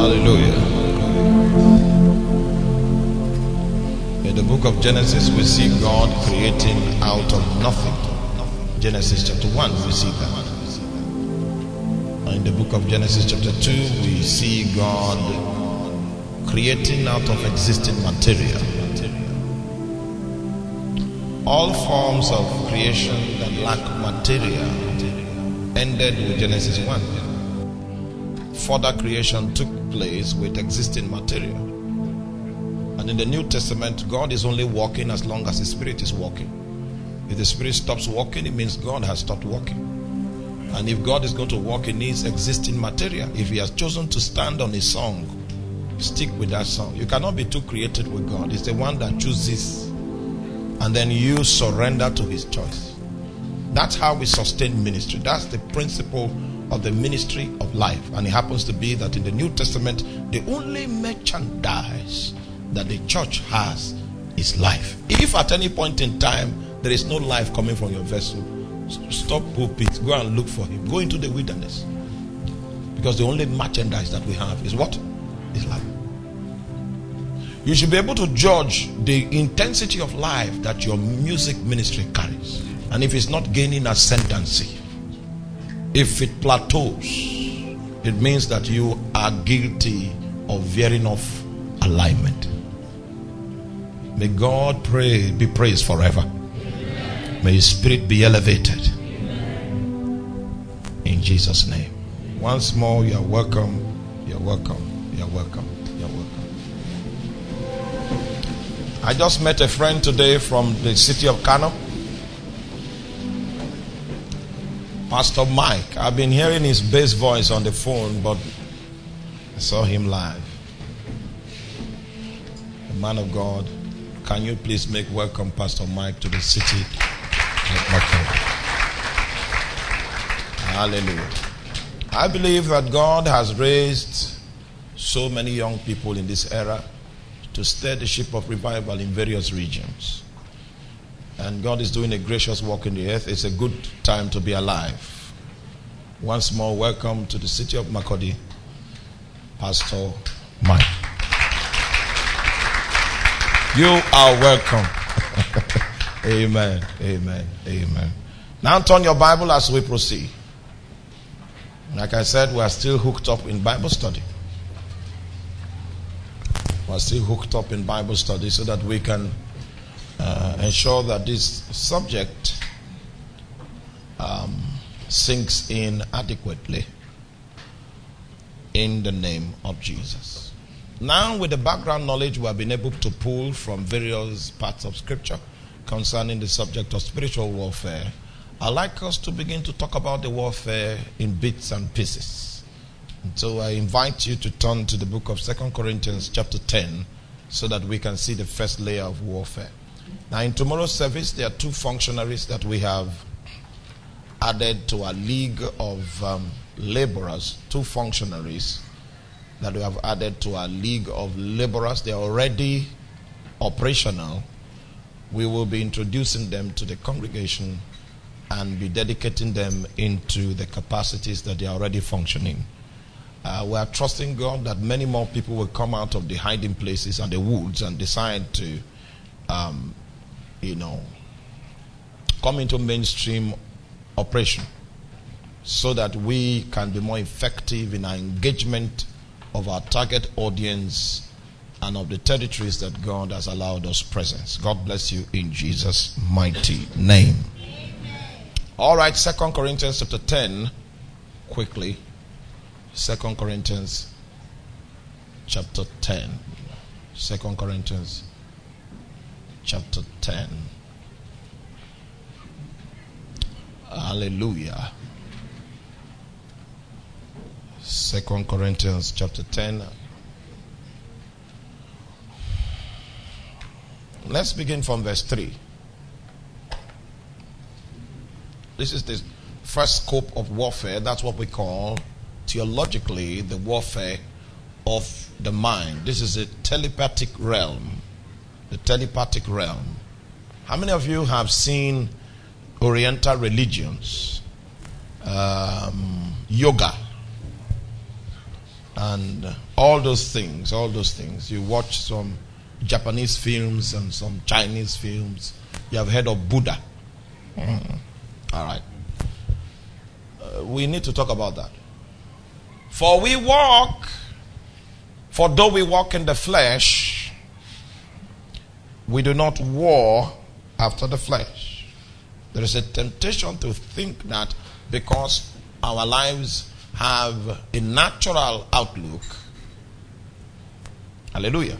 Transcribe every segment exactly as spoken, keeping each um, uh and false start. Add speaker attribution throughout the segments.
Speaker 1: Hallelujah. In the book of Genesis, we see God creating out of nothing. Genesis chapter one, we see that. In the book of Genesis chapter two, we see God creating out of existing material. All forms of creation that lack material ended with Genesis one. Further creation took place with existing material. And in the New Testament, God is only walking as long as His Spirit is walking. If the Spirit stops walking, it means God has stopped walking. And if God is going to walk, He needs existing material. If He has chosen to stand on a song, stick with that song. You cannot be too creative with God. It's the one that chooses, and then you surrender to His choice. That's how we sustain ministry. That's the principle of the ministry of life. And it happens to be that in the New Testament, the only merchandise that the church has is life. If at any point in time there is no life coming from your vessel, stop pulpit, go and look for Him. Go into the wilderness. Because the only merchandise that we have is what? Is life. You should be able to judge the intensity of life that your music ministry carries. And if it's not gaining ascendancy, if it plateaus, it means that you are guilty of veering off alignment. May God pray, be praised forever. May His Spirit be elevated. In Jesus' name. Once more, you are welcome. You are welcome. You are welcome. You are welcome. I just met a friend today from the city of Kano. Pastor Mike. I've been hearing his bass voice on the phone, but I saw him live. The man of God. Can you please make welcome Pastor Mike to the city of Makere? Hallelujah. I believe that God has raised so many young people in this era to stir the ship of revival in various regions. And God is doing a gracious work in the earth. It's a good time to be alive. Once more, welcome to the city of Makurdi, Pastor Mike. You are welcome. Amen. Amen. Amen. Now turn your Bible as we proceed. Like I said, we are still hooked up in Bible study. We are still hooked up in Bible study so that we can uh, ensure that this subject um, sinks in adequately in the name of Jesus. Now, with the background knowledge we have been able to pull from various parts of Scripture concerning the subject of spiritual warfare, I'd like us to begin to talk about the warfare in bits and pieces. And so I invite you to turn to the book of Second Corinthians chapter ten so that we can see the first layer of warfare. Now, in tomorrow's service, there are two functionaries that we have added to our league of um, laborers, two functionaries that we have added to our league of laborers. They are already operational. We will be introducing them to the congregation and be dedicating them into the capacities that they are already functioning. Uh, we are trusting God that many more people will come out of the hiding places and the woods and decide to, um, you know, come into mainstream operation so that we can be more effective in our engagement of our target audience and of the territories that God has allowed us presence. God bless you in Jesus' mighty name. All right, Second Corinthians chapter ten, quickly. Second Corinthians chapter ten. Second Corinthians chapter ten. Hallelujah. Second Corinthians chapter ten. Let's begin from verse three. This is the first scope of warfare. That's what we call theologically the warfare of the mind. This is a telepathic realm. The telepathic realm. How many of you have seen Oriental religions? Um, yoga. and all those things, all those things. You watch some Japanese films and some Chinese films. You have heard of Buddha. Mm. All right. Uh, we need to talk about that. For we walk, for though we walk in the flesh, we do not war after the flesh. There is a temptation to think that because our lives have a natural outlook, hallelujah.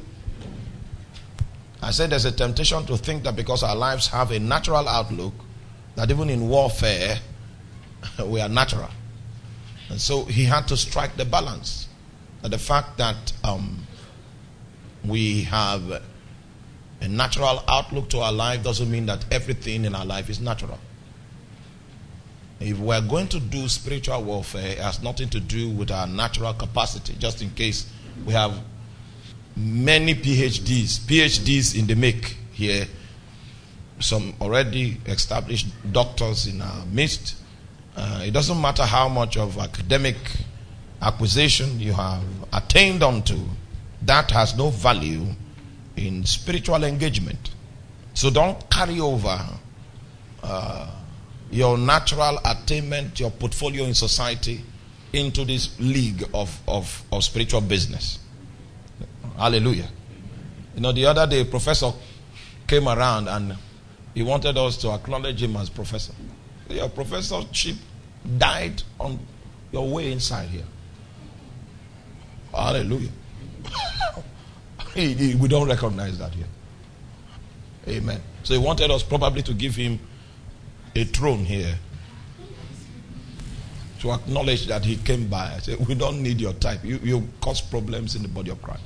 Speaker 1: I said there's a temptation to think that because our lives have a natural outlook, that even in warfare, we are natural. And so he had to strike the balance. That the fact that um, we have a natural outlook to our life doesn't mean that everything in our life is natural. If we're going to do spiritual warfare, it has nothing to do with our natural capacity. Just in case we have many P H Ds, P H Ds in the make here, some already established doctors in our midst. Uh, it doesn't matter how much of academic acquisition you have attained unto, that has no value in spiritual engagement. So don't carry over uh, your natural attainment, your portfolio in society into this league of, of, of spiritual business. Hallelujah. You know, the other day, professor came around and he wanted us to acknowledge him as professor. Your professorship died on your way inside here. Hallelujah. We don't recognize that here. Amen. So he wanted us probably to give him a throne here to acknowledge that he came by. I said, we don't need your type. You, you cause problems in the body of Christ.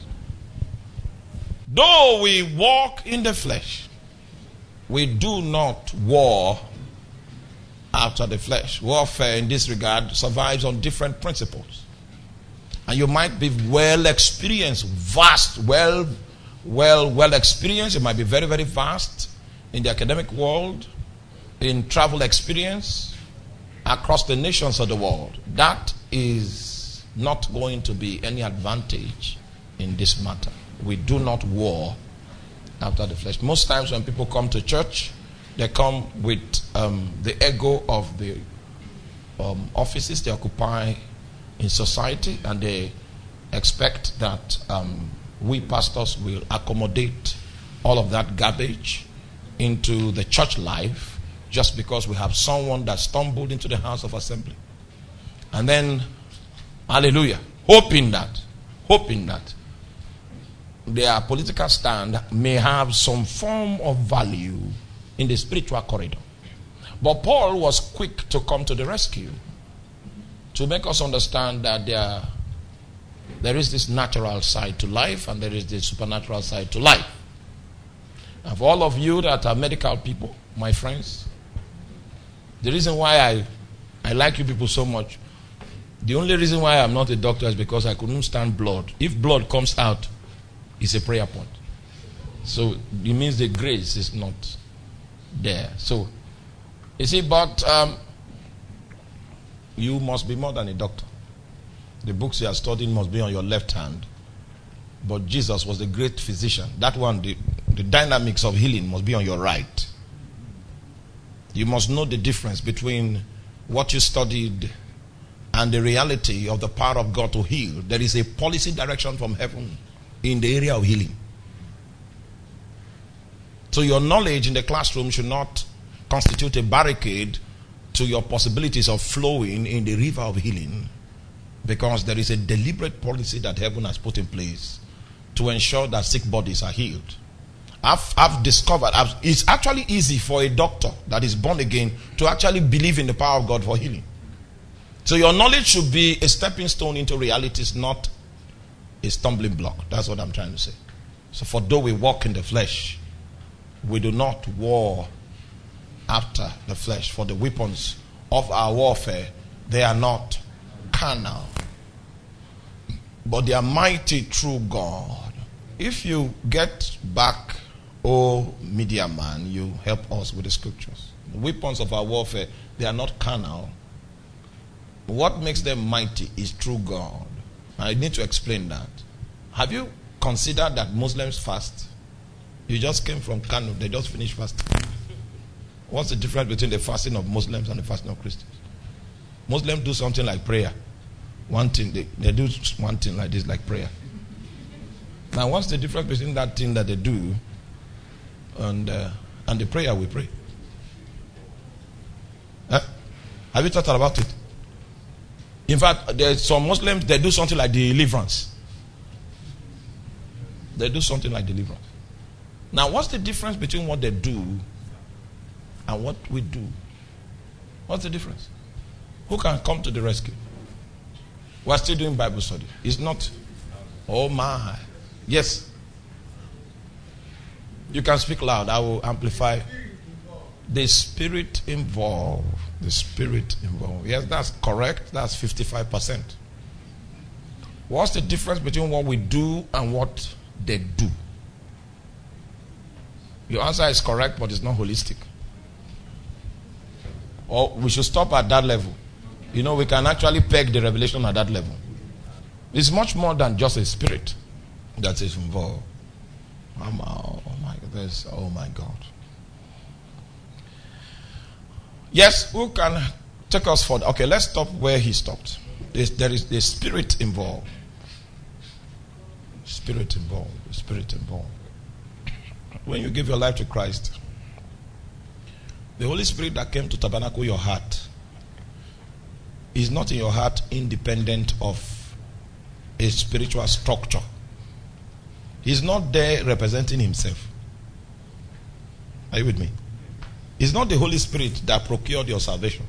Speaker 1: Though we walk in the flesh, we do not war after the flesh. Warfare in this regard survives on different principles. And you might be well experienced, vast, well, well, well experienced. You might be very, very vast in the academic world, in travel experience, across the nations of the world. That is not going to be any advantage in this matter. We do not war after the flesh. Most times when people come to church, they come with um, the ego of the um, offices they occupy in society, and they expect that um, we pastors will accommodate all of that garbage into the church life just because we have someone that stumbled into the house of assembly. And then, hallelujah, hoping that, hoping that their political stand may have some form of value in the spiritual corridor. But Paul was quick to come to the rescue to make us understand that there, there is this natural side to life and there is this supernatural side to life. And for all of you that are medical people, my friends, the reason why I, I like you people so much, the only reason why I'm not a doctor is because I couldn't stand blood. If blood comes out, it's a prayer point. So it means the grace is not there. So, you see, but um, you must be more than a doctor. The books you are studying must be on your left hand. But Jesus was the great physician. That one, the, the dynamics of healing must be on your right. You must know the difference between what you studied and the reality of the power of God to heal. There is a policy direction from heaven in the area of healing. So your knowledge in the classroom should not constitute a barricade to your possibilities of flowing in the river of healing, because there is a deliberate policy that heaven has put in place to ensure that sick bodies are healed. I've, I've discovered I've, it's actually easy for a doctor that is born again to actually believe in the power of God for healing. So your knowledge should be a stepping stone into realities, not a stumbling block. That's what I'm trying to say. So for though we walk in the flesh, we do not war after the flesh. For the weapons of our warfare, they are not carnal, but they are mighty through God. If you get back, oh media man, you help us with the scriptures. The weapons of our warfare, they are not carnal. What makes them mighty is through God. I need to explain that. Have you considered that Muslims fast? You just came from Kano, they just finished fasting. What's the difference between the fasting of Muslims and the fasting of Christians? Muslims do something like prayer. One thing, they, they do one thing like this, like prayer. Now, what's the difference between that thing that they do and, uh, and the prayer we pray? Huh? Have you thought about it? In fact, there's some Muslims, they do something like deliverance. They do something like deliverance. Now, what's the difference between what they do and what we do? What's the difference? Who can come to the rescue? We're still doing Bible study. It's not. Oh my. Yes. You can speak loud. I will amplify. The spirit involved. The spirit involved. Yes, that's correct. That's fifty-five percent. What's the difference between what we do and what they do? Your answer is correct, but it's not holistic. Or we should stop at that level. You know, we can actually peg the revelation at that level. It's much more than just a spirit that is involved. Oh my, this, oh my God. Yes, who can take us further? Okay, let's stop where he stopped. There's, there is the spirit involved. Spirit involved. The spirit involved. When you give your life to Christ, the Holy Spirit that came to tabernacle your heart is not in your heart independent of a spiritual structure. He's not there representing himself. Are you with me? It's not the Holy Spirit that procured your salvation.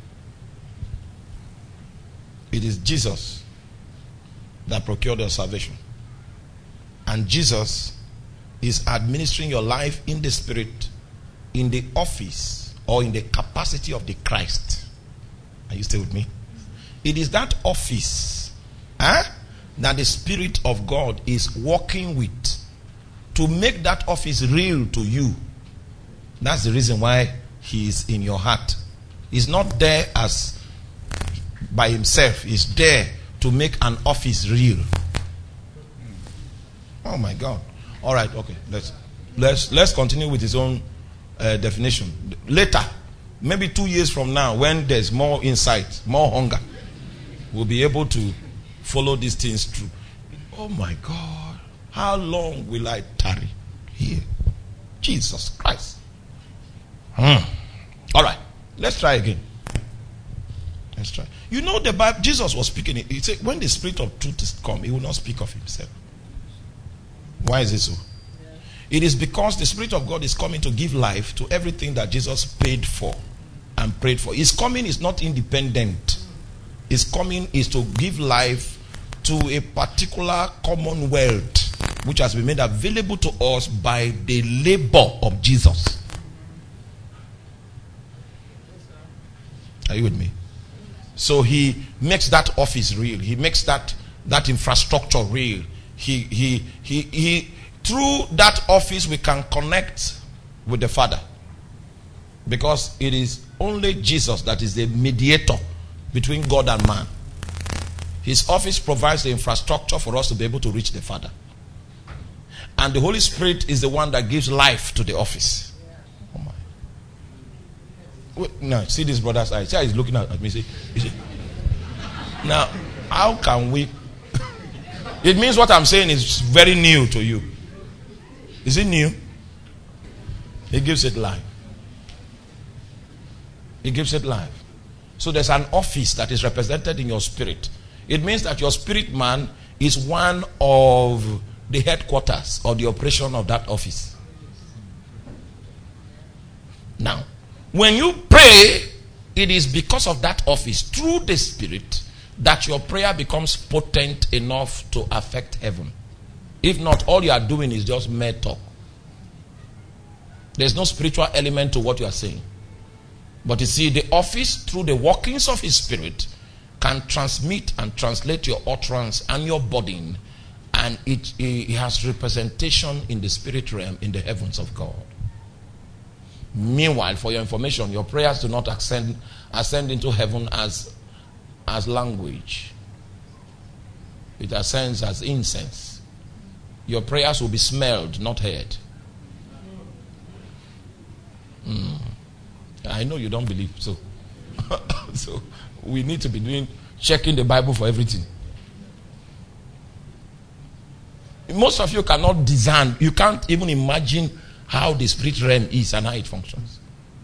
Speaker 1: It is Jesus that procured your salvation. And Jesus is administering your life in the Spirit, in the office or in the capacity of the Christ. Are you still with me? It is that office eh, that the Spirit of God is working with to make that office real to you. That's the reason why he is in your heart. He's not there as by himself. He's there to make an office real. Oh my God. All right, okay. Let's let's let's continue with his own uh, definition. Later, maybe two years from now, when there's more insight, more hunger, we'll be able to follow these things through. Oh my God. How long will I tarry here? Jesus Christ. Hmm. All right. Let's try again. Let's try. You know the Bible, Jesus was speaking. He said, when the Spirit of truth is come, he will not speak of himself. Why is it so? It is because the Spirit of God is coming to give life to everything that Jesus paid for and prayed for. His coming is not independent. His coming is to give life to a particular commonwealth which has been made available to us by the labor of Jesus. Are you with me? So he makes that office real. He makes that, that infrastructure real. He, he, he, he, through that office we can connect with the Father. Because it is only Jesus that is the mediator between God and man. His office provides the infrastructure for us to be able to reach the Father. And the Holy Spirit is the one that gives life to the office. Oh my. Wait, now, see this brother's eyes. See how he's looking at me. See, see. Now, how can we... It means what I'm saying is very new to you. Is it new? He gives it life. He gives it life. So there's an office that is represented in your spirit. It means that your spirit man is one of the headquarters of the operation of that office. Now, when you pray, it is because of that office, through the Spirit, that your prayer becomes potent enough to affect heaven. If not, all you are doing is just mere talk. There's no spiritual element to what you are saying. But you see, the office, through the workings of his Spirit, can transmit and translate your utterance and your burden, and it, it has representation in the spirit realm in the heavens of God. Meanwhile, for your information, your prayers do not ascend, ascend into heaven as, as language. It ascends as incense. Your prayers will be smelled, not heard. Mm. I know you don't believe, so so we need to be doing checking the Bible for everything. Most of you cannot discern. You can't even imagine how the spirit realm is and how it functions.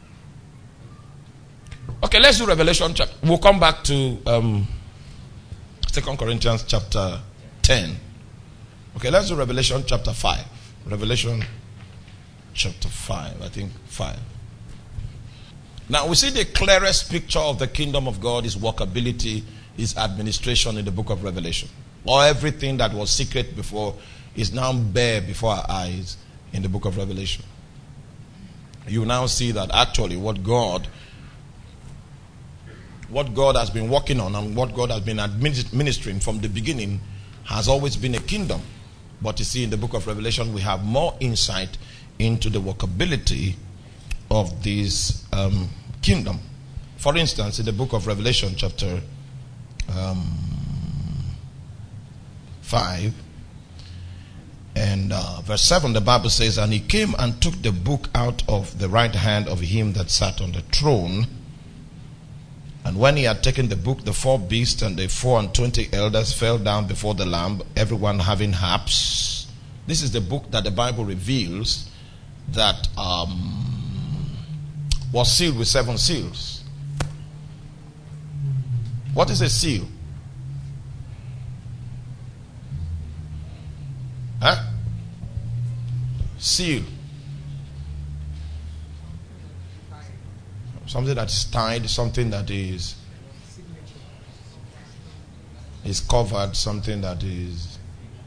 Speaker 1: Okay, let's do Revelation chapter. We'll come back to um, Second Corinthians chapter ten. Okay, let's do Revelation chapter five. Revelation chapter five, I think five. Now we see the clearest picture of the kingdom of God, is workability, is administration in the book of Revelation. Or everything that was secret before is now bare before our eyes in the book of Revelation. You now see that actually what God what God has been working on and what God has been administering from the beginning has always been a kingdom. But you see, in the book of Revelation, we have more insight into the workability of this um, kingdom. For instance, in the book of Revelation, chapter um, five and uh, verse seven, the Bible says, "And he came and took the book out of the right hand of him that sat on the throne. And when he had taken the book, the four beasts and the four and twenty elders fell down before the Lamb, everyone having harps." This is the book that the Bible reveals that um, was sealed with seven seals. What is a seal? Huh? Seal. Something that's tied, something that is is covered, something that is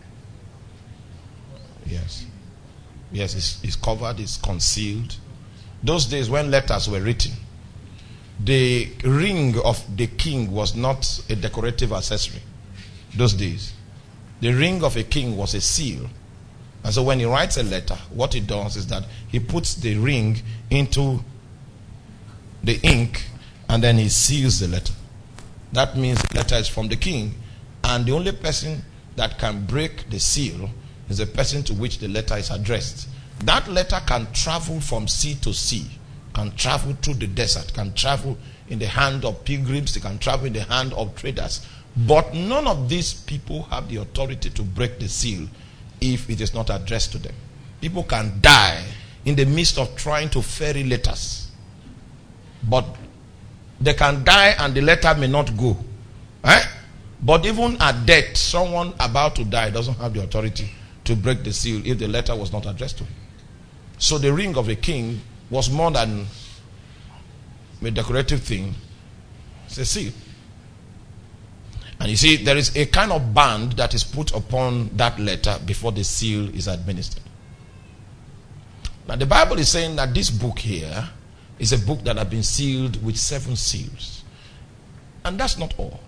Speaker 1: yes. Yes, it's, it's covered, it's concealed. Those days when letters were written, the ring of the king was not a decorative accessory. Those days, the ring of a king was a seal. And so when he writes a letter, what he does is that he puts the ring into the ink and then he seals the letter. That means the letter is from the king, and the only person that can break the seal is the person to which the letter is addressed. That letter can travel from sea to sea, can travel through the desert, can travel in the hand of pilgrims, it can travel in the hand of traders. But none of these people have the authority to break the seal if it is not addressed to them. People can die in the midst of trying to ferry letters, but they can die and the letter may not go. Eh? But even at death, someone about to die doesn't have the authority to break the seal if the letter was not addressed to him. So the ring of a king was more than a decorative thing. It's a seal. And you see, there is a kind of band that is put upon that letter before the seal is administered. Now the Bible is saying that this book here is a book that has been sealed with seven seals. And that's not all.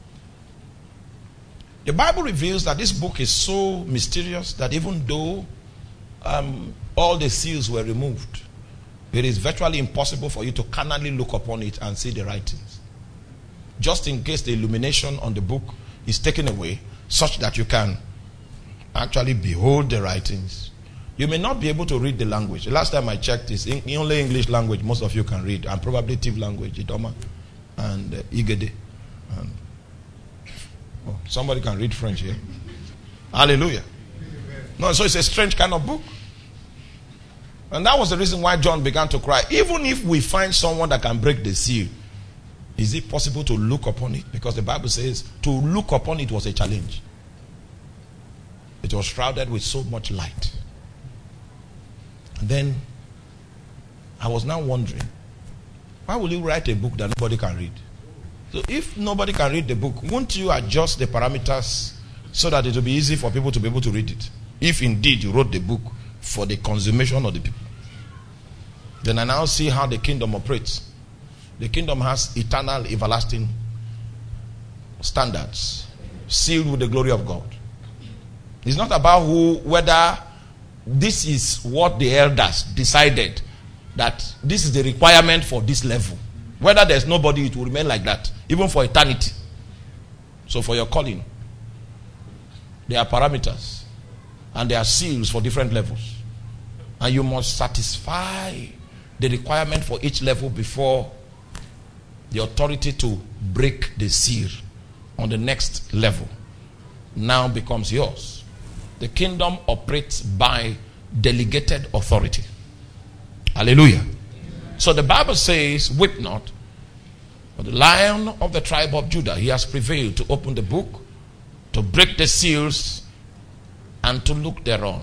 Speaker 1: The Bible reveals that this book is so mysterious that even though um, all the seals were removed, it is virtually impossible for you to carnally look upon it and see the writings. Just in case the illumination on the book is taken away, such that you can actually behold the writings. You may not be able to read the language. The last time I checked, it's in, the only English language most of you can read, and probably Tiv language, Idoma and uh, Igede. And, oh, somebody can read French here. Hallelujah. No, so it's a strange kind of book. And that was the reason why John began to cry. Even if we find someone that can break the seal, is it possible to look upon it? Because the Bible says to look upon it was a challenge. It was shrouded with so much light. And then I was now wondering, why will you write a book that nobody can read? So if nobody can read the book, won't you adjust the parameters so that it will be easy for people to be able to read it? If indeed you wrote the book for the consummation of the people. Then I now see how the kingdom operates. The kingdom has eternal, everlasting standards, sealed with the glory of God. It's not about who, whether this is what the elders decided, that this is the requirement for this level. Whether there's nobody, it will remain like that, even for eternity. So for your calling, There are parameters. And there are seals for different levels. And you must satisfy the requirement for each level before the authority to break the seal on the next level now becomes yours. The kingdom operates by delegated authority. Hallelujah. So the Bible says, weep not, for the Lion of the tribe of Judah, he has prevailed to open the book, to break the seals, and to look thereon.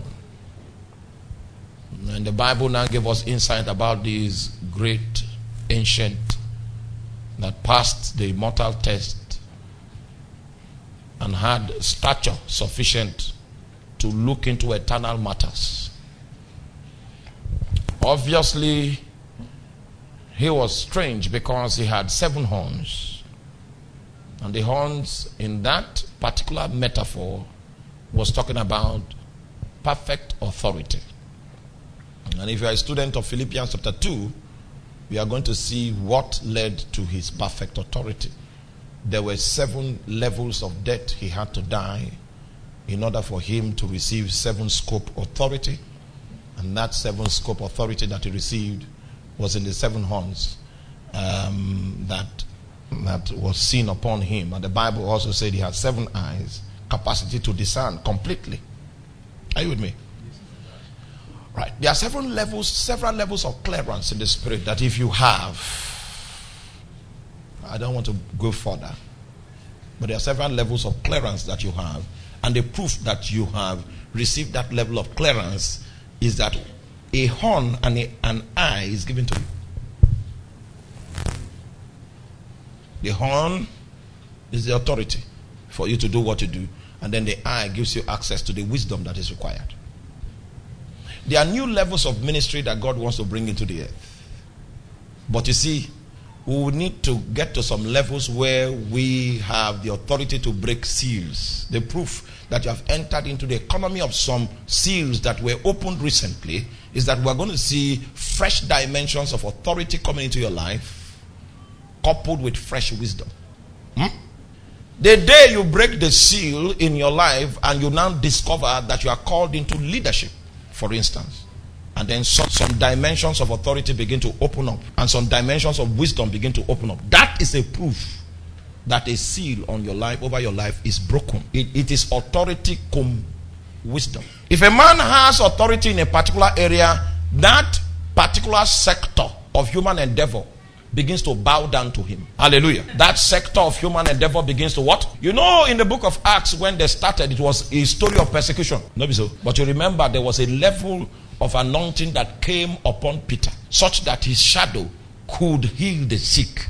Speaker 1: And the Bible now gives us insight about this great ancient that passed the immortal test and had stature sufficient to look into eternal matters. Obviously, he was strange because he had seven horns. And the horns in that particular metaphor was talking about perfect authority. And if you are a student of Philippians chapter two, we are going to see what led to his perfect authority. There were seven levels of death he had to die in order for him to receive seven scope authority. And that seven scope authority that he received was in the seven horns um, that, that was seen upon him. And the Bible also said he had seven eyes, capacity to discern completely. Are you with me? Right. There are several levels, several levels of clearance in the spirit that if you have, I don't want to go further, but there are several levels of clearance that you have, and the proof that you have received that level of clearance is that a horn and a, an eye is given to you. The horn is the authority for you to do what you do, and then the eye gives you access to the wisdom that is required. There are new levels of ministry that God wants to bring into the earth. But you see, we will need to get to some levels where we have the authority to break seals. The proof that you have entered into the economy of some seals that were opened recently is that we are going to see fresh dimensions of authority coming into your life, coupled with fresh wisdom. Hmm? The day you break the seal in your life and you now discover that you are called into leadership, for instance, and then some, some dimensions of authority begin to open up, and some dimensions of wisdom begin to open up. That is a proof that a seal on your life, over your life, is broken. It, it is authority cum wisdom. If a man has authority in a particular area, that particular sector of human endeavor begins to bow down to him. Hallelujah. That sector of human endeavor begins to what? You know, in the book of Acts, when they started, it was a story of persecution. No, so. But you remember there was a level of anointing that came upon Peter, such that his shadow could heal the sick.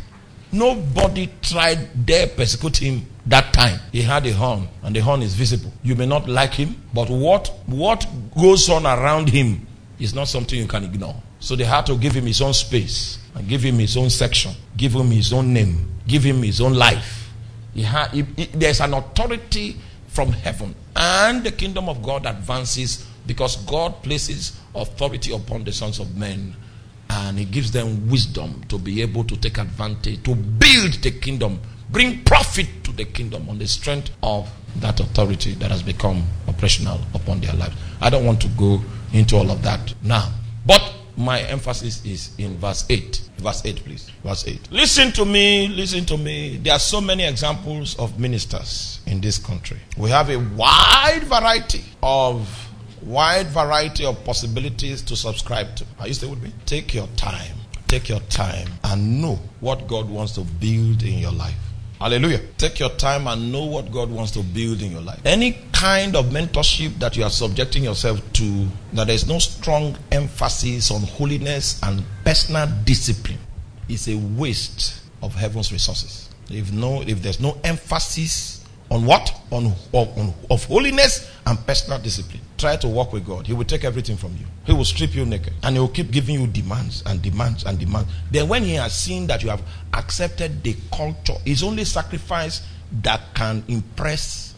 Speaker 1: Nobody tried dare persecute him that time. He had a horn, and the horn is visible. You may not like him, but what, what goes on around him is not something you can ignore. So they had to give him his own space, and give him his own section, give him his own name, give him his own life. He had, he, he, there's an authority from heaven, and the kingdom of God advances because God places authority upon the sons of men, and he gives them wisdom to be able to take advantage, to build the kingdom, bring profit to the kingdom on the strength of that authority that has become operational upon their lives. I don't want to go into all of that now, but my emphasis is in verse eight. Verse eight, please. Verse eight. Listen to me, listen to me. There are so many examples of ministers in this country. We have a wide variety of wide variety of possibilities to subscribe to. Are you still with me? Take your time. Take your time and know what God wants to build in your life. Hallelujah. Take your time and know what God wants to build in your life. Any kind of mentorship that you are subjecting yourself to, that there is no strong emphasis on holiness and personal discipline, is a waste of heaven's resources. If no, if there's no emphasis on what? On, on of holiness and personal discipline, try to walk with God. He will take everything from you. He will strip you naked, and he will keep giving you demands and demands and demands. Then when he has seen that you have accepted the culture, it's only sacrifice that can impress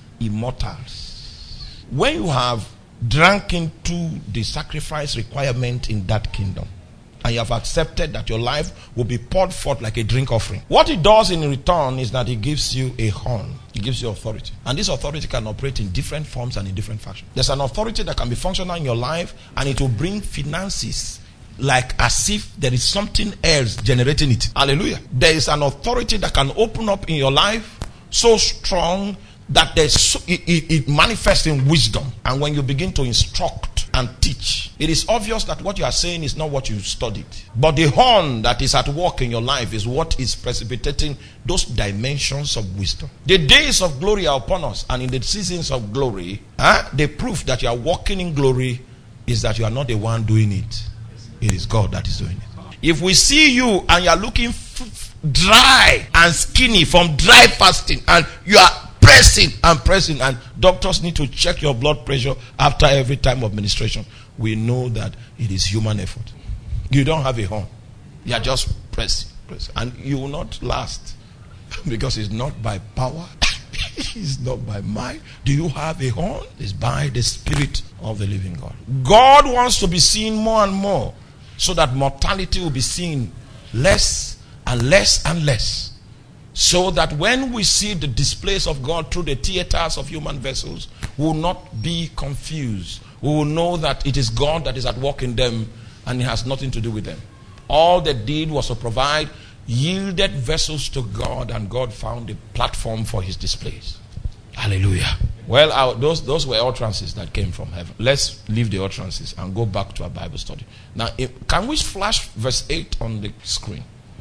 Speaker 1: immortals. When you have drank into the sacrifice requirement in that kingdom, and you have accepted that your life will be poured forth like a drink offering. What he does in return is that he gives you a horn. He gives you authority. And this authority can operate in different forms and in different fashions. There's an authority that can be functional in your life, and it will bring finances like as if there is something else generating it. Hallelujah. There is an authority that can open up in your life so strong that there's so, it, it, it manifests in wisdom. And when you begin to instruct and teach, it is obvious that what you are saying is not what you studied. But the horn that is at work in your life is what is precipitating those dimensions of wisdom. The days of glory are upon us, and in the seasons of glory, huh, the proof that you are walking in glory is that you are not the one doing it. It is God that is doing it. If we see you and you are looking f- f- dry and skinny from dry fasting, and you are pressing and pressing, and doctors need to check your blood pressure after every time of ministration, we know that it is human effort. You don't have a horn. You are just pressing, pressing, and you will not last, because it's not by power. It's not by might. Do you have a horn? It's by the Spirit of the living God. God wants to be seen more and more, so that mortality will be seen less and less and less. So that when we see the displays of God through the theaters of human vessels, we will not be confused. We will know that it is God that is at work in them, and it has nothing to do with them. All they did was to provide yielded vessels to God, and God found a platform for his displays. Hallelujah. Well, our, those those were utterances that came from heaven. Let's leave the utterances and go back to our Bible study. Now, if, can we flash verse eight on the screen?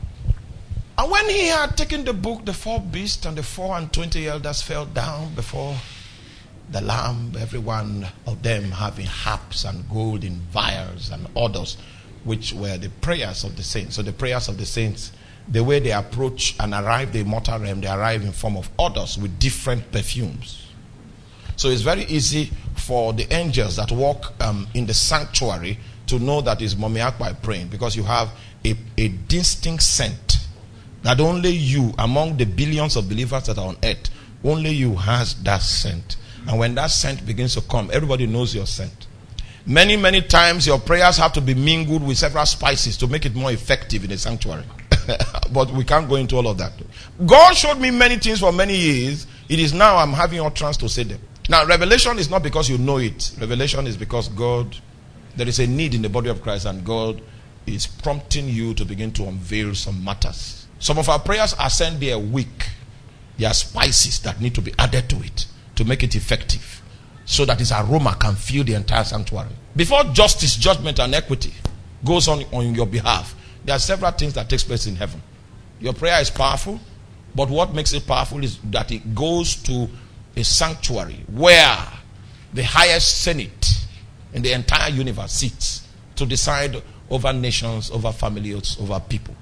Speaker 1: And when he had taken the book, the four beasts and the four and twenty elders fell down before the Lamb, every one of them having harps and golden vials and others, which were the prayers of the saints. So the prayers of the saints, the way they approach and arrive the immortal realm, they arrive in form of odors with different perfumes. So it's very easy for the angels that walk um, in the sanctuary to know that it's Mommy Akpai praying, because you have a, a distinct scent that only you, among the billions of believers that are on earth, only you has that scent. And when that scent begins to come, everybody knows your scent. Many, many times your prayers have to be mingled with several spices to make it more effective in the sanctuary. But we can't go into all of that. God showed me many things for many years. It is now I'm having a chance to say them. Now, revelation is not because you know it. Revelation is because God, there is a need in the body of Christ, and God is prompting you to begin to unveil some matters. Some of our prayers are sent there weak. There are spices that need to be added to it to make it effective, so that its aroma can fill the entire sanctuary. Before justice, judgment, and equity goes on on your behalf, there are several things that takes place in heaven. Your prayer is powerful, but what makes it powerful is that it goes to a sanctuary where the highest senate in the entire universe sits to decide over nations, over families, over peoples.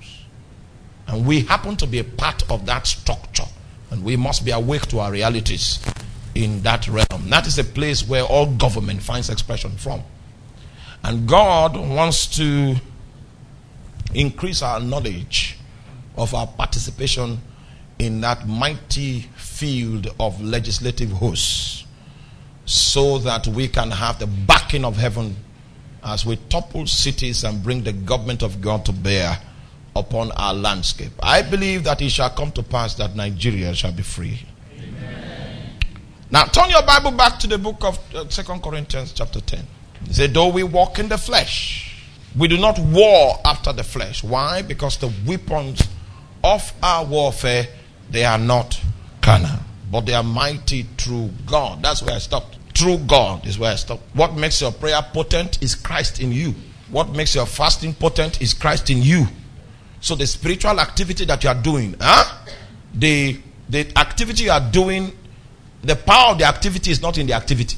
Speaker 1: And we happen to be a part of that structure, and we must be awake to our realities in that realm. That is a place where all government finds expression from. And God wants to increase our knowledge of our participation in that mighty field of legislative hosts, so that we can have the backing of heaven as we topple cities and bring the government of God to bear upon our landscape. I believe that it shall come to pass that Nigeria shall be free. Amen. Now turn your Bible back to the book of uh, Second Corinthians chapter ten. It said, though we walk in the flesh, we do not war after the flesh. Why? Because the weapons of our warfare, they are not carnal, but they are mighty through God. That's where I stopped. Through God is where I stopped. What makes your prayer potent is Christ in you. What makes your fasting potent is Christ in you. So the spiritual activity that you are doing, huh? the, the activity you are doing, the power of the activity is not in the activity.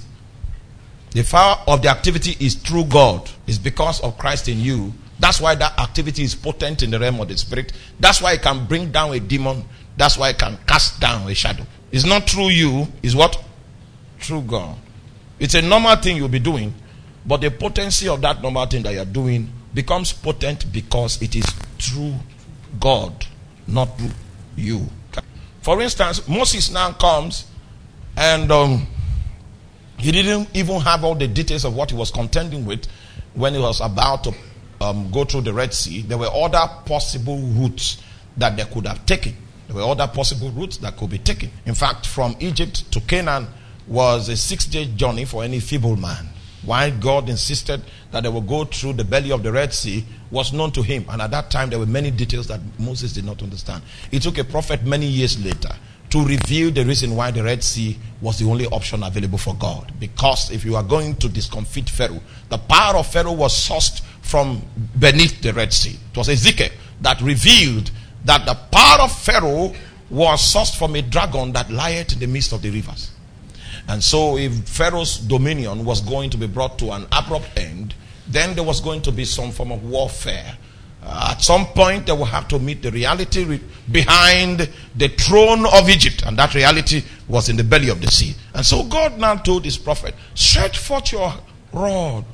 Speaker 1: The power of the activity is through God. It's because of Christ in you. That's why that activity is potent in the realm of the spirit. That's why it can bring down a demon. That's why it can cast down a shadow. It's not through you. It's what? Through God. It's a normal thing you'll be doing, but the potency of that normal thing that you're doing becomes potent because it is through God, not through you. For instance, Moses now comes and um, he didn't even have all the details of what he was contending with when he was about to um, go through the Red Sea, there were other possible routes that they could have taken. There were other possible routes that could be taken. In fact, from Egypt to Canaan was a six-day journey for any feeble man. Why God insisted that they would go through the belly of the Red Sea was known to him. And at that time, there were many details that Moses did not understand. It took a prophet many years later to reveal the reason why the Red Sea was the only option available for God. Because if you are going to discomfit Pharaoh, the power of Pharaoh was sourced from beneath the Red Sea. It was Ezekiel that revealed that the power of Pharaoh was sourced from a dragon that lieth in the midst of the rivers. And so if Pharaoh's dominion was going to be brought to an abrupt end, then there was going to be some form of warfare. Uh, at some point, they will have to meet the reality re- behind the throne of Egypt. And that reality was in the belly of the sea. And so God now told his prophet, stretch forth your rod.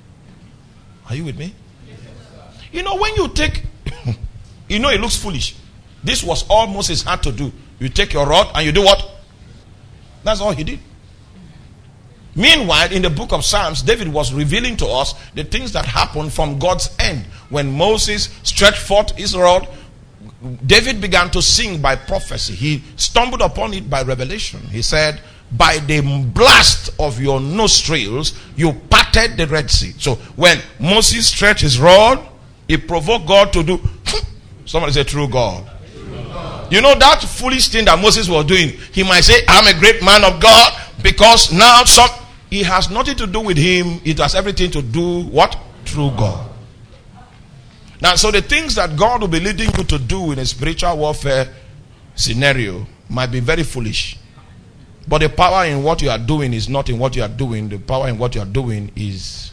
Speaker 1: Are you with me? Yes, you know, when you take, you know it looks foolish. This was all Moses had to do. You take your rod and you do what? That's all he did. Meanwhile, in the book of Psalms, David was revealing to us the things that happened from God's end. When Moses stretched forth his rod, David began to sing by prophecy. He stumbled upon it by revelation. He said, by the blast of your nostrils, you parted the Red Sea. So when Moses stretched his rod, it provoked God to do, somebody say, true God. You know that foolish thing that Moses was doing. He might say, I'm a great man of God, because now some, it has nothing to do with him. It has everything to do what? Through God. Now, so the things that God will be leading you to do in a spiritual warfare scenario might be very foolish. But the power in what you are doing is not in what you are doing. The power in what you are doing is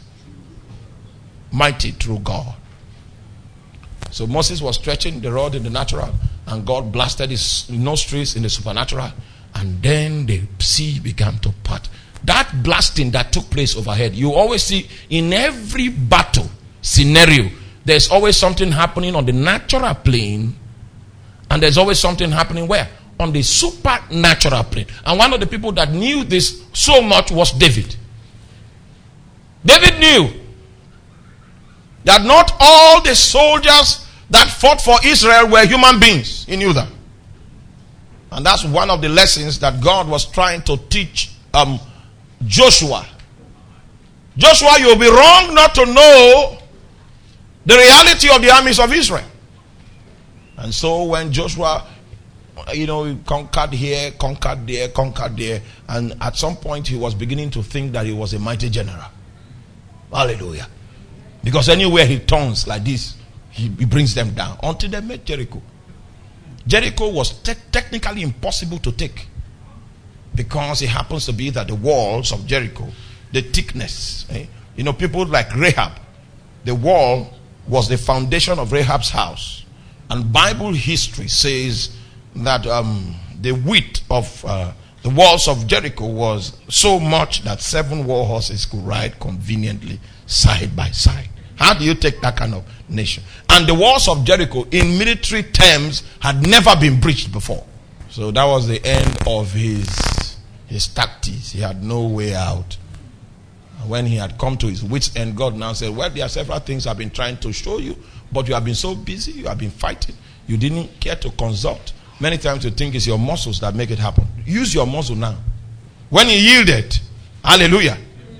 Speaker 1: mighty through God. So Moses was stretching the rod in the natural, and God blasted his nostrils in the supernatural, and then the sea began to part. That blasting that took place overhead, you always see in every battle scenario, there's always something happening on the natural plane, and there's always something happening where? On the supernatural plane. And one of the people that knew this so much was David. David knew that not all the soldiers that fought for Israel were human beings. He knew that. And that's one of the lessons that God was trying to teach um, Joshua. Joshua, you'll be wrong not to know the reality of the armies of Israel. And so when Joshua, you know, he conquered here, conquered there, conquered there, and at some point he was beginning to think that he was a mighty general. Hallelujah. Because anywhere he turns like this, he, he brings them down until they met Jericho. Jericho was te- technically impossible to take, because it happens to be that the walls of Jericho, the thickness, eh? You know, people like Rahab, the wall was the foundation of Rahab's house. And Bible history says that um, the width of uh, the walls of Jericho was so much that seven war horses could ride conveniently side by side. How do you take that kind of nation? And the walls of Jericho in military terms had never been breached before. So that was the end of his his tactics. He had no way out. When he had come to his wit's end, God now said, well, there are several things I've been trying to show you, but you have been so busy, you have been fighting, you didn't care to consult. Many times you think it's your muscles that make it happen. Use your muscle now. When he yielded, hallelujah,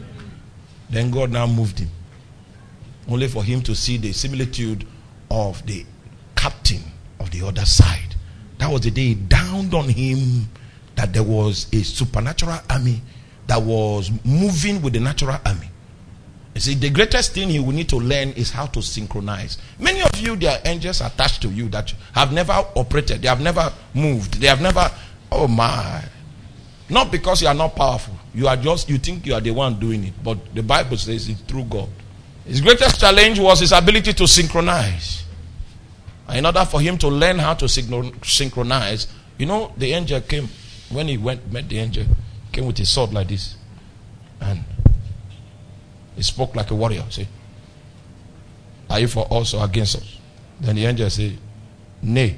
Speaker 1: then God now moved him, only for him to see the similitude of the captain of the other side. That was the day it dawned on him that there was a supernatural army that was moving with the natural army. You see, the greatest thing he will need to learn is how to synchronize. Many of you, there are angels attached to you that have never operated. They have never moved. They have never, oh my. Not because you are not powerful. You are just, you think you are the one doing it. But the Bible says it's through God. His greatest challenge was his ability to synchronize. And in order for him to learn how to synchronize, you know, the angel came. When he went, met the angel, came with his sword like this. And he spoke like a warrior. Say, are you for us or against us? Then the angel said, nay.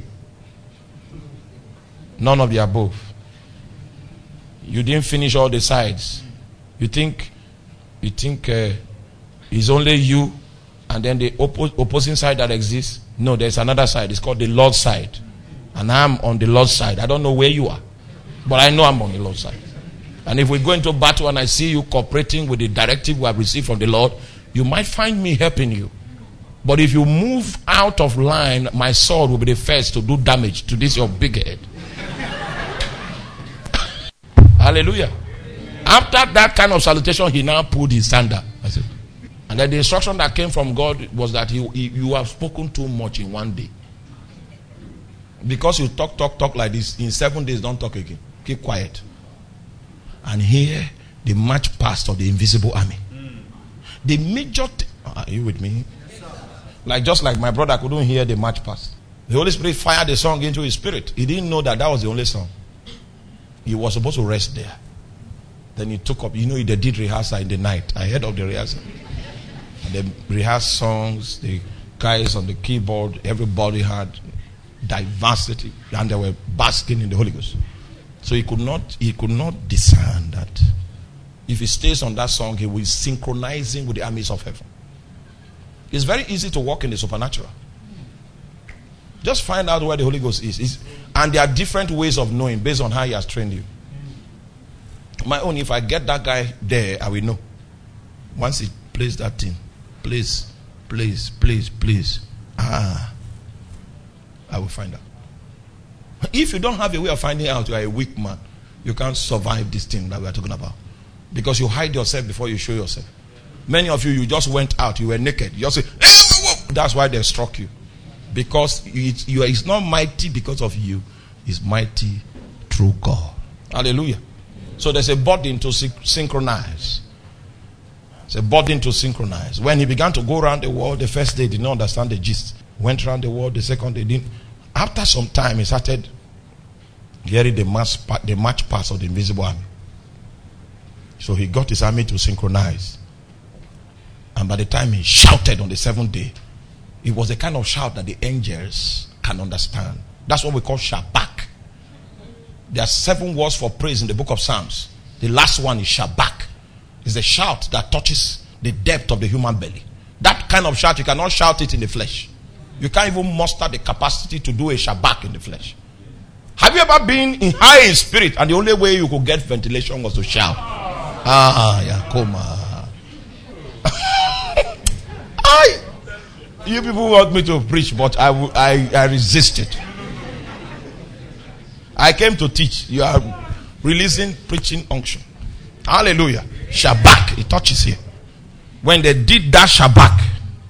Speaker 1: None of the above. You didn't finish all the sides. You think, you think uh, it's only you and then the oppo- opposing side that exists. No, there's another side. It's called the Lord's side. And I'm on the Lord's side. I don't know where you are, but I know I'm on the Lord's side. And if we go into battle and I see you cooperating with the directive we have received from the Lord, you might find me helping you. But if you move out of line, my sword will be the first to do damage to this your big head. Hallelujah. After that kind of salutation, he now pulled his sandal. I said, and then the instruction that came from God was that he, he, you have spoken too much in one day. Because you talk, talk, talk like this, in seven days, don't talk again. Keep quiet. And here, the march past of the invisible army. Mm. The major... Th- are you with me? Yes, like just like my brother couldn't hear the march past. The Holy Spirit fired the song into his spirit. He didn't know that that was the only song. He was supposed to rest there. Then he took up... You know, they did rehearsal in the night. I heard of the rehearsal. And they rehearsed songs. The guys on the keyboard, everybody had diversity. And they were basking in the Holy Ghost. So he could not he could not discern that if he stays on that song, he will be synchronizing with the armies of heaven. It's very easy to walk in the supernatural. Just find out where the Holy Ghost is. It's, and there are different ways of knowing based on how he has trained you. My own, if I get that guy there, I will know. Once he plays that thing, please, please, please, please, ah, I will find out. If you don't have a way of finding out you are a weak man, you can't survive this thing that we are talking about. Because you hide yourself before you show yourself. Many of you, you just went out, you were naked. You just say, hey, whoa, whoa. That's why they struck you. Because it, you, it's not mighty because of you. It's mighty through God. Hallelujah. So there's a burden to synchronize. It's a burden to synchronize. When he began to go around the world, the first day he did not understand the gist. Went around the world, the second day didn't. After some time, he started hearing the march, the march past of the invisible army. So he got his army to synchronize. And by the time he shouted on the seventh day, it was the kind of shout that the angels can understand. That's what we call Shabak. There are seven words for praise in the book of Psalms. The last one is Shabak. It's a shout that touches the depth of the human belly. That kind of shout, you cannot shout it in the flesh. You can't even muster the capacity to do a Shabak in the flesh. Have you ever been in high in spirit and the only way you could get ventilation was to shout? Ah, Yakoma. I, you people want me to preach, but I, I, I resisted. I came to teach. You are releasing preaching unction. Hallelujah. Shabak. It touches here. When they did that Shabak,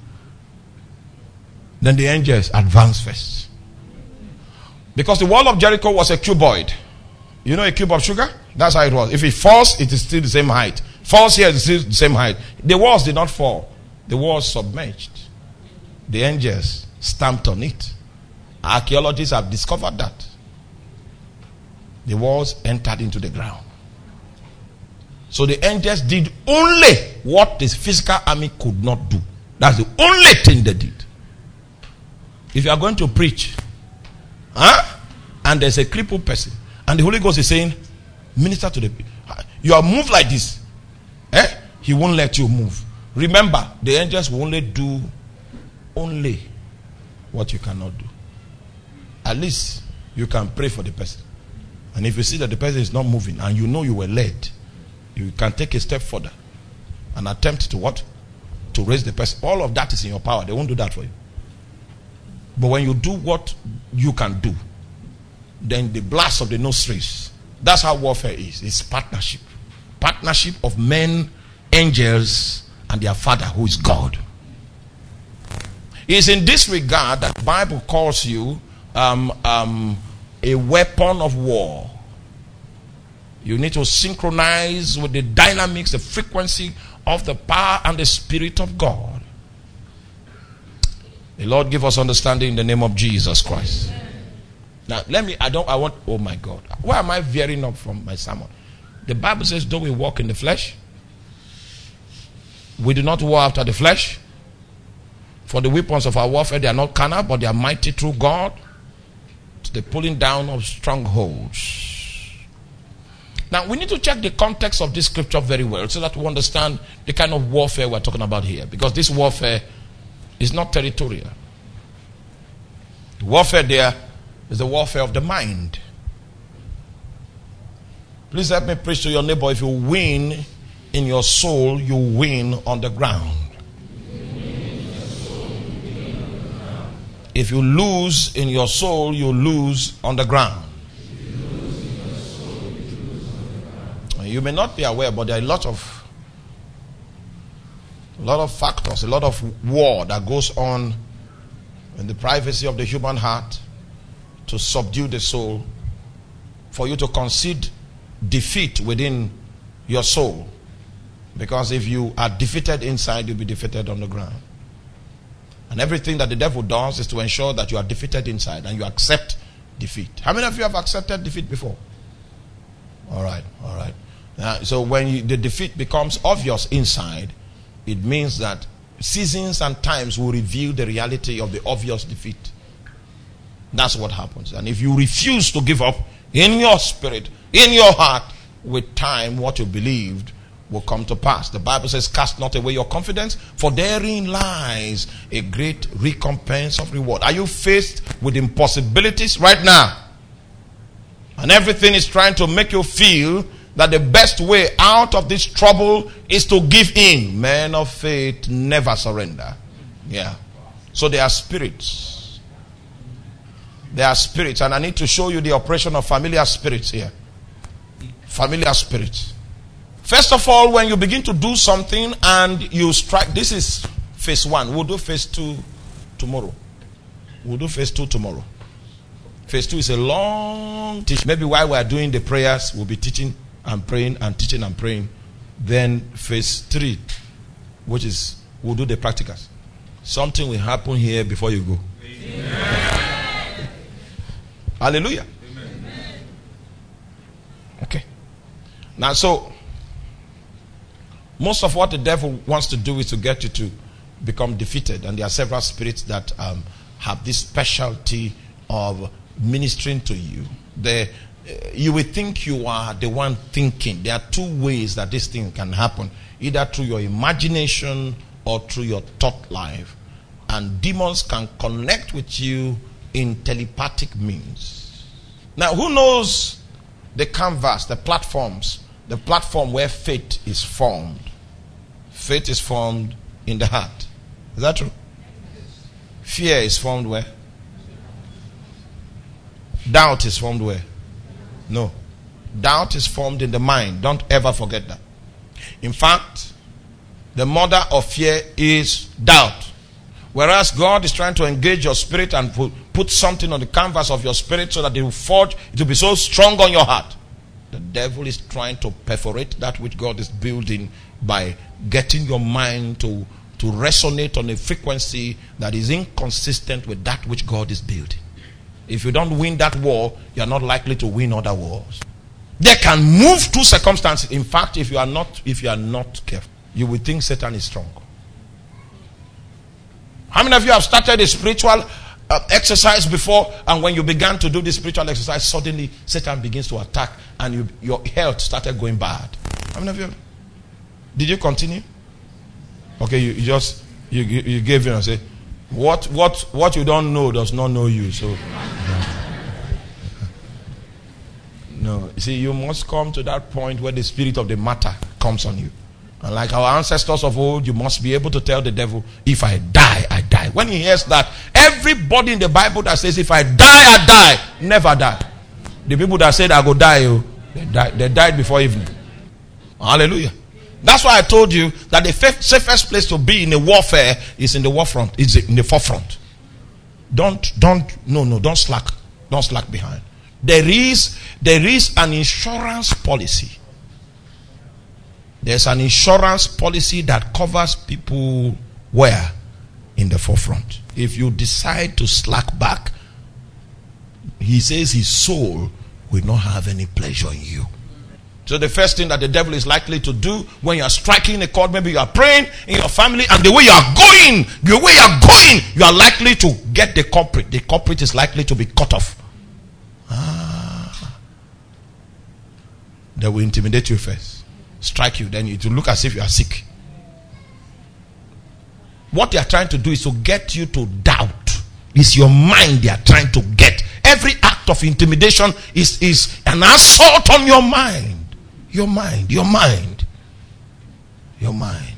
Speaker 1: then the angels advanced first. Because the wall of Jericho was a cuboid. You know a cube of sugar? That's how it was. If it falls, it is still the same height. Falls here, it's still the same height. The walls did not fall. The walls submerged. The angels stamped on it. Archaeologists have discovered that. The walls entered into the ground. So the angels did only what the physical army could not do. That's the only thing they did. If you are going to preach, huh? And there's a crippled person, and the Holy Ghost is saying, minister to the people. You are moved like this. Eh? He won't let you move. Remember, the angels will only do only what you cannot do. At least you can pray for the person. And if you see that the person is not moving and you know you were led, you can take a step further and attempt to what? To raise the person. All of that is in your power. They won't do that for you. But when you do what you can do, then the blast of the nostrils, that's how warfare is. It's partnership. Partnership of men, angels, and their Father who is God. It's in this regard that the Bible calls you um, um, a weapon of war. You need to synchronize with the dynamics, the frequency of the power and the Spirit of God. The Lord give us understanding in the name of Jesus Christ. Now, let me, I don't, I want, oh my God. Why am I veering up from my sermon? The Bible says, don't we walk in the flesh? We do not war after the flesh. For the weapons of our warfare, they are not carnal, but they are mighty through God to the pulling down of strongholds. Now, we need to check the context of this scripture very well so that we understand the kind of warfare we're talking about here. Because this warfare It's not territorial. The warfare there is the warfare of the mind. Please help me preach to your neighbor. If you win in your soul, you win on the ground. If you lose in your soul, you lose on the ground. You may not be aware, but there are a lot of a lot of factors, a lot of war that goes on in the privacy of the human heart to subdue the soul, for you to concede defeat within your soul. Because if you are defeated inside, you'll be defeated on the ground. And everything that the devil does is to ensure that you are defeated inside and you accept defeat. How many of you have accepted defeat before? All right, all right. Uh, so when you, the defeat becomes obvious inside, it means that seasons and times will reveal the reality of the obvious defeat. That's what happens. And if you refuse to give up in your spirit, in your heart, with time, what you believed will come to pass. The Bible says, cast not away your confidence, for therein lies a great recompense of reward. Are you faced with impossibilities right now? And everything is trying to make you feel that the best way out of this trouble is to give in. Men of faith never surrender. Yeah. So they are spirits. They are spirits. And I need to show you the operation of familiar spirits here. Familiar spirits. First of all, when you begin to do something and you strike, this is phase one. We'll do phase two tomorrow. We'll do phase two tomorrow. Phase two is a long teach. Maybe while we are doing the prayers, we'll be teaching and praying and teaching and praying. Then phase three, which is we'll do the practicals. Something will happen here before you go. Amen. Hallelujah. Amen. Okay. Now, so most of what the devil wants to do is to get you to become defeated, and there are several spirits that um, have this specialty of ministering to you. They You will think you are the one thinking. There are two ways that this thing can happen. Either through your imagination or through your thought life. And demons can connect with you in telepathic means. Now, who knows the canvas, the platforms, the platform where faith is formed? Faith is formed in the heart. Is that true? Fear is formed where? Doubt is formed where? No. Doubt is formed in the mind. Don't ever forget that. In fact, the mother of fear is doubt. Whereas God is trying to engage your spirit and put something on the canvas of your spirit so that it will forge, it will be so strong on your heart. The devil is trying to perforate that which God is building by getting your mind to, to resonate on a frequency that is inconsistent with that which God is building. If you don't win that war, you are not likely to win other wars. They can move through circumstances. In fact, if you are not, if you are not careful, you will think Satan is strong. How many of you have started a spiritual uh, exercise before, and when you began to do this spiritual exercise, suddenly Satan begins to attack, and you, your health started going bad? How many of you? Did you continue? Okay, you, you just you, you, you gave in and say, What what what you don't know does not know you. So no, you see, you must come to that point where the spirit of the matter comes on you. And like our ancestors of old, you must be able to tell the devil, if I die, I die. When he hears that, everybody in the Bible that says, if I die, I die, never die. The people that said, I go die, oh, they died, they died before evening. Hallelujah. That's why I told you that the safest place to be in a warfare is in the war front, is in the forefront. Don't, don't, no, no, don't slack. Don't slack behind. There is, there is an insurance policy. There's an insurance policy that covers people where? In the forefront. If you decide to slack back, he says his soul will not have any pleasure in you. So the first thing that the devil is likely to do when you are striking a chord, maybe you are praying in your family, and the way you are going, the way you are going, you are likely to get the culprit. The culprit is likely to be cut off. Ah. They will intimidate you first. Strike you, then it will look as if you are sick. what they are trying to do is to get you to doubt. It's your mind they are trying to get. Every act of intimidation is, is an assault on your mind. Your mind, your mind, your mind.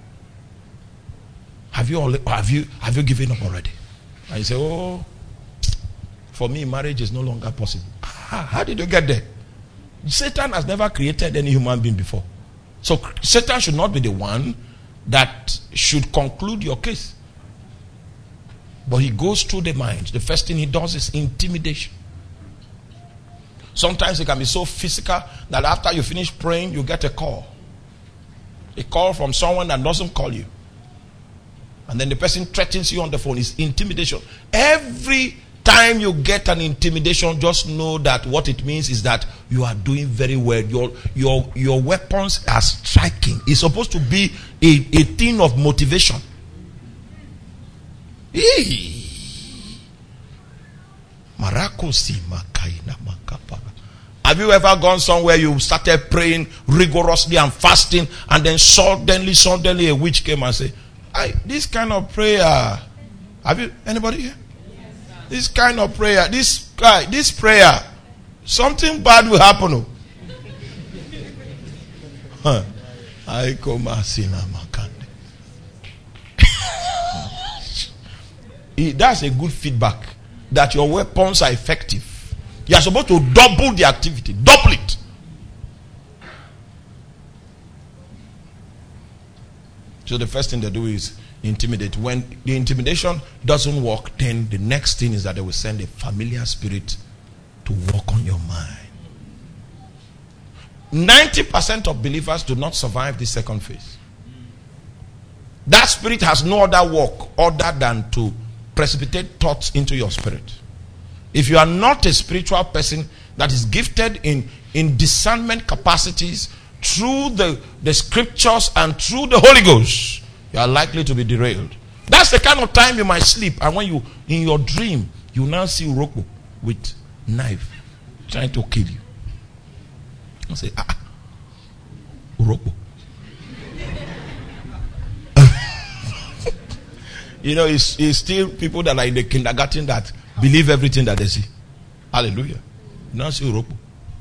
Speaker 1: Have you all, have you have you given up already? And you say, oh, for me, marriage is no longer possible. How, how did you get there? Satan has never created any human being before. So Satan should not be the one that should conclude your case. But he goes through the mind. The first thing he does is intimidation. Sometimes it can be so physical that after you finish praying, you get a call. A call from someone that doesn't call you. And then the person threatens you on the phone. It's intimidation. Every time you get an intimidation, just know that what it means is that you are doing very well. Your your your weapons are striking. It's supposed to be a, a thing of motivation. Have you ever gone somewhere you started praying rigorously and fasting, and then suddenly, suddenly a witch came and said, I, this kind of prayer, have you, anybody here? Yes, this kind of prayer, this guy, this prayer, something bad will happen. Huh. I come That's a good feedback that your weapons are effective. You are supposed to double the activity, double it. So the first thing they do is intimidate. When the intimidation doesn't work, then the next thing is that they will send a familiar spirit to work on your mind. ninety percent of believers do not survive the second phase. That spirit has no other work other than to precipitate thoughts into your spirit. If you are not a spiritual person that is gifted in, in discernment capacities through the, the scriptures and through the Holy Ghost, you are likely to be derailed. That's the kind of time you might sleep, and when you, in your dream, you now see Uroko with knife trying to kill you. You say, ah, Uroko. You know, it's, it's still people that are in the kindergarten that believe everything that they see. Hallelujah. You now see Uroko.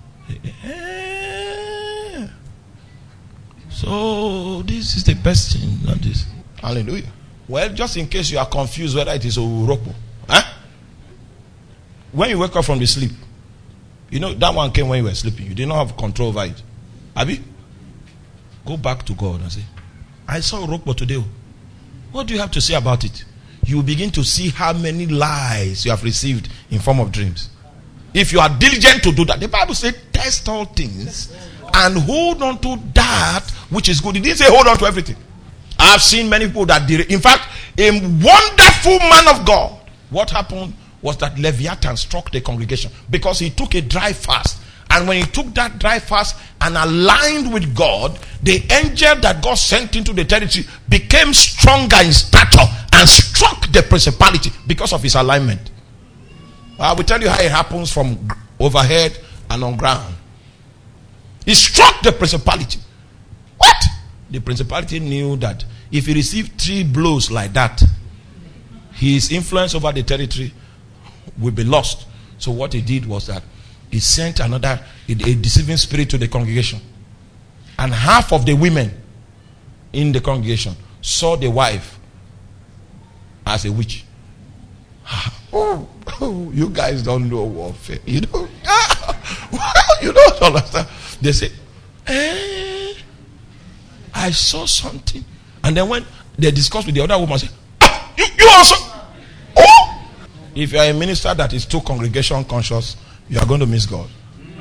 Speaker 1: So this is the best thing, not this. Hallelujah. Well, just in case you are confused whether it is Uroko. Huh? When you wake up from the sleep, you know that one came when you were sleeping. You did not have control over it. Abi? Go back to God and say, I saw Uroko today. What do you have to say about it? You will begin to see how many lies you have received in form of dreams. If you are diligent to do that, the Bible says, test all things and hold on to that which is good. It didn't say hold on to everything. I have seen many people that did it. In fact, a wonderful man of God. What happened was that Leviathan struck the congregation because he took a dry fast. And when he took that dry fast and aligned with God, the angel that God sent into the territory became stronger in stature and struck the principality because of his alignment. I will tell you how it happens from overhead and on ground. He struck the principality. What? The principality knew that if he received three blows like that, his influence over the territory will be lost. So what he did was that he sent another, a, a deceiving spirit to the congregation. And half of the women in the congregation saw the wife as a witch. Oh, oh you guys don't know warfare. You don't, you don't understand. They say, eh, I saw something. And then when they discussed with the other woman, say, ah, you, you also. Oh! If you are a minister that is too congregation conscious, you are going to miss God.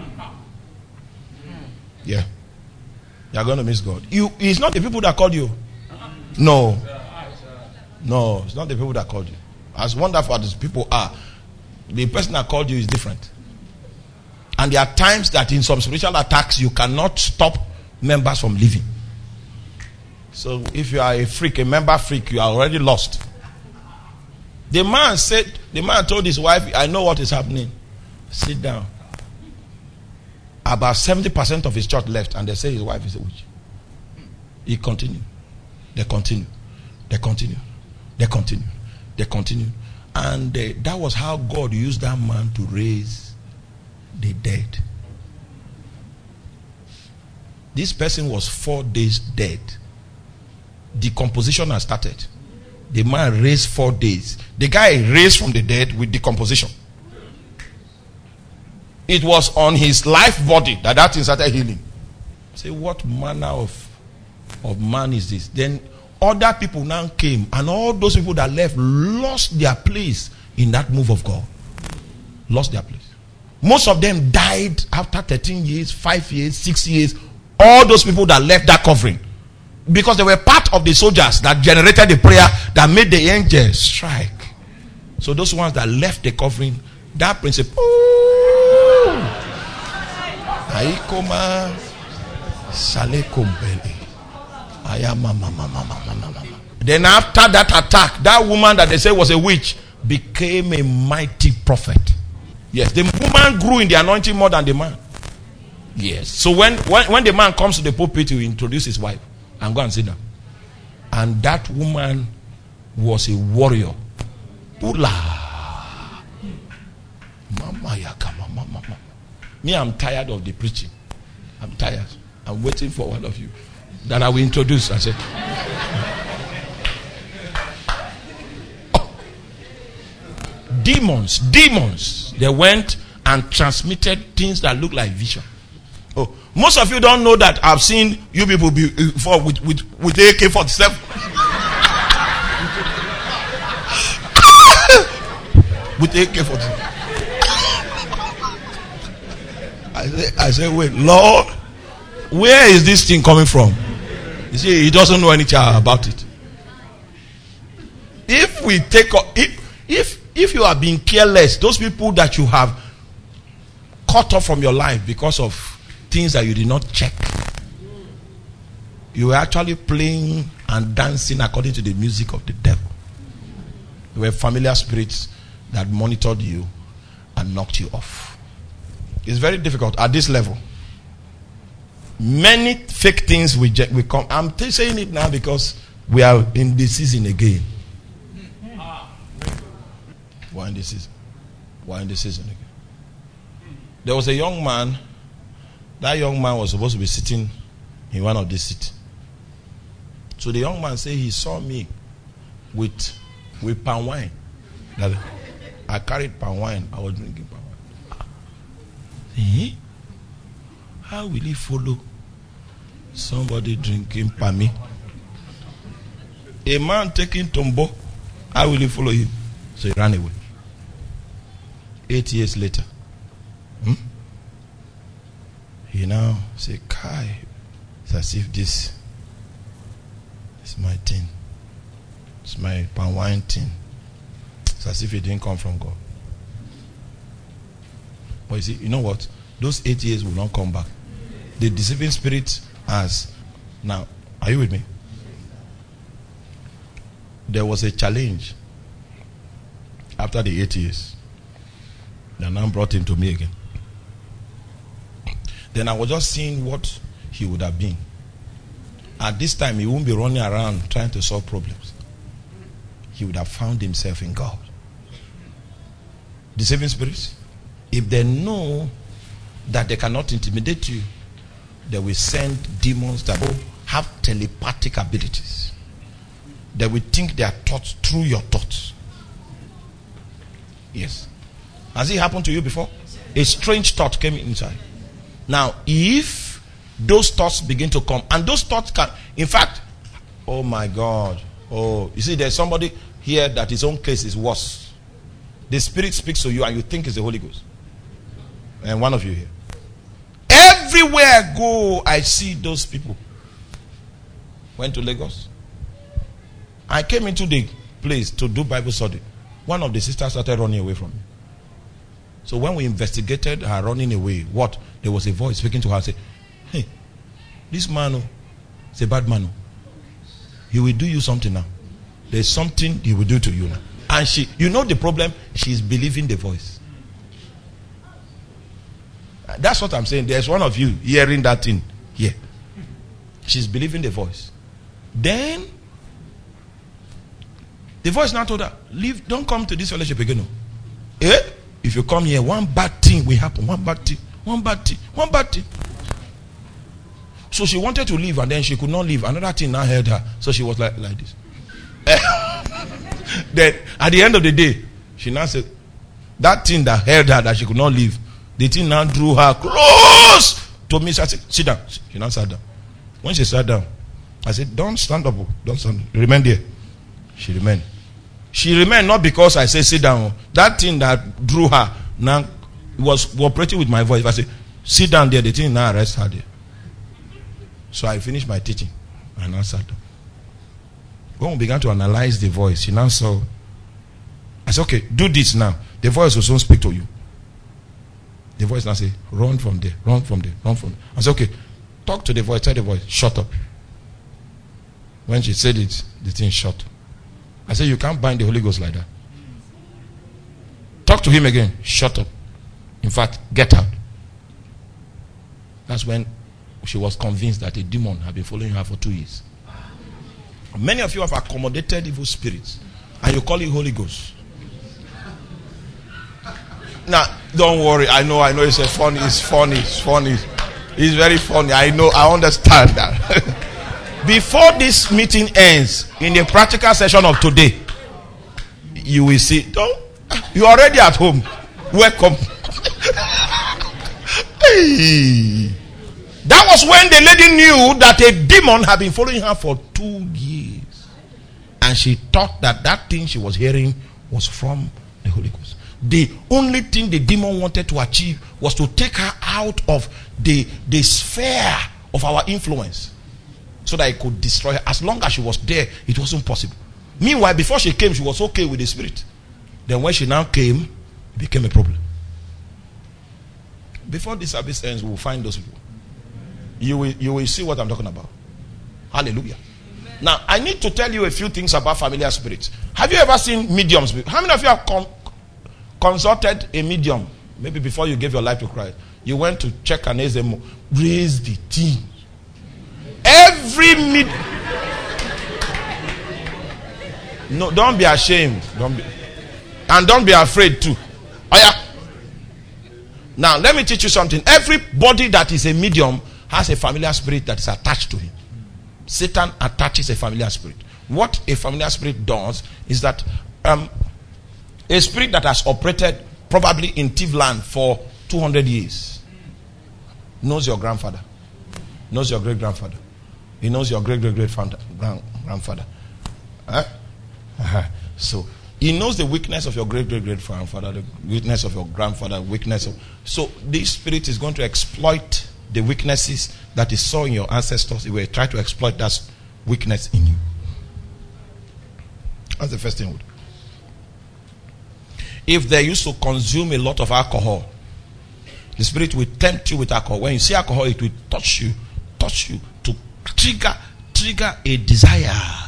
Speaker 1: Yeah. You are going to miss God. You, it's not the people that called you. No. No, it's not the people that called you. As wonderful as people are, the person that called you is different. And there are times that in some spiritual attacks, you cannot stop members from leaving. So if you are a freak, a member freak, you are already lost. The man said, the man told his wife, I know what is happening. Sit down. About seventy percent of his church left, and they say his wife is a witch. He continued. They continue. They continue. They continued. They continued. And uh, that was how God used that man to raise the dead. This person was four days dead. Decomposition has started. The man raised four days. The guy raised from the dead with decomposition. It was on his life body that that thing started healing. Say, what manner of, of man is this? Then other people now came, and all those people that left lost their place in that move of God. Lost their place. Most of them died after thirteen years, five years, six years. All those people that left that covering, because they were part of the soldiers that generated the prayer that made the angels strike. So those ones that left the covering, that principle. Aikoma Salekombele. Then after that attack, that woman that they say was a witch became a mighty prophet. Yes, the woman grew in the anointing more than the man. Yes. So when, when, when the man comes to the pulpit, he introduce his wife and go and sit down. And that woman was a warrior. Ula. Mama yaka, mama, mama. Me, I'm tired of the preaching. I'm tired. I'm waiting for one of you that I will introduce. I said, oh. Demons, demons. They went and transmitted things that look like vision. Oh, most of you don't know that I've seen you people be uh, with with with A K forty-seven. With A K forty-seven. I say, I say, wait, Lord, where is this thing coming from? You see, he doesn't know anything about it. If we take, if if if you are being careless, those people that you have cut off from your life because of things that you did not check, you were actually playing and dancing according to the music of the devil. There were familiar spirits that monitored you and knocked you off. It's very difficult at this level. Many fake things we we come. I'm t- saying it now because we are in this season again. We're in this season. We're in this season again. There was a young man. That young man was supposed to be sitting in one of these seats. So the young man said he saw me with with palm wine. That I carried palm wine. I was drinking palm wine. Eh? How will he follow somebody drinking palmy? A man taking tombo, how will he follow him? So he ran away. Eight years later, hmm? He now say, Kai, it's as if this is my thing. It's my palm wine thing. It's as if it didn't come from God. But you see, you know what? Those eight years will not come back. The deceiving spirit has. Now, are you with me? There was a challenge after the eight years. They now brought him to me again. Then I was just seeing what he would have been. At this time, he won't be running around trying to solve problems. He would have found himself in God. Deceiving spirits, if they know that they cannot intimidate you, they will send demons that will have telepathic abilities. They will think their thoughts through your thoughts. Yes. Has it happened to you before? A strange thought came inside. Now, if those thoughts begin to come, and those thoughts can, in fact, oh my God, oh, you see, there's somebody here that his own case is worse. The Spirit speaks to you and you think it's the Holy Ghost. And one of you here. Everywhere I go, I see those people. Went to Lagos. I came into the place to do Bible study. One of the sisters started running away from me. So when we investigated her running away, what? There was a voice speaking to her and said, hey, this man oh, is a bad man. Oh. He will do you something now. There's something he will do to you now. And she, you know the problem? She's believing the voice. That's what I'm saying. There's one of you hearing that thing here. She's believing the voice. Then, The voice now told her, leave, don't come to this fellowship again. No. Eh? If you come here, one bad thing will happen. One bad thing. One bad thing. One bad thing. So she wanted to leave and then she could not leave. Another thing now held her. So she was like, like this. Then at the end of the day, she now said, that thing that held her that she could not leave, the thing now drew her close to me. So I said, sit down. She now sat down. When she sat down, I said, don't stand up. Don't stand up. Remain there. She remained. She remained not because I said sit down. That thing that drew her now was cooperating with my voice. If I said, sit down there, the thing now arrests her there. So I finished my teaching and I sat down. When we began to analyze the voice, she now saw. I said, okay, do this now. The voice will soon speak to you. The voice now say, run from there, run from there, run from there. I said, okay, talk to the voice, tell the voice, shut up. When she said it, the thing shut. I said, you can't bind the Holy Ghost like that. Talk to him again. Shut up. In fact, get out. That's when she was convinced that a demon had been following her for two years. Many of you have accommodated evil spirits and you call it Holy Ghost. Now, don't worry. I know, I know it's a funny, it's funny, it's funny. It's very funny. I know, I understand that. Before this meeting ends, in the practical session of today, you will see. Don't, you're already at home. Welcome. Hey. That was when the lady knew that a demon had been following her for two years. And she thought that that thing she was hearing was from the Holy Ghost. The only thing the demon wanted to achieve was to take her out of the, the sphere of our influence, so that it could destroy her. As long as she was there, it wasn't possible. Meanwhile, before she came, she was okay with the spirit. Then when she now came, it became a problem. Before this service ends, we will find those people. You will, you will see what I'm talking about. Hallelujah. Amen. Now, I need to tell you a few things about familiar spirits. Have you ever seen mediums? How many of you have con- consulted a medium? Maybe before you gave your life to Christ. You went to check an S M O. Raise the team. Every mid. No, don't be ashamed. Don't be, and don't be afraid too. Oh yeah. Now let me teach you something. Everybody that is a medium has a familiar spirit that is attached to him. Satan attaches a familiar spirit. What a familiar spirit does is that um, a spirit that has operated probably in Tivland for two hundred years knows your grandfather, knows your great grandfather. He knows your great great great grandfather. Huh? Uh-huh. So he knows the weakness of your great great great grandfather, the weakness of your grandfather, weakness of. So this spirit is going to exploit the weaknesses that he saw in your ancestors. He will try to exploit that weakness in you. That's the first thing. If they used to consume a lot of alcohol, the spirit will tempt you with alcohol. When you see alcohol, it will touch you, touch you to trigger, trigger a desire.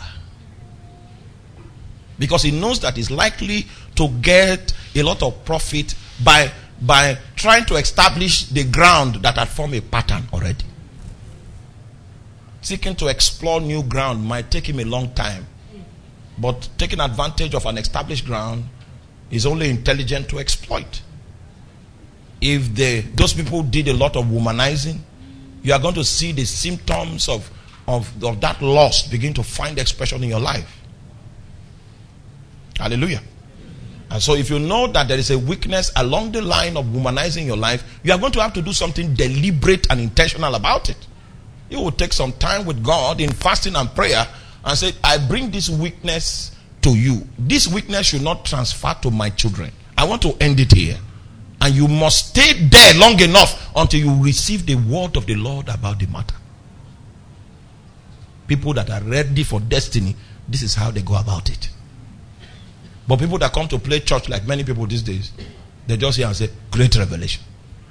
Speaker 1: Because he knows that he's likely to get a lot of profit by, by trying to establish the ground that had formed a pattern already. Seeking to explore new ground might take him a long time. But taking advantage of an established ground is only intelligent to exploit. If they, those people did a lot of womanizing, you are going to see the symptoms of, of, of that lust begin to find expression in your life. Hallelujah. And so if you know that there is a weakness along the line of womanizing your life, you are going to have to do something deliberate and intentional about it. You will take some time with God in fasting and prayer and say, I bring this weakness to you. This weakness should not transfer to my children. I want to end it here. And you must stay there long enough until you receive the word of the Lord about the matter. People that are ready for destiny, this is how they go about it. But people that come to play church, like many people these days, they just hear and say, great revelation.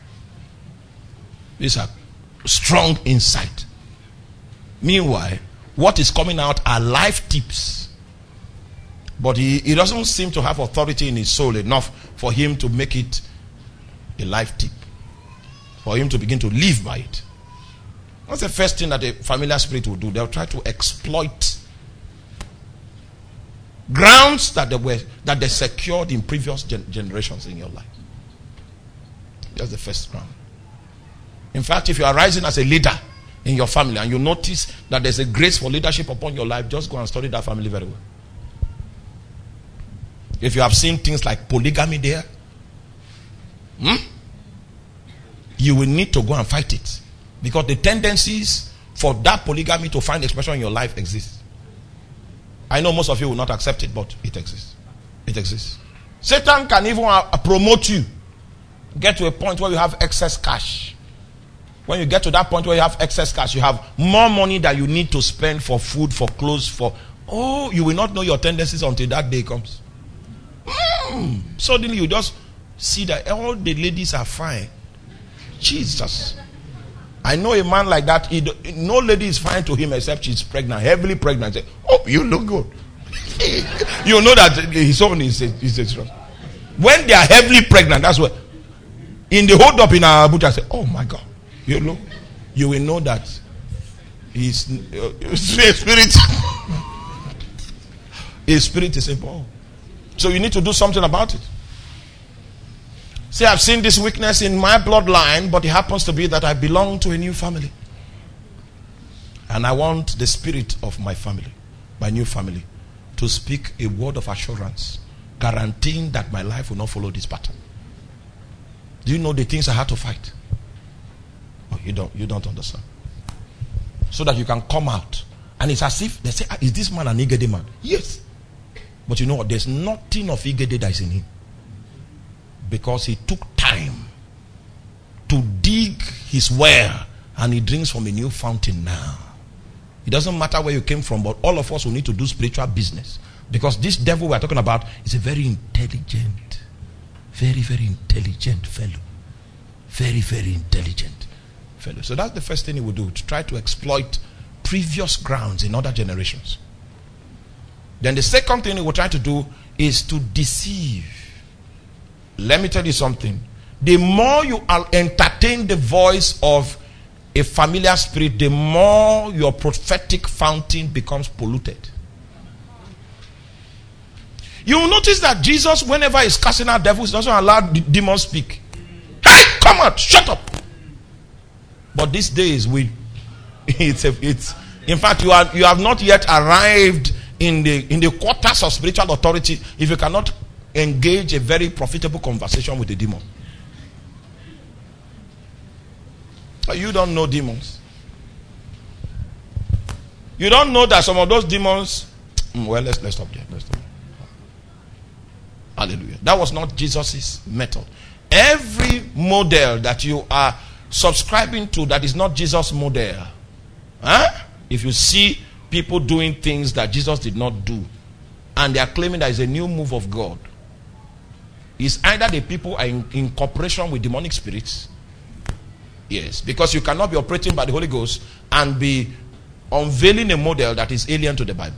Speaker 1: These are strong insight. Meanwhile, what is coming out are life tips. But he, he doesn't seem to have authority in his soul enough for him to make it a life tip. For him to begin to live by it. What's the first thing that a familiar spirit will do? They'll try to exploit Grounds that they were that they secured in previous gen- generations in your life. That's the first ground. In fact, if you are rising as a leader in your family and you notice that there's a grace for leadership upon your life, just go and study that family very well. If you have seen things like polygamy there, hmm, you will need to go and fight it. Because the tendencies for that polygamy to find expression in your life exist. I know most of you will not accept it, but it exists. It exists. Satan can even uh, promote you. Get to a point where you have excess cash. When you get to that point where you have excess cash, you have more money that you need to spend for food, for clothes, for... Oh, you will not know your tendencies until that day comes. Mm. Suddenly you just see that all the ladies are fine. Jesus. I know a man like that. He, no lady is fine to him except she's pregnant, heavily pregnant. Say, oh, you look good. You know that his own is a, is a when they are heavily pregnant, that's what. In the hold up in our Abuja, I say, oh my God. You know, you will know that his, uh, his spirit, his spirit is involved. So you need to do something about it. See, I've seen this weakness in my bloodline, but it happens to be that I belong to a new family. And I want the spirit of my family, my new family, to speak a word of assurance, guaranteeing that my life will not follow this pattern. Do you know the things I had to fight? Oh, you don't, you don't understand. So that you can come out. And it's as if they say, is this man an Igede man? Yes. But you know what? There's nothing of Igede that is in him. Because he took time to dig his well and he drinks from a new fountain now. It doesn't matter where you came from, but all of us will need to do spiritual business. Because this devil we're talking about is a very intelligent, very, very intelligent fellow. Very, very intelligent fellow. So that's the first thing he will do, to try to exploit previous grounds in other generations. Then the second thing he will try to do is to deceive. Let me tell you something. The more you entertain the voice of a familiar spirit, the more your prophetic fountain becomes polluted. You will notice that Jesus, whenever he's casting out devils, doesn't allow the demons speak. Hey, come out, shut up. But these days, we, it's, a, it's, in fact, you are you have not yet arrived in the in the quarters of spiritual authority if you cannot engage a very profitable conversation with the demon. You don't know demons. You don't know that some of those demons. Well, let's let's stop there. Let's stop. Hallelujah. That was not Jesus's method. Every model that you are subscribing to that is not Jesus' model, huh? If you see people doing things that Jesus did not do, and they are claiming that is a new move of God, it's either the people are in, in cooperation with demonic spirits. Yes, because you cannot be operating by the Holy Ghost and be unveiling a model that is alien to the Bible.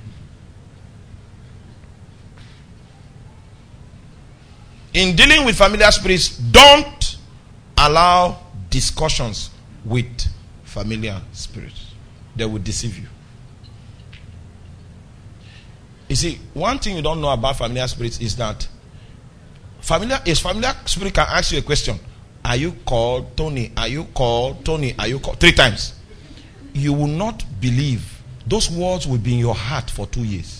Speaker 1: In dealing with familiar spirits, don't allow discussions with familiar spirits. They will deceive you. You see, one thing you don't know about familiar spirits is that familiar is familiar spirit can ask you a question. Are you called Tony? Are you called Tony? Are you called? Three times. You will not believe. Those words will be in your heart for two years.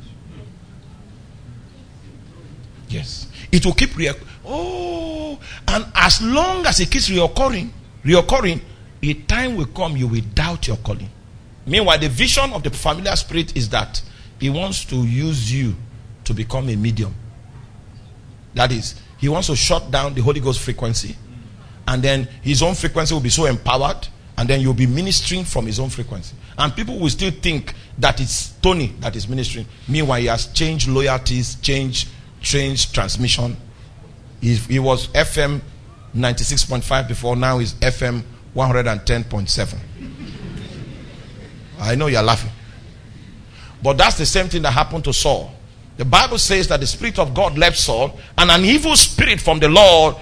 Speaker 1: Yes. It will keep reoccurring. Oh, and as long as it keeps reoccurring, reoccurring, a time will come you will doubt your calling. Meanwhile, the vision of the familiar spirit is that he wants to use you to become a medium. That is, he wants to shut down the Holy Ghost frequency, and then his own frequency will be so empowered, and then you'll be ministering from his own frequency. And people will still think that it's Tony that is ministering. Meanwhile, he has changed loyalties, changed, changed transmission. He, he was F M ninety-six point five before, now he's F M one hundred ten point seven. I know you're laughing. But that's the same thing that happened to Saul. The Bible says that the Spirit of God left Saul, and an evil spirit from the Lord.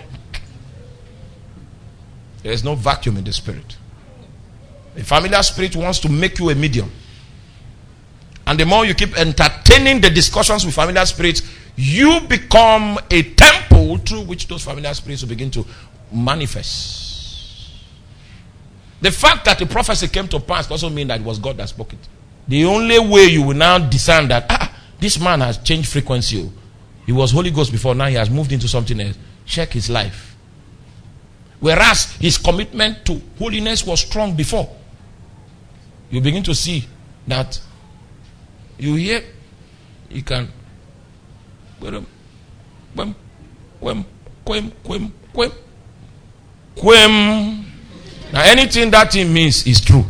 Speaker 1: There is no vacuum in the spirit. A familiar spirit wants to make you a medium. And the more you keep entertaining the discussions with familiar spirits, you become a temple through which those familiar spirits will begin to manifest. The fact that the prophecy came to pass doesn't mean that it was God that spoke it. The only way you will now discern that ah, this man has changed frequency. He was Holy Ghost before, now he has moved into something else. Check his life. Whereas his commitment to holiness was strong before. You begin to see that you hear, you can quem, quem, quem, quem, quem, quem. Now anything that thing means is true.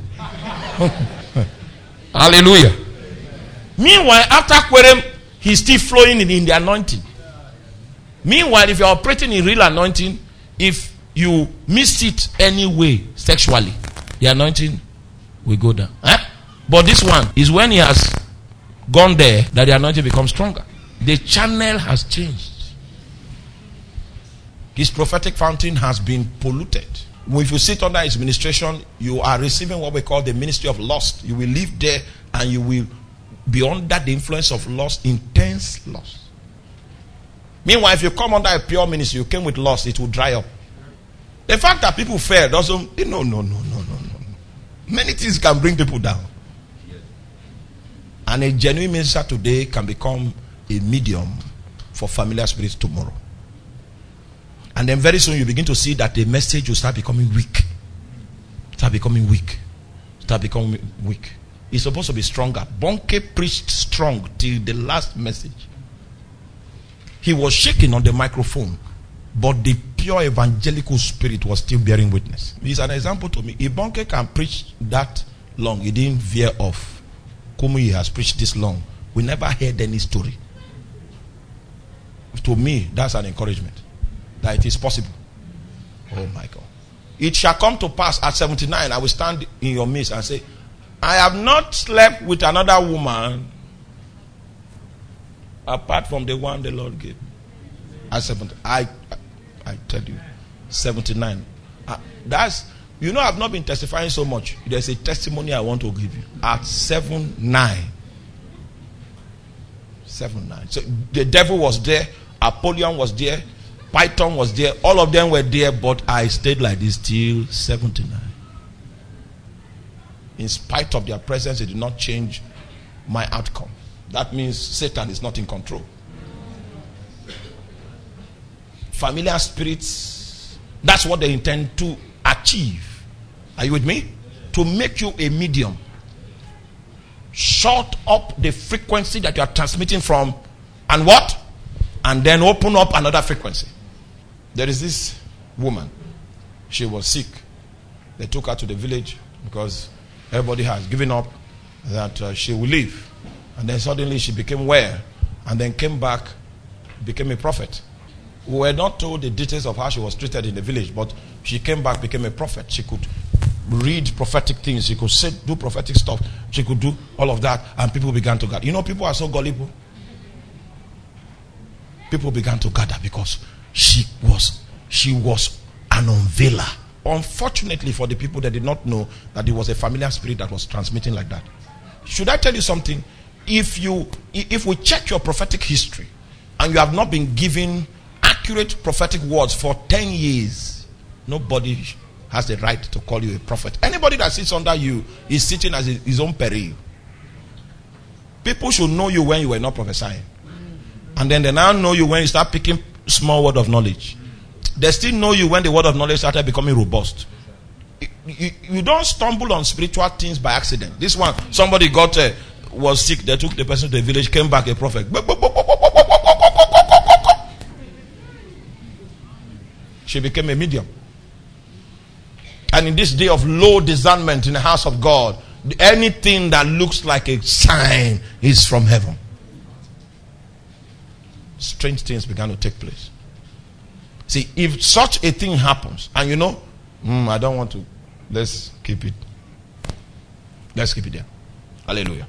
Speaker 1: Hallelujah. Meanwhile, after querem, he's still flowing in, in the anointing. Meanwhile, if you're operating in real anointing, if you miss it anyway sexually, the anointing will go down. Huh? But this one is when he has gone there that the anointing becomes stronger. The channel has changed. His prophetic fountain has been polluted. If you sit under his ministration, you are receiving what we call the ministry of lust. You will live there and you will be under the influence of lust, intense lust. Meanwhile, if you come under a pure ministry, you came with lust, it will dry up. The fact that people fail doesn't, no, no, no, no, no, no. Many things can bring people down. And a genuine minister today can become a medium for familiar spirits tomorrow. And then very soon you begin to see that the message will start becoming weak. Start becoming weak. Start becoming weak. It's supposed to be stronger. Bonke preached strong till the last message. He was shaking on the microphone, but the pure evangelical spirit was still bearing witness. It's an example to me. If Bonke can preach that long, he didn't veer off. Kumuyi has preached this long. We never heard any story. To me, that's an encouragement that it is possible. Oh my God. It shall come to pass at seventy-nine, I will stand in your midst and say, I have not slept with another woman apart from the one the Lord gave. At seventy, I, I, I tell you, seventy-nine. Uh, that's, you know, I've not been testifying so much. There's a testimony I want to give you. At seven, nine. Seven, nine. So the devil was there. Apollyon was there. Python was there. All of them were there, but I stayed like this till seventy-nine. In spite of their presence, it did not change my outcome. That means Satan is not in control. Familiar spirits, that's what they intend to achieve. Are you with me? To make you a medium. Shut up the frequency that you are transmitting from, and what? And then open up another frequency. There is this woman. She was sick. They took her to the village because everybody has given up that uh, she will live. And then suddenly she became well. And then came back, became a prophet. We were not told the details of how she was treated in the village, but she came back, became a prophet. She could read prophetic things. She could say, do prophetic stuff. She could do all of that. And people began to gather. You know, people are so gullible. People began to gather because she was, she was an unveiler. Unfortunately for the people that did not know that it was a familiar spirit that was transmitting like that. Should I tell you something? If you, if we check your prophetic history and you have not been given accurate prophetic words for ten years, nobody has the right to call you a prophet. Anybody that sits under you is sitting as his own peril. People should know you when you were not prophesying. And then they now know you when you start picking small word of knowledge. They still know you when the word of knowledge started becoming robust. You, you, you don't stumble on spiritual things by accident. This one, somebody got uh, was sick. They took the person to the village, came back a prophet. She became a medium. And in this day of low discernment in the house of God, anything that looks like a sign is from heaven. Strange things began to take place. See, if such a thing happens, and you know, mm, I don't want to, let's keep it. Let's keep it there. Hallelujah.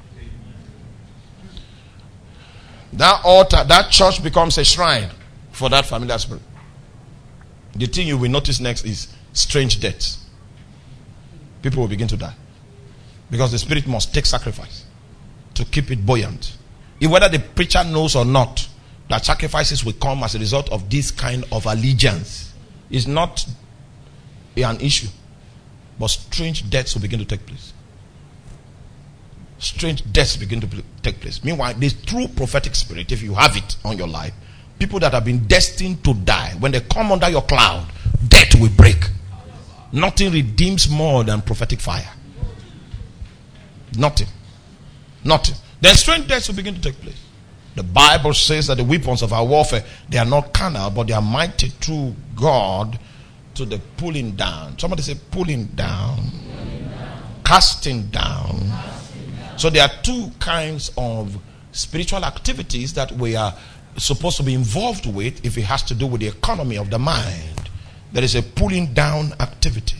Speaker 1: That altar, that church becomes a shrine for that familiar spirit. The thing you will notice next is strange deaths. People will begin to die. Because the spirit must take sacrifice. to keep it buoyant. If whether the preacher knows or not that sacrifices will come as a result of this kind of allegiance is not an issue. But strange deaths will begin to take place. Strange deaths begin to take place. Meanwhile, the true prophetic spirit, if you have it on your life, people that have been destined to die, when they come under your cloud, death will break. Nothing redeems more than prophetic fire. Nothing. Nothing. Then strange deaths will begin to take place. The Bible says that the weapons of our warfare, they are not carnal, but they are mighty through God to the pulling down. Somebody say pulling down. Pulling down. Casting down. Casting down. So there are two kinds of spiritual activities that we are supposed to be involved with if it has to do with the economy of the mind. There is a pulling down activity.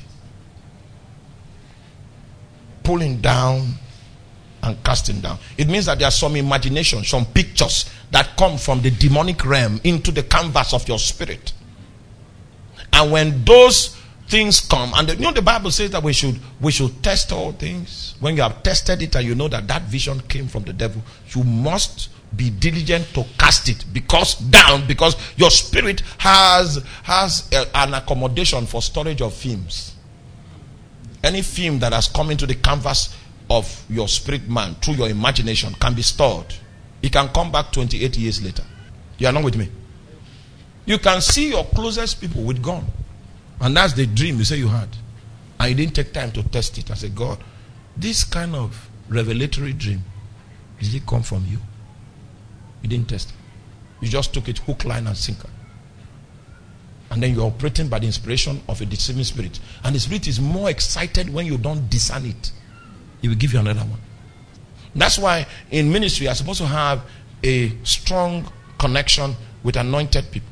Speaker 1: Pulling down and casting down. It means that there are some imagination, some pictures that come from the demonic realm into the canvas of your spirit. And when those things come, and the, you know the Bible says that we should we should test all things. When you have tested it and you know that that vision came from the devil, you must be diligent to cast it because down because your spirit has has a, an accommodation for storage of films. Any film that has come into the canvas of your spirit man through your imagination can be stored. It can come back twenty-eight years later. You are not with me? You can see your closest people with gone. And that's the dream you say you had. And you didn't take time to test it. I said, God, this kind of revelatory dream, did it come from you? You didn't test it. You just took it hook, line, and sinker. And then you're operating by the inspiration of a deceiving spirit. And the spirit is more excited when you don't discern it. He will give you another one. That's why in ministry, you're supposed to have a strong connection with anointed people.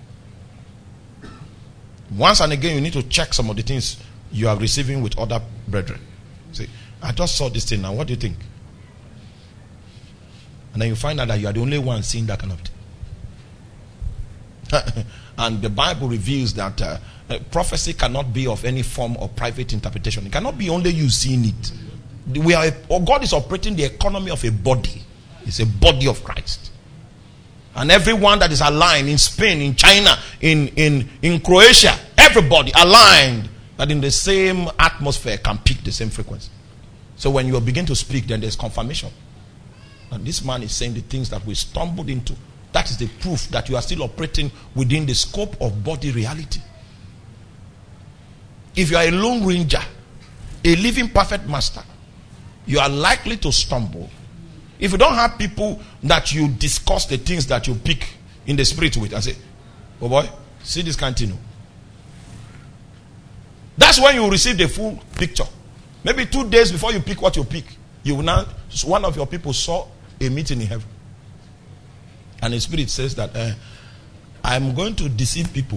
Speaker 1: Once and again, you need to check some of the things you are receiving with other brethren. Say, I just saw this thing now. What do you think? And then you find out that you are the only one seeing that kind of thing. And the Bible reveals that uh, uh, prophecy cannot be of any form of private interpretation. It cannot be only you seeing it. We are, or God is operating the economy of a body. It's a body of Christ. And everyone that is aligned in Spain, in China, in, in, in Croatia, everybody aligned that in the same atmosphere can pick the same frequency. So when you begin to speak, then there's confirmation. And this man is saying the things that we stumbled into. That is the proof that you are still operating within the scope of body reality. If you are a lone ranger, a living perfect master, you are likely to stumble. If you don't have people that you discuss the things that you pick in the spirit with, I say, oh boy, see this kind of thing. That's when you receive the full picture. Maybe two days before you pick what you pick, you will now, one of your people saw a meeting in heaven. And the spirit says that uh, I'm going to deceive people.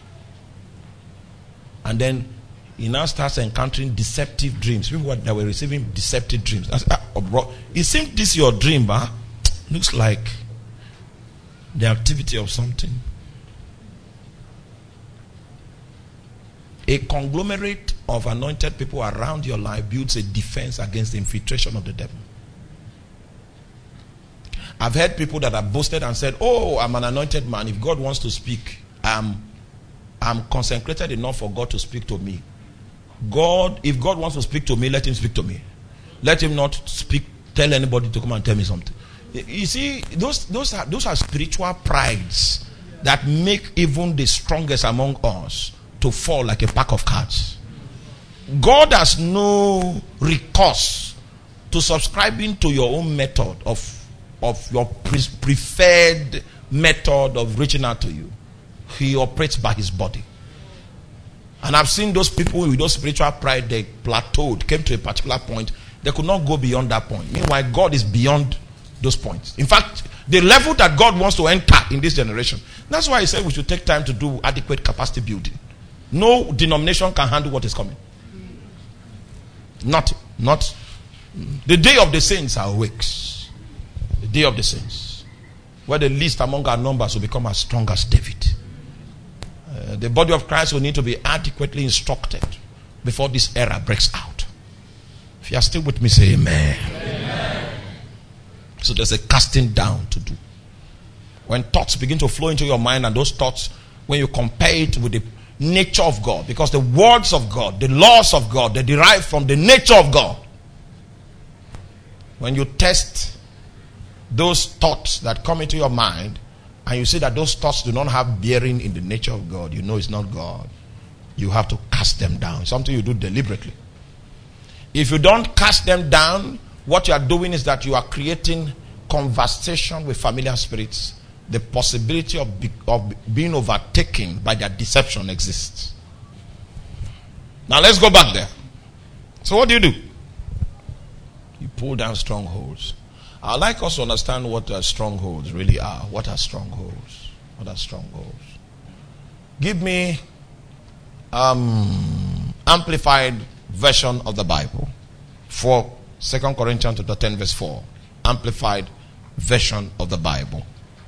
Speaker 1: And then he now starts encountering deceptive dreams. People that were receiving deceptive dreams. I said, ah, oh, bro, it seems this your dream, huh? Looks like the activity of something. A conglomerate of anointed people around your life builds a defense against the infiltration of the devil. I've heard people that have boasted and said, oh, I'm an anointed man. If God wants to speak, I'm, I'm consecrated enough for God to speak to me. God, if God wants to speak to me, let him speak to me. Let him not speak, tell anybody to come and tell me something. You see, those, those, are, those are spiritual prides that make even the strongest among us to fall like a pack of cards. God has no recourse to subscribing to your own method of of your pre- preferred method of reaching out to you. He operates by his body. And I've seen those people with those spiritual pride, they plateaued, came to a particular point. They could not go beyond that point. Meanwhile, God is beyond those points. In fact, the level that God wants to enter in this generation. That's why he said we should take time to do adequate capacity building. No denomination can handle what is coming. Not, not. The day of the saints are awakes. The day of the saints, where the least among our numbers will become as strong as David. Uh, the body of Christ will need to be adequately instructed before this era breaks out. If you are still with me, say amen. Amen. So there's a casting down to do. When thoughts begin to flow into your mind, and those thoughts, when you compare it with the nature of God, because the words of God, the laws of God, they derive from the nature of God. When you test those thoughts that come into your mind, and you see that those thoughts do not have bearing in the nature of God, you know it's not God. You have to cast them down. Something you do deliberately. If you don't cast them down, what you are doing is that you are creating conversation with familiar spirits. The possibility of, be, of being overtaken by their deception exists. Now let's go back there. So what do you do? You pull down strongholds. I'd like us to understand what uh, strongholds really are. What are strongholds? What are strongholds? Give me um, amplified version of the Bible for Second Corinthians chapter ten verse four. Amplified version of the Bible.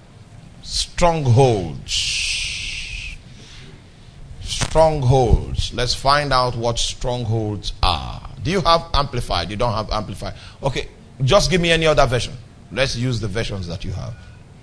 Speaker 1: Strongholds. Strongholds. Let's find out what strongholds are. Do you have amplified? You don't have amplified. Okay, just give me any other version. Let's use the versions that you have.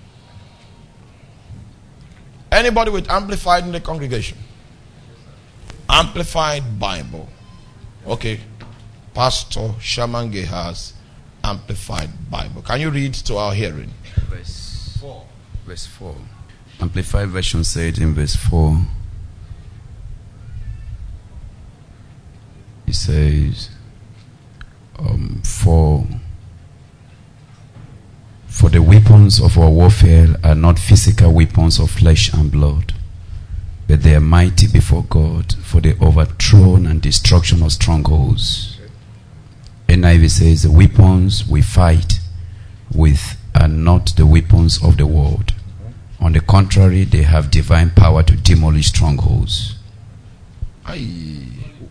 Speaker 1: Anybody with amplified in the congregation? Amplified Bible. Okay. Pastor Shamange has amplified Bible. Can you read to our hearing?
Speaker 2: Verse four. Verse four. Amplified version said in verse four. It says, um, for for the weapons of our warfare are not physical weapons of flesh and blood, but they are mighty before God for the overthrow and destruction of strongholds. N I V says the weapons we fight with are not the weapons of the world. On the contrary, they have divine power to demolish strongholds.
Speaker 1: Aye.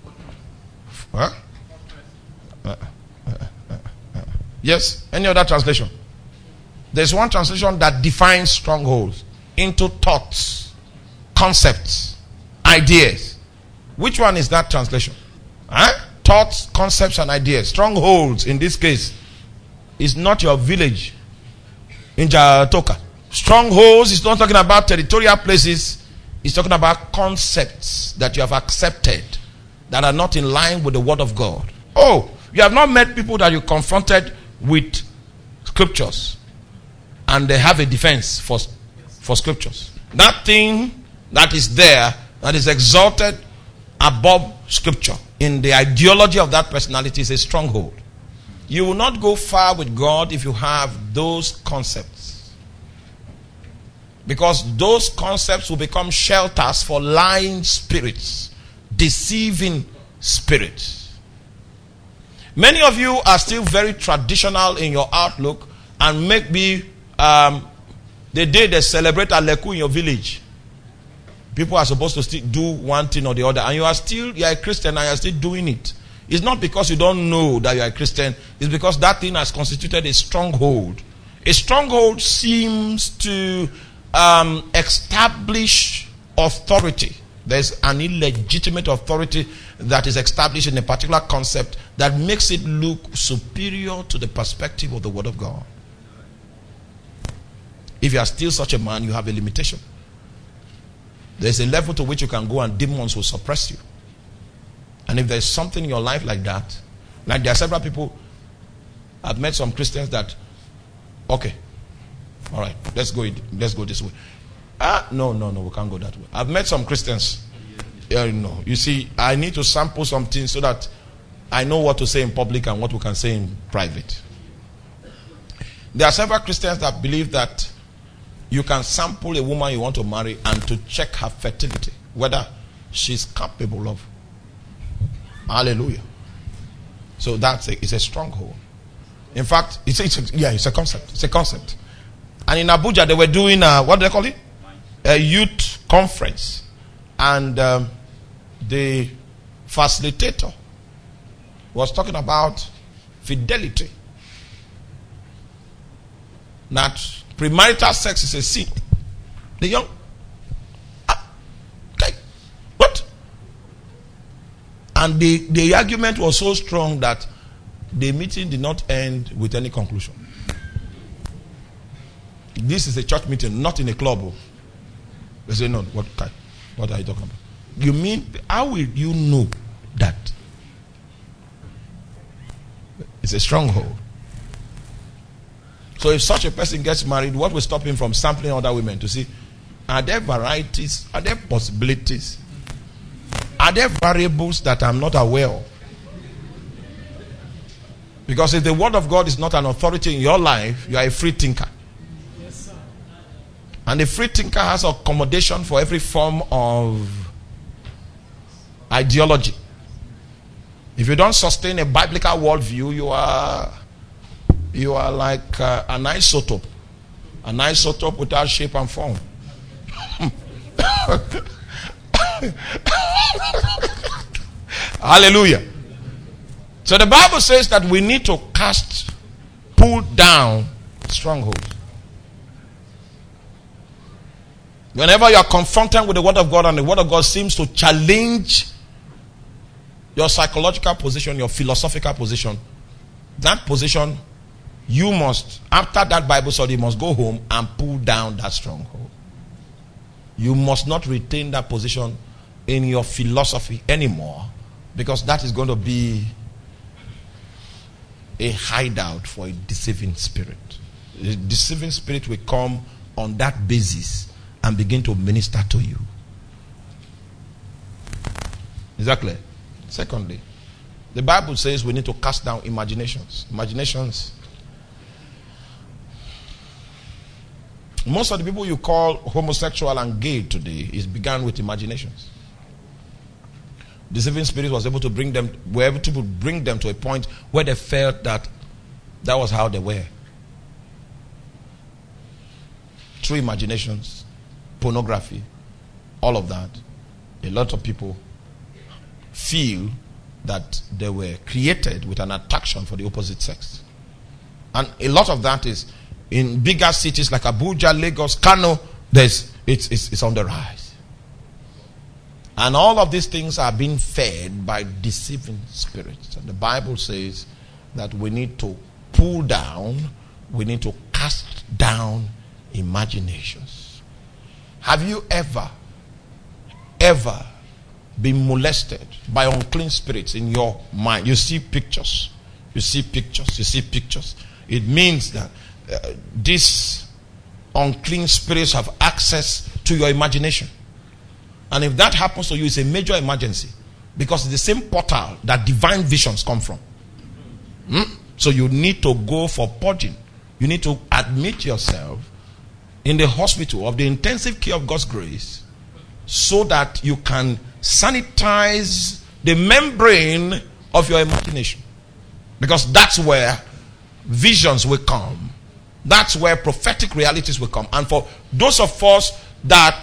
Speaker 1: Huh? Uh, uh, uh, uh, uh. Yes, any other translation? There's one translation that defines strongholds into thoughts, concepts, ideas. Which one is that translation? Huh? Thoughts, concepts, and ideas. Strongholds, in this case, is not your village in Jatoka. Strongholds is not talking about territorial places. It's talking about concepts that you have accepted that are not in line with the word of God. Oh, you have not met people that you confronted with scriptures and they have a defense for, for scriptures. That thing that is there, that is exalted above scripture, in the ideology of that personality, is a stronghold. You will not go far with God if you have those concepts, because those concepts will become shelters for lying spirits, deceiving spirits. Many of you are still very traditional in your outlook, and maybe um, the day they celebrate Aleku in your village, people are supposed to still do one thing or the other, and you are still, you are a Christian and you are still doing it. It's not because you don't know that you are a Christian. It's because that thing has constituted a stronghold. A stronghold seems to um, establish authority. There's an illegitimate authority that is established in a particular concept that makes it look superior to the perspective of the Word of God. If you are still such a man, you have a limitation. There's a level to which you can go and demons will suppress you. And if there's something in your life like that, like there are several people, I've met some Christians that, okay, all right, let's go, let's go this way. Ah, no, no, no, we can't go that way. I've met some Christians. Yeah, no, you see, I need to sample something so that I know what to say in public and what we can say in private. There are several Christians that believe that you can sample a woman you want to marry and to check her fertility, whether she's capable of. Hallelujah. So that's a, it's a stronghold. In fact, it's a, it's a, yeah, it's a concept. It's a concept. And in Abuja, they were doing a, what do they call it? A youth conference. And um, the facilitator was talking about fidelity. That premarital sex is a sin. The young, ah, okay, what? And the, the argument was so strong that the meeting did not end with any conclusion. This is a church meeting, not in a club. Oh. They say, no, what kind? What are you talking about? You mean, how will you know that? It's a stronghold. So if such a person gets married, what will stop him from sampling other women to see, are there varieties? Are there possibilities? Are there variables that I'm not aware of? Because if the word of God is not an authority in your life, you are a free thinker. Yes, sir. And a free thinker has accommodation for every form of ideology. If you don't sustain a biblical worldview, you are you are like uh, an isotope. An isotope without shape and form. Hallelujah. So the Bible says that we need to cast, pull down strongholds. Whenever you are confronted with the word of God and the word of God seems to challenge your psychological position, your philosophical position, that position, you must, after that Bible study, you must go home and pull down that stronghold. You must not retain that position in your philosophy anymore, because that is going to be a hideout for a deceiving spirit. A deceiving spirit will come on that basis and begin to minister to you. Is that clear? Secondly, the Bible says we need to cast down imaginations. Imaginations. Most of the people you call homosexual and gay today is began with imaginations. Deceiving spirit was able to bring them, were able to bring them to a point where they felt that that was how they were. Through imaginations, pornography, all of that, a lot of people feel that they were created with an attraction for the opposite sex. And a lot of that is in bigger cities like Abuja, Lagos, Kano, there's, it's, it's, it's on the rise. And all of these things are being fed by deceiving spirits. And the Bible says that we need to pull down, we need to cast down imaginations. Have you ever, ever been molested by unclean spirits in your mind? You see pictures, you see pictures, you see pictures. It means that uh, these unclean spirits have access to your imagination. And if that happens to you, it's a major emergency. Because it's the same portal that divine visions come from. Hmm? So you need to go for purging. You need to admit yourself in the hospital of the intensive care of God's grace, so that you can sanitize the membrane of your imagination. Because that's where visions will come. That's where prophetic realities will come. And for those of us that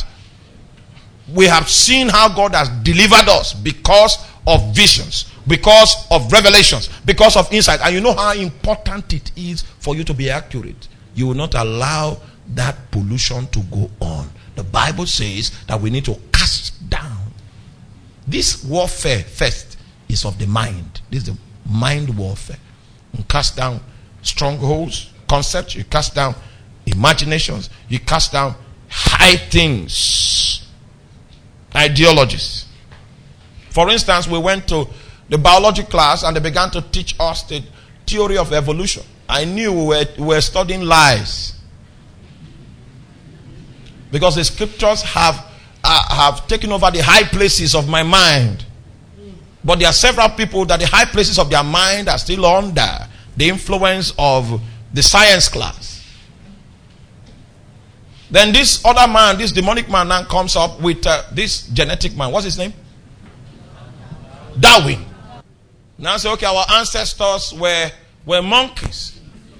Speaker 1: we have seen how God has delivered us because of visions, because of revelations, because of insight, and you know how important it is for you to be accurate, you will not allow that pollution to go on. The Bible says that we need to cast down. This warfare first is of the mind. This is the mind warfare. You cast down strongholds, concepts, you cast down imaginations, you cast down high things, ideologies. For instance, we went to the biology class and they began to teach us the theory of evolution. I knew we were, we were studying lies, because the scriptures have uh, have taken over the high places of my mind. But there are several people that the high places of their mind are still under the influence of the science class. Then this other man, this demonic man, now comes up with uh, this genetic man. What's his name? Darwin. Now say, okay, our ancestors were, were monkeys.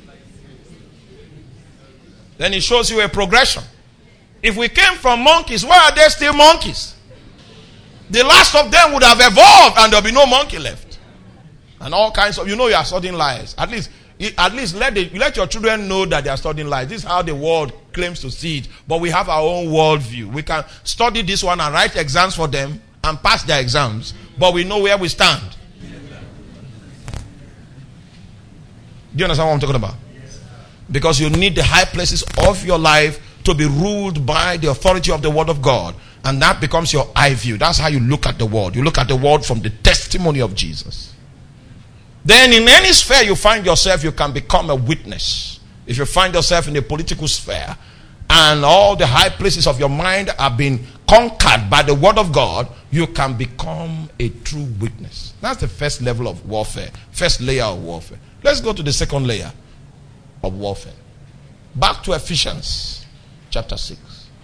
Speaker 1: Then he shows you a progression. If we came from monkeys, why are there still monkeys? The last of them would have evolved and there'll be no monkey left. And all kinds of, you know, you are studying lies. At least, at least let the, let your children know that they are studying lies. This is how the world claims to see it. But we have our own worldview. We can study this one and write exams for them and pass their exams. But we know where we stand. Do you understand what I'm talking about? Because you need the high places of your life to be ruled by the authority of the word of God. And that becomes your eye view. That's how you look at the world. You look at the world from the testimony of Jesus. Then in any sphere you find yourself, you can become a witness. If you find yourself in the political sphere and all the high places of your mind have been conquered by the word of God, you can become a true witness. That's the first level of warfare. First layer of warfare. Let's go to the second layer of warfare. Back to Ephesians chapter six.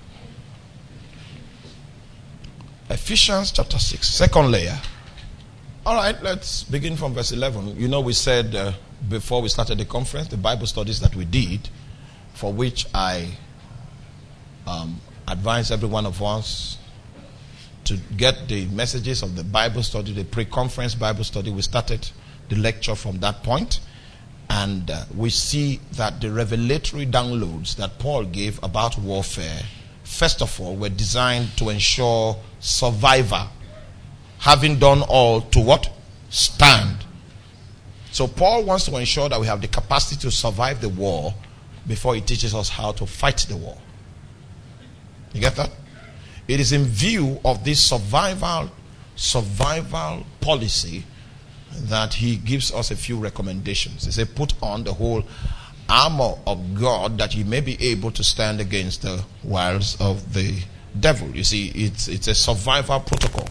Speaker 1: Ephesians chapter six, second layer. All right, let's begin from verse eleven. You know, we said uh, before we started the conference, the Bible studies that we did, for which I um, advise every one of us to get the messages of the Bible study, the pre-conference Bible study. We started the lecture from that point, and uh, we see that the revelatory downloads that Paul gave about warfare, first of all, were designed to ensure survival. Having done all, to what? Stand. So Paul wants to ensure that we have the capacity to survive the war before he teaches us how to fight the war. You get that? It is in view of this survival survival policy that he gives us a few recommendations. He said, put on the whole armor of God that you may be able to stand against the wiles of the devil. You see, it's it's a survival protocol.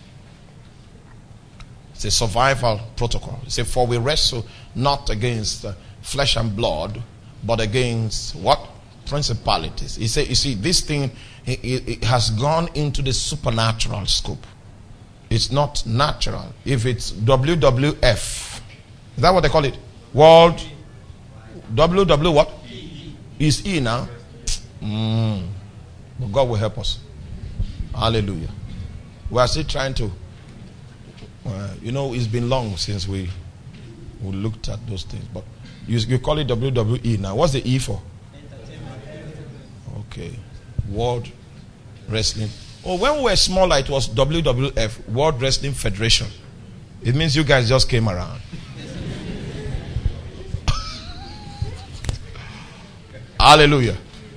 Speaker 1: It's a survival protocol. He said, for we wrestle not against uh, flesh and blood, but against what? Principalities. He said, you see, this thing it, it has gone into the supernatural scope. It's not natural. If it's W W F, is that what they call it? World W W what? Is E now? Mm. But God will help us. Hallelujah. We are still trying to. Uh, you know, it's been long since we we looked at those things. But you, you call it W W E now. What's the E for? Okay. World Wrestling. Oh, when we were smaller, it was W W F, World Wrestling Federation. It means you guys just came around. Hallelujah.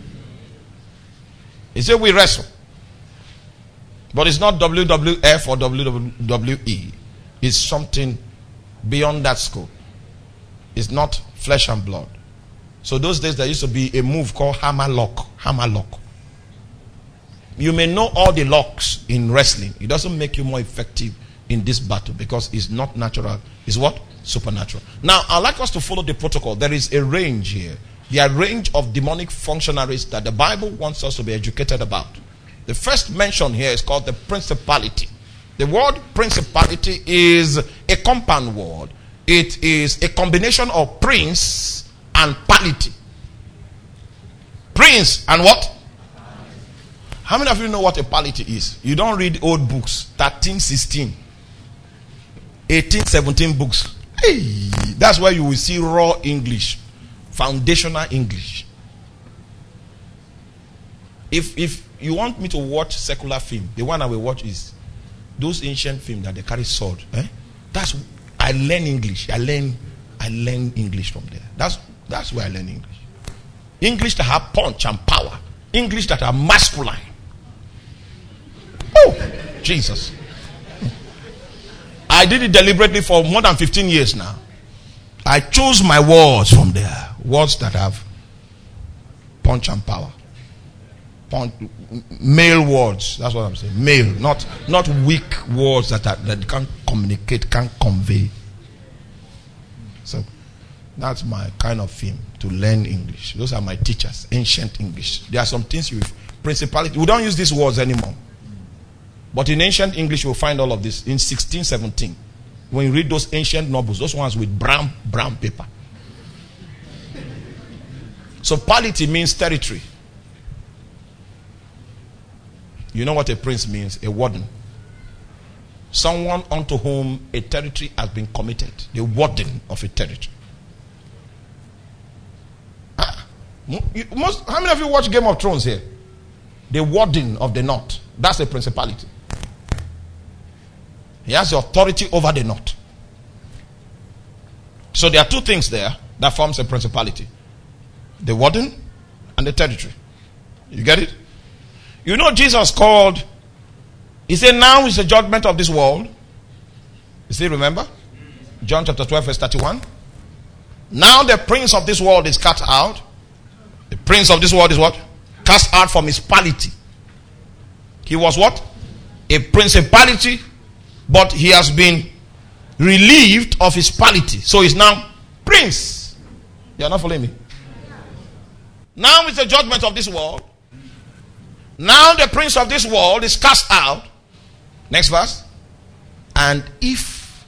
Speaker 1: He said we wrestle. But it's not W W F or W W E. It's something beyond that scope. It's not flesh and blood. So those days there used to be a move called hammer lock. Hammer lock. You may know all the locks in wrestling. It doesn't make you more effective in this battle because it's not natural. It's what? Supernatural. Now, I'd like us to follow the protocol. There is a range here. There are a range of demonic functionaries that the Bible wants us to be educated about. The first mention here is called the principality. The word principality is a compound word. It is a combination of prince and pality. Prince and what? How many of you know what a pality is? You don't read old books. thirteen, sixteen, eighteen, seventeen books. Hey, that's where you will see raw English. Foundational English. If if you want me to watch secular film, the one I will watch is those ancient films that they carry sword. Eh? That's I learn English. I learn I learn English from there. That's that's where I learn English. English that have punch and power. English that are masculine. Oh, Jesus. I did it deliberately for more than fifteen years now. I chose my words from there. Words that have punch and power. Punch, male words. That's what I'm saying. Male, not not weak words that are, that can't communicate, can't convey. So that's my kind of theme, to learn English. Those are my teachers, ancient English. There are some things you principality. We don't use these words anymore. But in ancient English, you'll find all of this. In sixteen seventeen, when you read those ancient novels, those ones with brown, brown paper. So polity means territory. You know what a prince means? A warden. Someone unto whom a territory has been committed. The warden of a territory. Ah, most, how many of you watch Game of Thrones here? The warden of the north. That's a principality. He has the authority over the north. So there are two things there that forms a principality. the warden, and the territory. You get it? You know Jesus called, he said, now is the judgment of this world. You still remember? John chapter twelve verse thirty-one. Now the prince of this world is cast out. The prince of this world is what? Cast out from his polity. He was what? A principality, but he has been relieved of his polity. So he's now prince. You are not following me? Now is the judgment of this world. Now the prince of this world is cast out. Next verse. And if,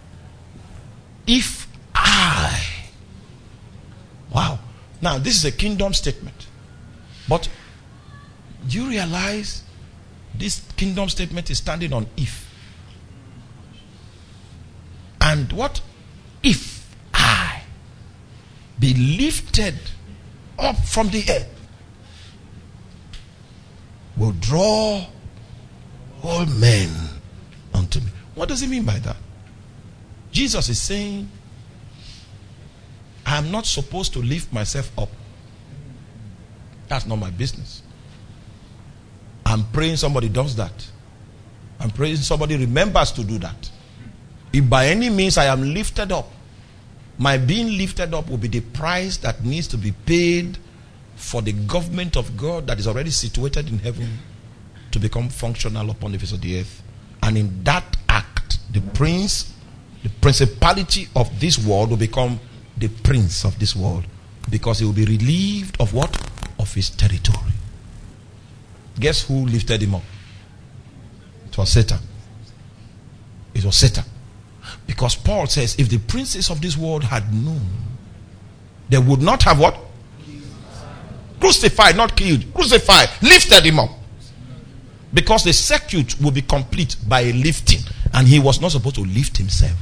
Speaker 1: if I, wow. Now this is a kingdom statement. But do you realize this kingdom statement is standing on if? And what? If I be lifted up from the earth, will draw all men unto me. What does he mean by that? Jesus is saying, I am not supposed to lift myself up. That's not my business. I'm praying somebody does that. I'm praying somebody remembers to do that. If by any means I am lifted up, my being lifted up will be the price that needs to be paid for the government of God that is already situated in heaven to become functional upon the face of the earth. And in that act, the prince, the principality of this world will become the prince of this world, because he will be relieved of what? Of his territory. Guess who lifted him up? It was Satan. It was Satan. Because Paul says, if the princes of this world had known, they would not have what? Crucified, not killed. Crucified. Lifted him up. Because the circuit will be complete by a lifting. And he was not supposed to lift himself.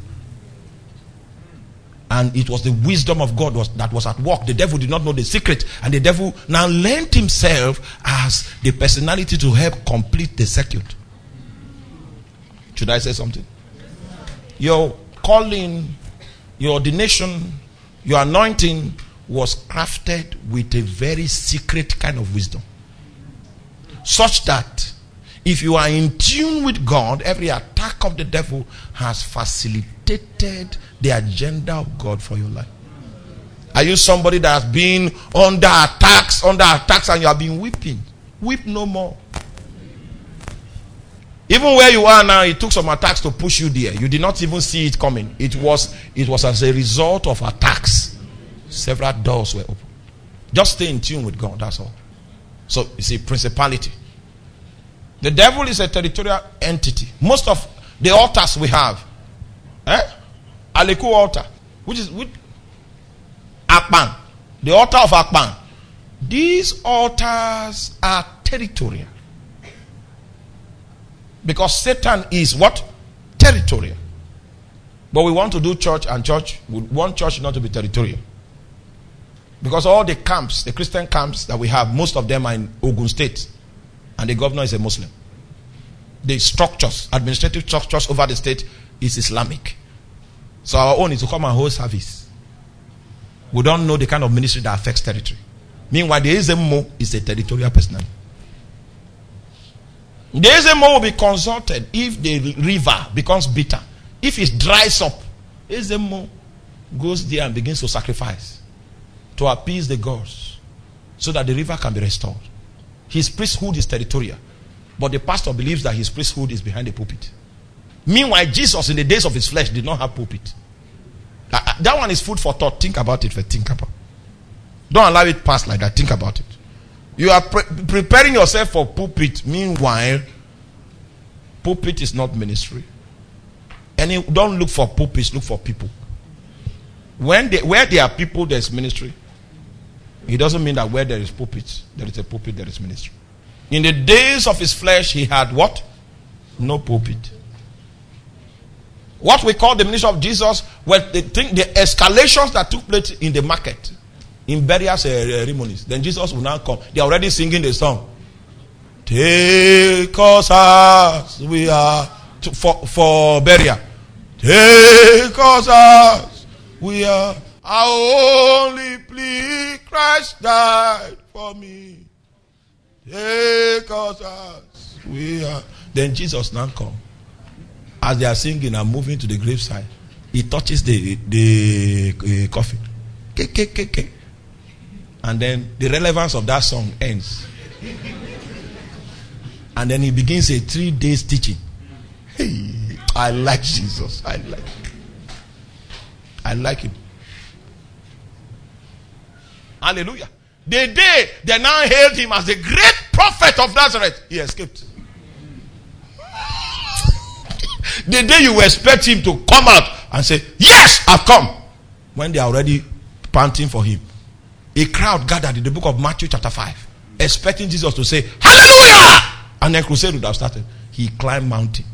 Speaker 1: And it was the wisdom of God was, that was at work. The devil did not know the secret. And the devil now lent himself as the personality to help complete the circuit. Should I say something? Your calling, your ordination, your anointing was crafted with a very secret kind of wisdom. Such that if you are in tune with God, every attack of the devil has facilitated the agenda of God for your life. Are you somebody that has been under attacks, under attacks, and you have been weeping? Weep no more. Even where you are now, it took some attacks to push you there. You did not even see it coming. It was, it was as a result of attacks. Several doors were open. Just stay in tune with God, that's all. So, you see, principality. The devil is a territorial entity. Most of the altars we have, eh? Aleku altar, which is with Akpan, the altar of Akpan. These altars are territorial. Because Satan is what? Territorial. But we want to do church, and church, we want church not to be territorial. Because all the camps, the Christian camps that we have, most of them are in Ogun State. And the governor is a Muslim. The structures, administrative structures over the state is Islamic. So our own is to come and hold service. We don't know the kind of ministry that affects territory. Meanwhile, the S M O is a territorial personality. The S M O will be consulted if the river becomes bitter. If it dries up, S M O goes there and begins to sacrifice to appease the gods so that the river can be restored. His priesthood is territorial, but the pastor believes that his priesthood is behind the pulpit. Meanwhile, Jesus in the days of his flesh did not have pulpit. That one is food for thought. Think about it. For think about. Don't allow it pass like that. Think about it. You are pre- preparing yourself for pulpit. Meanwhile, pulpit is not ministry. And you don't look for pulpits. Look for people. When they, where there are people, there is ministry. It doesn't mean that where there is pulpit, there is a pulpit, there is ministry. In the days of his flesh, he had what? No pulpit. What we call the ministry of Jesus were the, thing, the escalations that took place in the market, in burial ceremonies. Then Jesus will now come. They are already singing the song. Take us as we are to, for, for burial. Take us as we are. Our only plea Christ died for me. Take us as we are. Then Jesus now come. As they are singing and moving to the graveside, he touches the the uh, coffin. K, K, K, K. And then the relevance of that song ends. And then he begins a three days teaching. Hey, I like Jesus. I like him. I like him. Hallelujah. The day they now hailed him as the great prophet of Nazareth, he escaped. The day you expect him to come out and say, yes, I've come, when they are already panting for him. A crowd gathered in the book of Matthew chapter five, expecting Jesus to say, hallelujah! And then crusade would have started. He climbed mountain.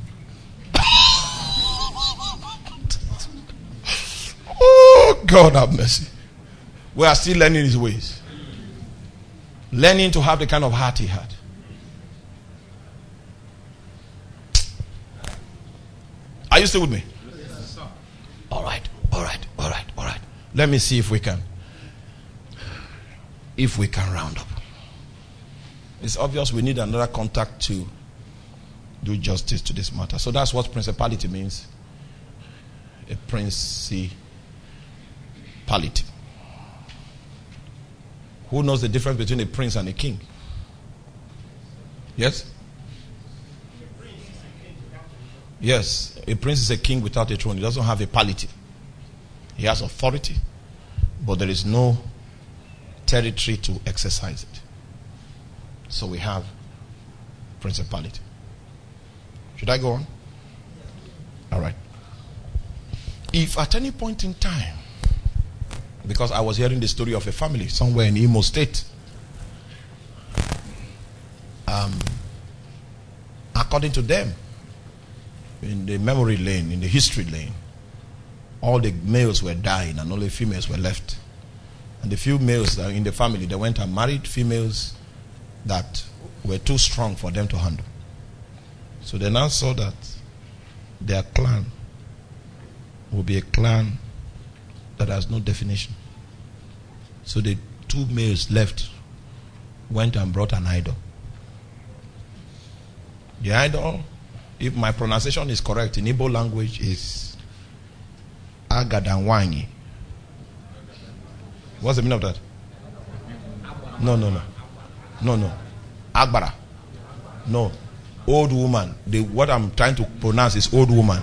Speaker 1: Oh, God have mercy. We are still learning his ways. Learning to have the kind of heart he had. Are you still with me? Yes, sir. All right, all right, all right, all right. Let me see if we can, if we can round up. It's obvious we need another contact to do justice to this matter. So that's what principality means. A principality. Who knows the difference between a prince and a king? Yes? Yes, a prince is a king without a throne. He doesn't have a polity. He has authority, but there is no territory to exercise it. So we have principality. Should I go on? All right. If at any point in time, because I was hearing the story of a family somewhere in Imo State, um, according to them, in the memory lane, in the history lane, all the males were dying and only females were left. And the few males that in the family, they went and married females that were too strong for them to handle. So they now saw that their clan will be a clan that has no definition. So the two males left went and brought an idol. The idol, if my pronunciation is correct in Igbo language, is Agadanwanyi. What's the meaning of that? No, no, no. No, no. Agbara. No. Old woman. The, what I'm trying to pronounce is old woman.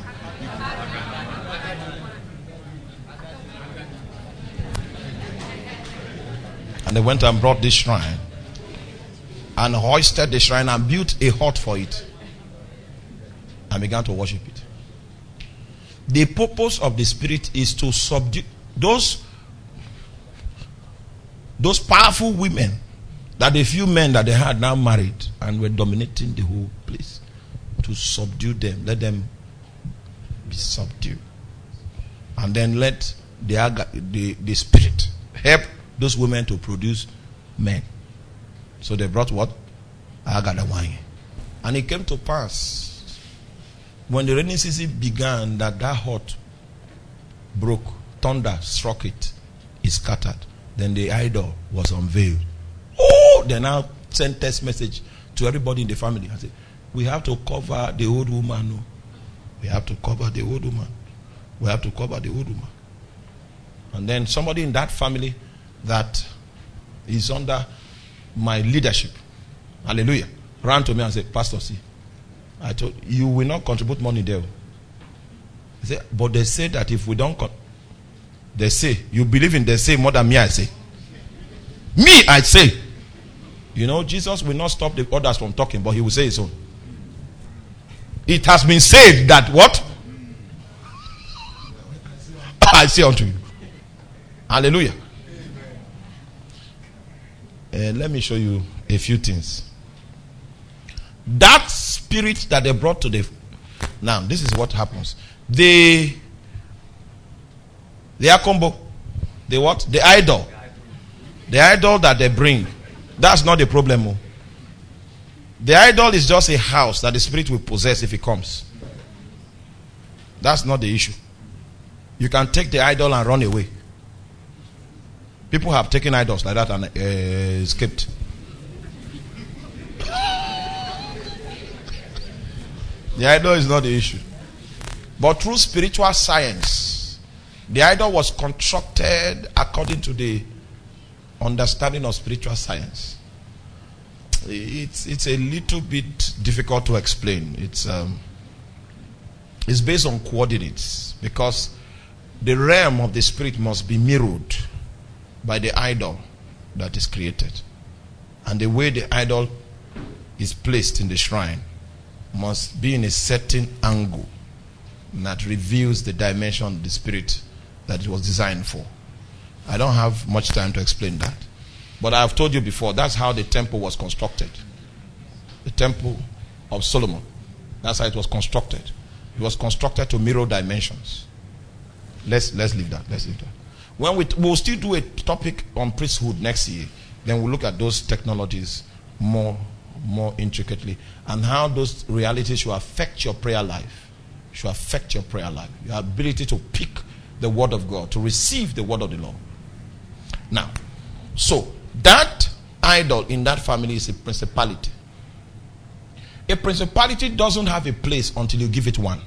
Speaker 1: And they went and brought this shrine and hoisted the shrine and built a hut for it and began to worship it. The purpose of the spirit is to subdue those those powerful women that the few men that they had now married and were dominating the whole place, to subdue them. Let them be subdued, and then let the the, the spirit help those women to produce men. So they brought what? Agadawanyi. And it came to pass when the rainy season began that that hut broke, thunder struck it, it scattered. Then the idol was unveiled. Oh, they now sent text message to everybody in the family and said, we have to cover the old woman. No. We have to cover the old woman. We have to cover the old woman. And then somebody in that family that is under my leadership, hallelujah, ran to me and said, Pastor, see, I told you, you will not contribute money there. He said, but they say that if we don't, con- they say, you believe in they say more than me, I say. Me, I say. You know, Jesus will not stop the others from talking, but he will say his own. It has been said that what? I say unto you. Hallelujah. Uh, let me show you a few things. That spirit that they brought to the... Now, this is what happens. The... The akombo. The what? The idol. The idol that they bring. That's not the problem. The idol is just a house that the spirit will possess if it comes. That's not the issue. You can take the idol and run away. People have taken idols like that and uh, escaped. The idol is not the issue. But through spiritual science, the idol was constructed according to the understanding of spiritual science. It's it's a little bit difficult to explain. It's um, it's based on coordinates, because the realm of the spirit must be mirrored by the idol that is created. And the way the idol is placed in the shrine must be in a certain angle that reveals the dimension of the spirit that it was designed for. I don't have much time to explain that. But I have told you before, that's how the temple was constructed. The temple of Solomon. That's how it was constructed. It was constructed to mirror dimensions. Let's let's leave that. Let's leave that. When we we'll still do a topic on priesthood next year, then we'll look at those technologies more more intricately and how those realities should affect your prayer life. Should affect your prayer life. Your ability to pick the word of God, to receive the word of the Lord. Now, so that idol in that family is a principality. A principality doesn't have a place until you give it one.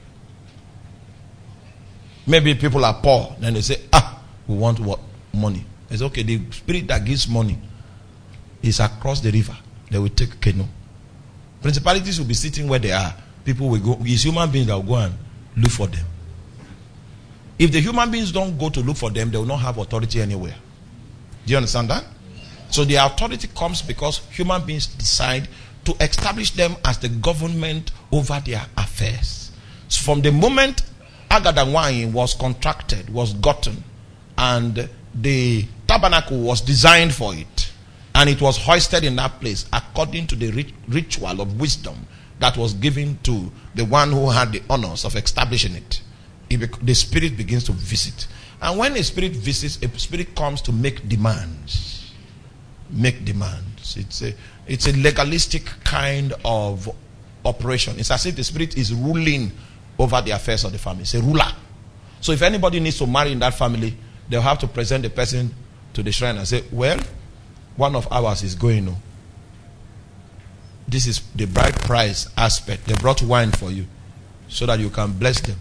Speaker 1: Maybe people are poor, then they say, ah, we want what? Money. It's okay, the spirit that gives money is across the river. They will take canoe. Principalities will be sitting where they are. People will go, it's human beings that will go and look for them. If the human beings don't go to look for them, they will not have authority anywhere. Do you understand that? So the authority comes because human beings decide to establish them as the government over their affairs. So from the moment Agad and wine was contracted, was gotten, and the tabernacle was designed for it, and it was hoisted in that place according to the rit- ritual of wisdom that was given to the one who had the honors of establishing it, it bec- the spirit begins to visit. And when a spirit visits, a spirit comes to make demands. Make demands. It's a, it's a legalistic kind of operation. It's as if the spirit is ruling over the affairs of the family. It's a ruler. So if anybody needs to marry in that family, they'll have to present the person to the shrine and say, well, one of ours is going on. This is the bride price aspect. They brought wine for you so that you can bless them.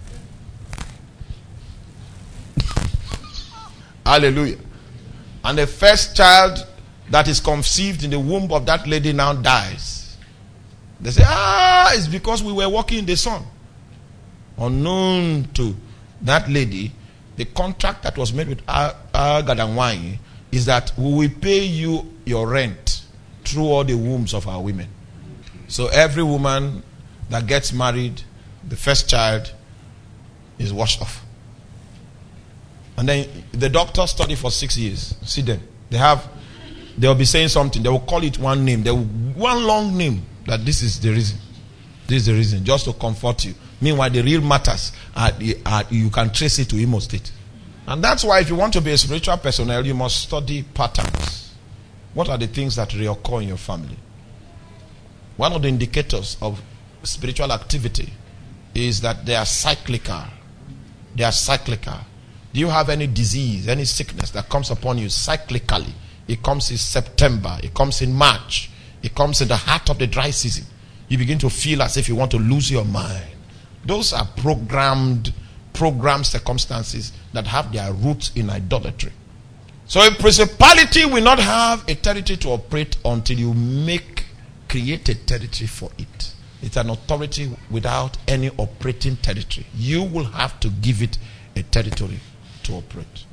Speaker 1: Hallelujah. And the first child that is conceived in the womb of that lady now dies. They say, ah, it's because we were walking in the sun. Unknown to that lady, the contract that was made with Agad and wine is that we will pay you your rent through all the wombs of our women. So every woman that gets married, the first child is washed off. And then the doctors study for six years. See them. They have, they will be saying something. They will call it one name. They will, one long name. That this is the reason. This is the reason. Just to comfort you. Meanwhile, the real matters are, are you can trace it to Imo State. And that's why if you want to be a spiritual personnel, you must study patterns. What are the things that reoccur in your family? One of the indicators of spiritual activity is that they are cyclical. They are cyclical. Do you have any disease, any sickness that comes upon you cyclically? It comes in September. It comes in March. It comes in the heart of the dry season. You begin to feel as if you want to lose your mind. Those are programmed, programmed circumstances that have their roots in idolatry. So a principality will not have a territory to operate until you make, create a territory for it. It's an authority without any operating territory. You will have to give it a territory to operate.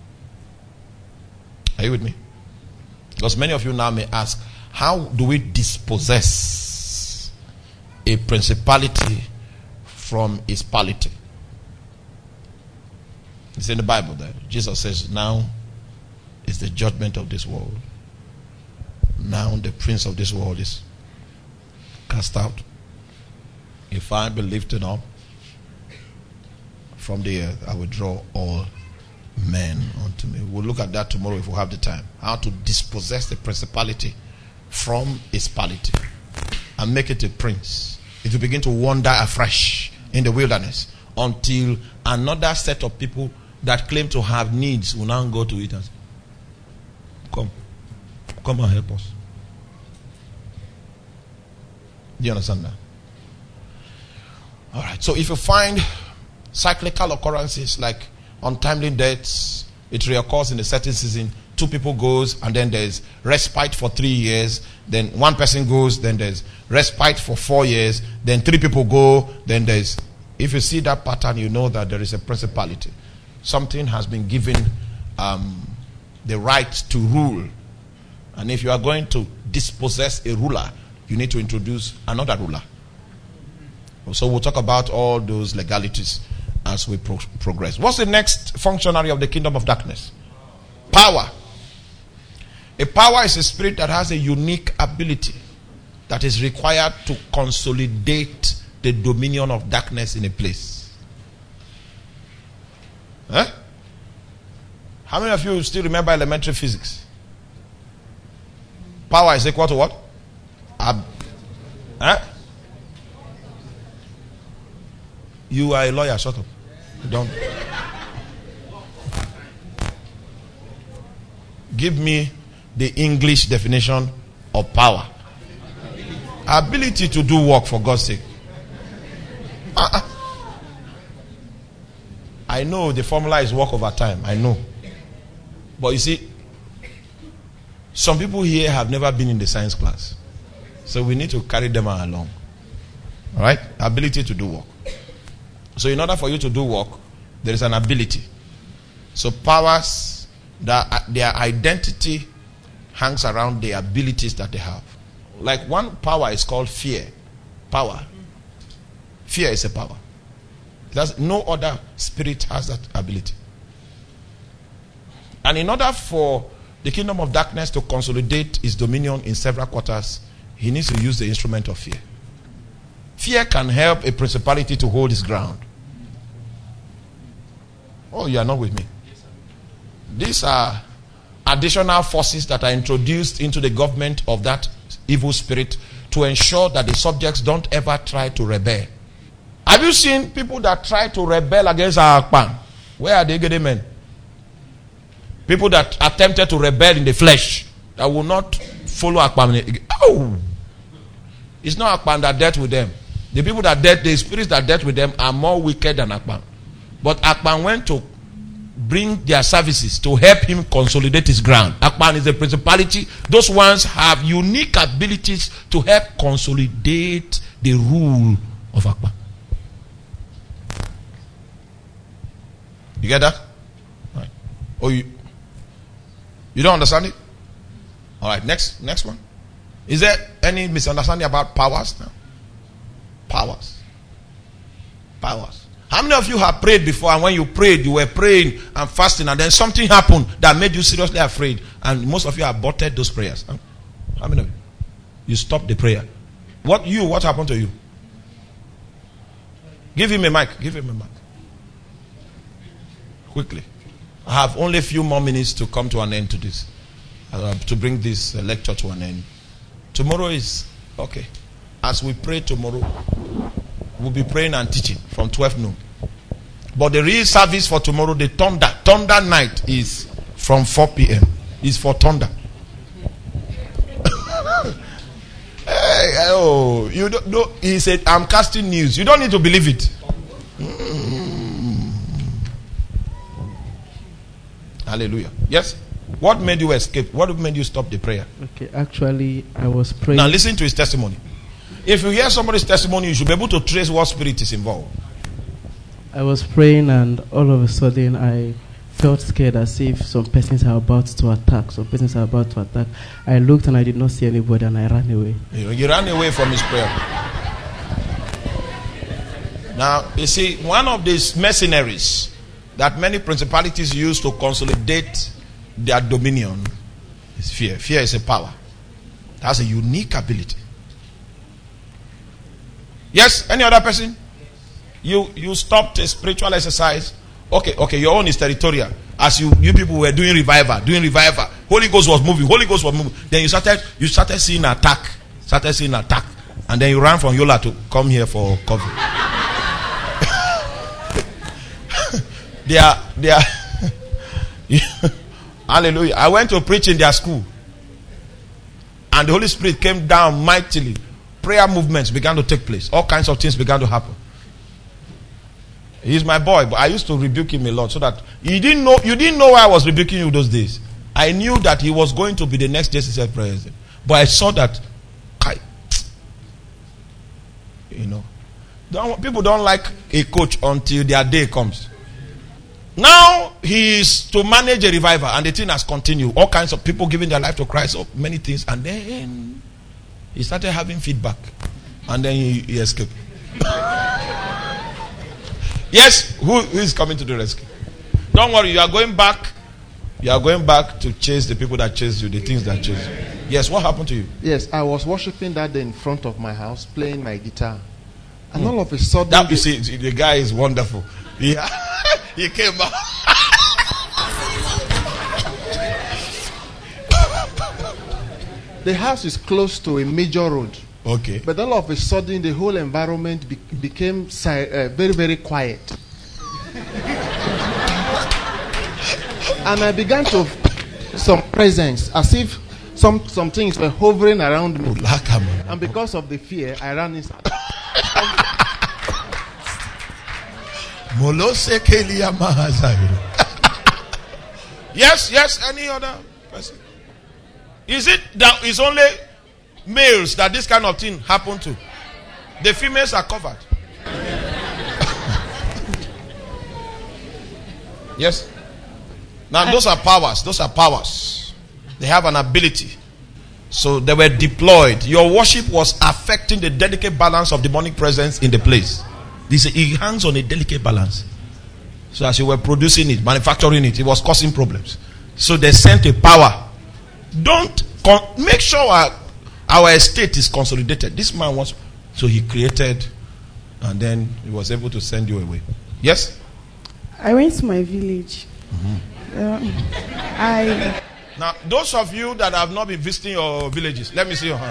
Speaker 1: Are you with me? Because many of you now may ask, how do we dispossess a principality from its polity? It's in the Bible there. Jesus says, now is the judgment of this world. Now the prince of this world is cast out. If I be lifted up from the earth, I will draw all men unto me. We'll look at that tomorrow if we have the time. How to dispossess the principality from its polity and make it a prince. It will begin to wander afresh in the wilderness until another set of people that claim to have needs will now go to it and say, come. Come and help us. Do you understand that? All right. So if you find cyclical occurrences like untimely deaths, it reoccurs in a certain season. Two people goes, and then there's respite for three years. Then one person goes, then there's respite for four years. Then three people go, then there's... If you see that pattern, you know that there is a principality. Something has been given um, the right to rule. And if you are going to dispossess a ruler, you need to introduce another ruler. So we'll talk about all those legalities as we pro- progress. What's the next functionary of the kingdom of darkness? Power. A power is a spirit that has a unique ability that is required to consolidate the dominion of darkness in a place. Huh? How many of you still remember elementary physics? Power is equal to what? Ab- huh? You are a lawyer, shut up. Don't. Give me the English definition of power. Ability to do work, for God's sake. Uh-uh. I know the formula is work over time. I know. But you see, some people here have never been in the science class. So we need to carry them along. Alright? Ability to do work. So in order for you to do work, there is an ability. So powers, that their identity hangs around the abilities that they have. Like one power is called fear. Power. Fear is a power. That's, no other spirit has that ability. And in order for the kingdom of darkness to consolidate its dominion in several quarters, he needs to use the instrument of fear. Fear can help a principality to hold its ground. Oh, you are not with me. These are additional forces that are introduced into the government of that evil spirit to ensure that the subjects don't ever try to rebel. Have you seen people that try to rebel against our Akpan? Where are they getting men? People that attempted to rebel in the flesh, that will not follow Akpan. Oh! It's not Akpan that dealt with them. The people that dealt, the spirits that dealt with them are more wicked than Akpan. But Akpan went to bring their services to help him consolidate his ground. Akpan is a principality. Those ones have unique abilities to help consolidate the rule of Akpan. You get that? Right. Oh, you, you don't understand it? All right, next, next one. Is there any misunderstanding about powers now? Powers. Powers. How many of you have prayed before, and when you prayed, you were praying and fasting, and then something happened that made you seriously afraid, and most of you aborted those prayers? How many of you? You stopped the prayer. What you? What happened to you? Give him a mic. Give him a mic. Quickly. I have only a few more minutes to come to an end to this, uh, to bring this uh, lecture to an end. Tomorrow is okay. As we pray tomorrow, we'll be praying and teaching from twelve noon. But the real service for tomorrow, the thunder, thunder night, is from four p.m. It's for thunder. Hey, oh, you don't know. He said, "I'm casting news." You don't need to believe it. Mm. Hallelujah. Yes. What made you escape? What made you stop the prayer?
Speaker 3: Okay, actually, I was praying.
Speaker 1: Now listen to his testimony. If you hear somebody's testimony, you should be able to trace what spirit is involved.
Speaker 3: I was praying, and all of a sudden I felt scared, as if some persons are about to attack. Some persons are about to attack. I looked and I did not see anybody, and I ran away.
Speaker 1: You, you ran away from his prayer. Now, you see, one of these mercenaries that many principalities use to consolidate their dominion is fear. Fear is a power. That's a unique ability. Yes? Any other person? You you stopped a spiritual exercise. Okay, okay, your own is territorial. As you you people were doing revival, doing revival. Holy Ghost was moving, Holy Ghost was moving. Then you started you started seeing attack. Started seeing attack. And then you ran from Yola to come here for cover. they are they are Hallelujah. I went to preach in their school. And the Holy Spirit came down mightily. Prayer movements began to take place. All kinds of things began to happen. He's my boy, but I used to rebuke him a lot so that you didn't know you didn't know why I was rebuking you those days. I knew that he was going to be the next J C C F president. But I saw that I, you know, don't, people don't like a coach until their day comes. Now he is to manage a revival, and the thing has continued. All kinds of people giving their life to Christ, so many things, and then he started having feedback, and then he, he escaped. Yes, who, who is coming to the rescue? Don't worry, you are going back. You are going back to chase the people that chased you, the things that chased you. Yes, what happened to you?
Speaker 4: Yes, I was worshiping that day in front of my house, playing my guitar, and mm. all of a sudden,
Speaker 1: that, you see, the guy is wonderful. He, he came back.
Speaker 4: The house is close to a major road.
Speaker 1: Okay.
Speaker 4: But all of a sudden, the whole environment be- became si- uh, very, very quiet. And I began to f- some presence, as if some some things were hovering around me. And because of the fear, I ran inside.
Speaker 1: Yes, yes, any other person? Is it that it's only males that this kind of thing happen to? The females are covered. Yes. Now those are powers. Those are powers. They have an ability. So they were deployed. Your worship was affecting the delicate balance of demonic presence in the place. This it hangs on a delicate balance. So as you were producing it, manufacturing it, it was causing problems. So they sent a power. Don't con- make sure our, our estate is consolidated. This man was, so he created, and then he was able to send you away. Yes?
Speaker 5: I went to my village.
Speaker 1: Mm-hmm.
Speaker 5: Um, I
Speaker 1: now those of you that have not been visiting your villages, let me see your hand.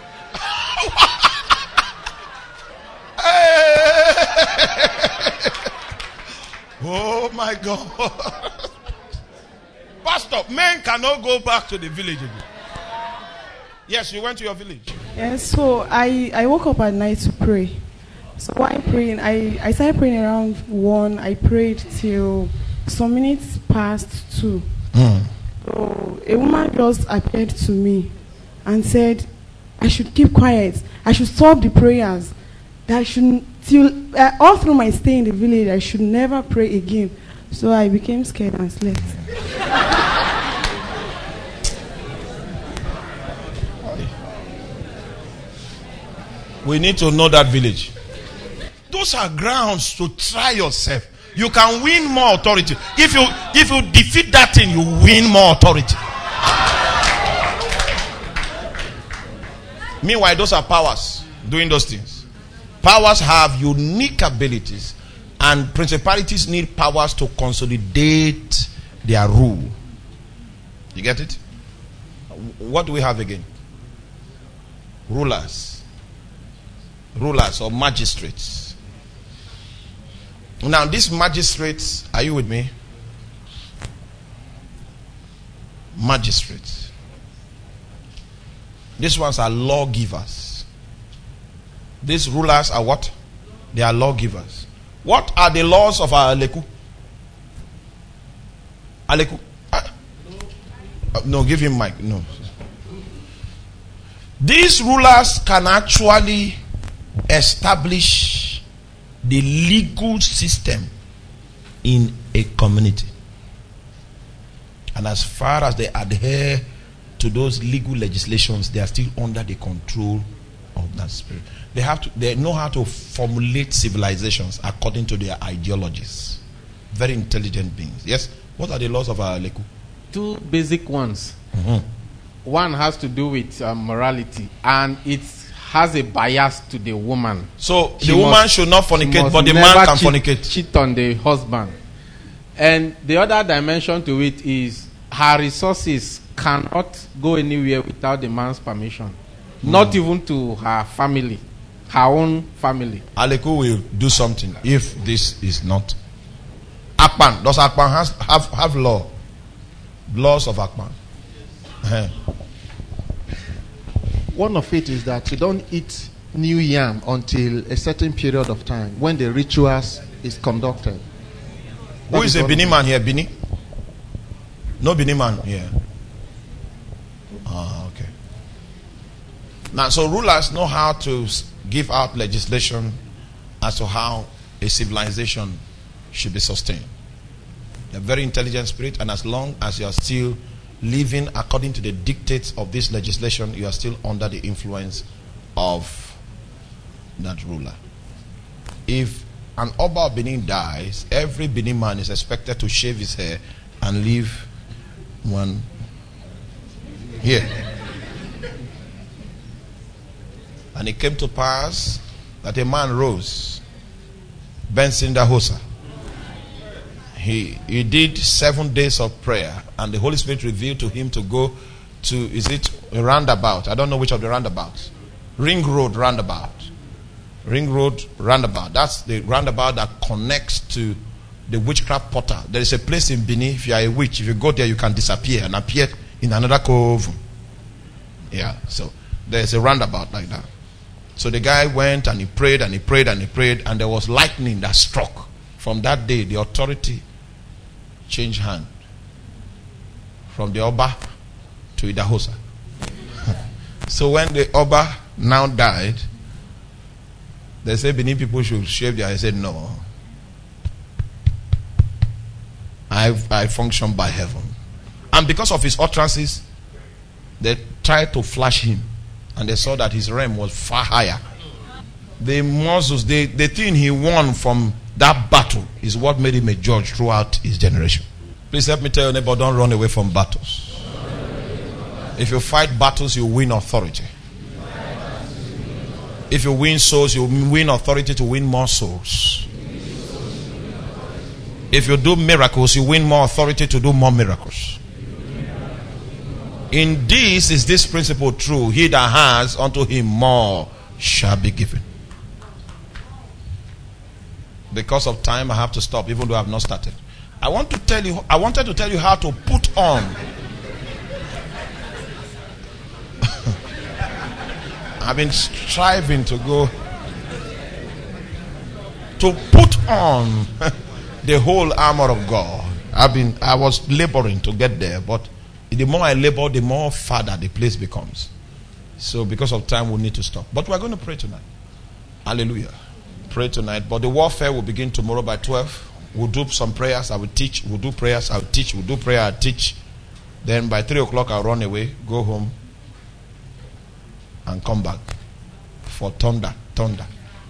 Speaker 1: Oh my God. Pastor, men cannot go back to the village again. Yes, you went to your village.
Speaker 5: Yes, so I, I woke up at night to pray. So while praying, I, I started praying around one. I prayed till some minutes past two.
Speaker 1: Mm.
Speaker 5: So a woman just appeared to me and said, I should keep quiet. I should stop the prayers. That I should, till, uh, all through my stay in the village, I should never pray again. So I became scared and slept.
Speaker 1: We need to know that village. Those are grounds to try yourself. You can win more authority. If you if you defeat that thing, you win more authority. Meanwhile, those are powers doing those things. Powers have unique abilities, and principalities need powers to consolidate their rule. You get it? What do we have again? Rulers. Rulers or magistrates. Now, these magistrates, are you with me? Magistrates. These ones are lawgivers. These rulers are what? They are lawgivers. What are the laws of our Aleku? Aleku? Ah. Uh, no, give him mic. No. These rulers can actually establish the legal system in a community. And as far as they adhere to those legal legislations, they are still under the control of that spirit. They have to, they know how to formulate civilizations according to their ideologies. Very intelligent beings. Yes? What are the laws of our Leku?
Speaker 6: Two basic ones.
Speaker 1: Mm-hmm.
Speaker 6: One has to do with uh, morality, and it has a bias to the woman.
Speaker 1: So
Speaker 6: She
Speaker 1: the woman
Speaker 6: must-
Speaker 1: should not
Speaker 6: she
Speaker 1: fornicate,
Speaker 6: must
Speaker 1: but the
Speaker 6: never
Speaker 1: man can
Speaker 6: cheat,
Speaker 1: fornicate.
Speaker 6: cheat on the husband. And the other dimension to it is her resources cannot go anywhere without the man's permission. Mm. Not even to her family, her own family.
Speaker 1: Aleku will do something if this is not. Akpan, does Akpan has, have, have law? Laws of Akman. Uh-huh.
Speaker 4: One of it is that you don't eat new yam until a certain period of time when the rituals is conducted.
Speaker 1: Who is, is a Bini man here? Bini? No Bini man here. Ah, okay. Now, so rulers know how to give out legislation as to how a civilization should be sustained. They're very intelligent spirit, and as long as you are still living according to the dictates of this legislation, you are still under the influence of that ruler. If an Oba of Benin dies, every Benin man is expected to shave his hair and leave one here. And it came to pass that a man rose, Benson Dahosa. He, he did seven days of prayer, and the Holy Spirit revealed to him to go to, is it a roundabout? I don't know which of the roundabouts. Ring Road roundabout. Ring Road roundabout. That's the roundabout that connects to the witchcraft portal. There is a place in Benin, if you are a witch, if you go there, you can disappear and appear in another cove. Yeah, so there's a roundabout like that. So the guy went and he prayed and he prayed and he prayed, and there was lightning that struck. From that day, the authority changed hand from the Oba to Idahosa. So when the Oba now died, they said Benin people should shave their. I said no. I I function by heaven, and because of his utterances, they tried to flash him, and they saw that his realm was far higher. The Moses, the the thing he won from that battle is what made him a judge throughout his generation. Please help me tell your neighbor, don't run away from battles. If you fight battles, you win authority. If you win souls, you win authority to win more souls. If you do miracles, you win more authority to do more miracles. In this is this principle true: he that has, unto him more shall be given. Because of time, I have to stop, even though I have not started. I want to tell you, I wanted to tell you how to put on. I've been striving to go to put on the whole armor of God. I've been, I was laboring to get there, but the more I labor, the more farther the place becomes. So because of time, we'll need to stop. But we're going to pray tonight. Hallelujah. Pray tonight, but the warfare will begin tomorrow by twelve. We'll do some prayers, I will teach. We'll do prayers, I will teach. We'll do prayer, I'll teach. Then by three o'clock, I'll run away, go home, and come back for thunder, thunder.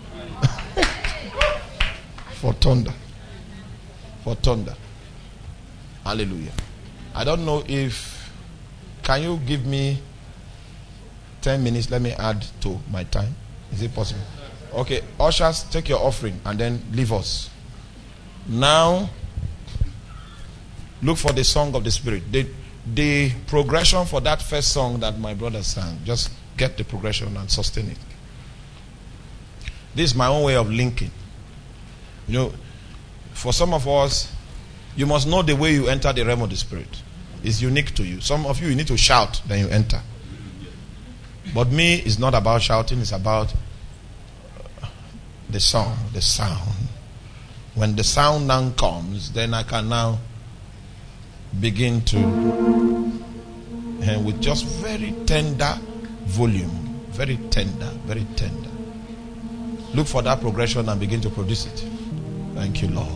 Speaker 1: for thunder. For thunder. Hallelujah. I don't know if, can you give me ten minutes? Let me add to my time. Is it possible? Okay, ushers, take your offering and then leave us. Now, look for the song of the Spirit. The, the progression for that first song that my brother sang, just get the progression and sustain it. This is my own way of linking. You know, for some of us, you must know the way you enter the realm of the Spirit. It's unique to you. Some of you, you need to shout, then you enter. But me, it's not about shouting, it's about the song, the sound. When the sound now comes, then I can now begin to, and with just very tender volume, very tender, very tender. Look for that progression and begin to produce it. Thank you, Lord.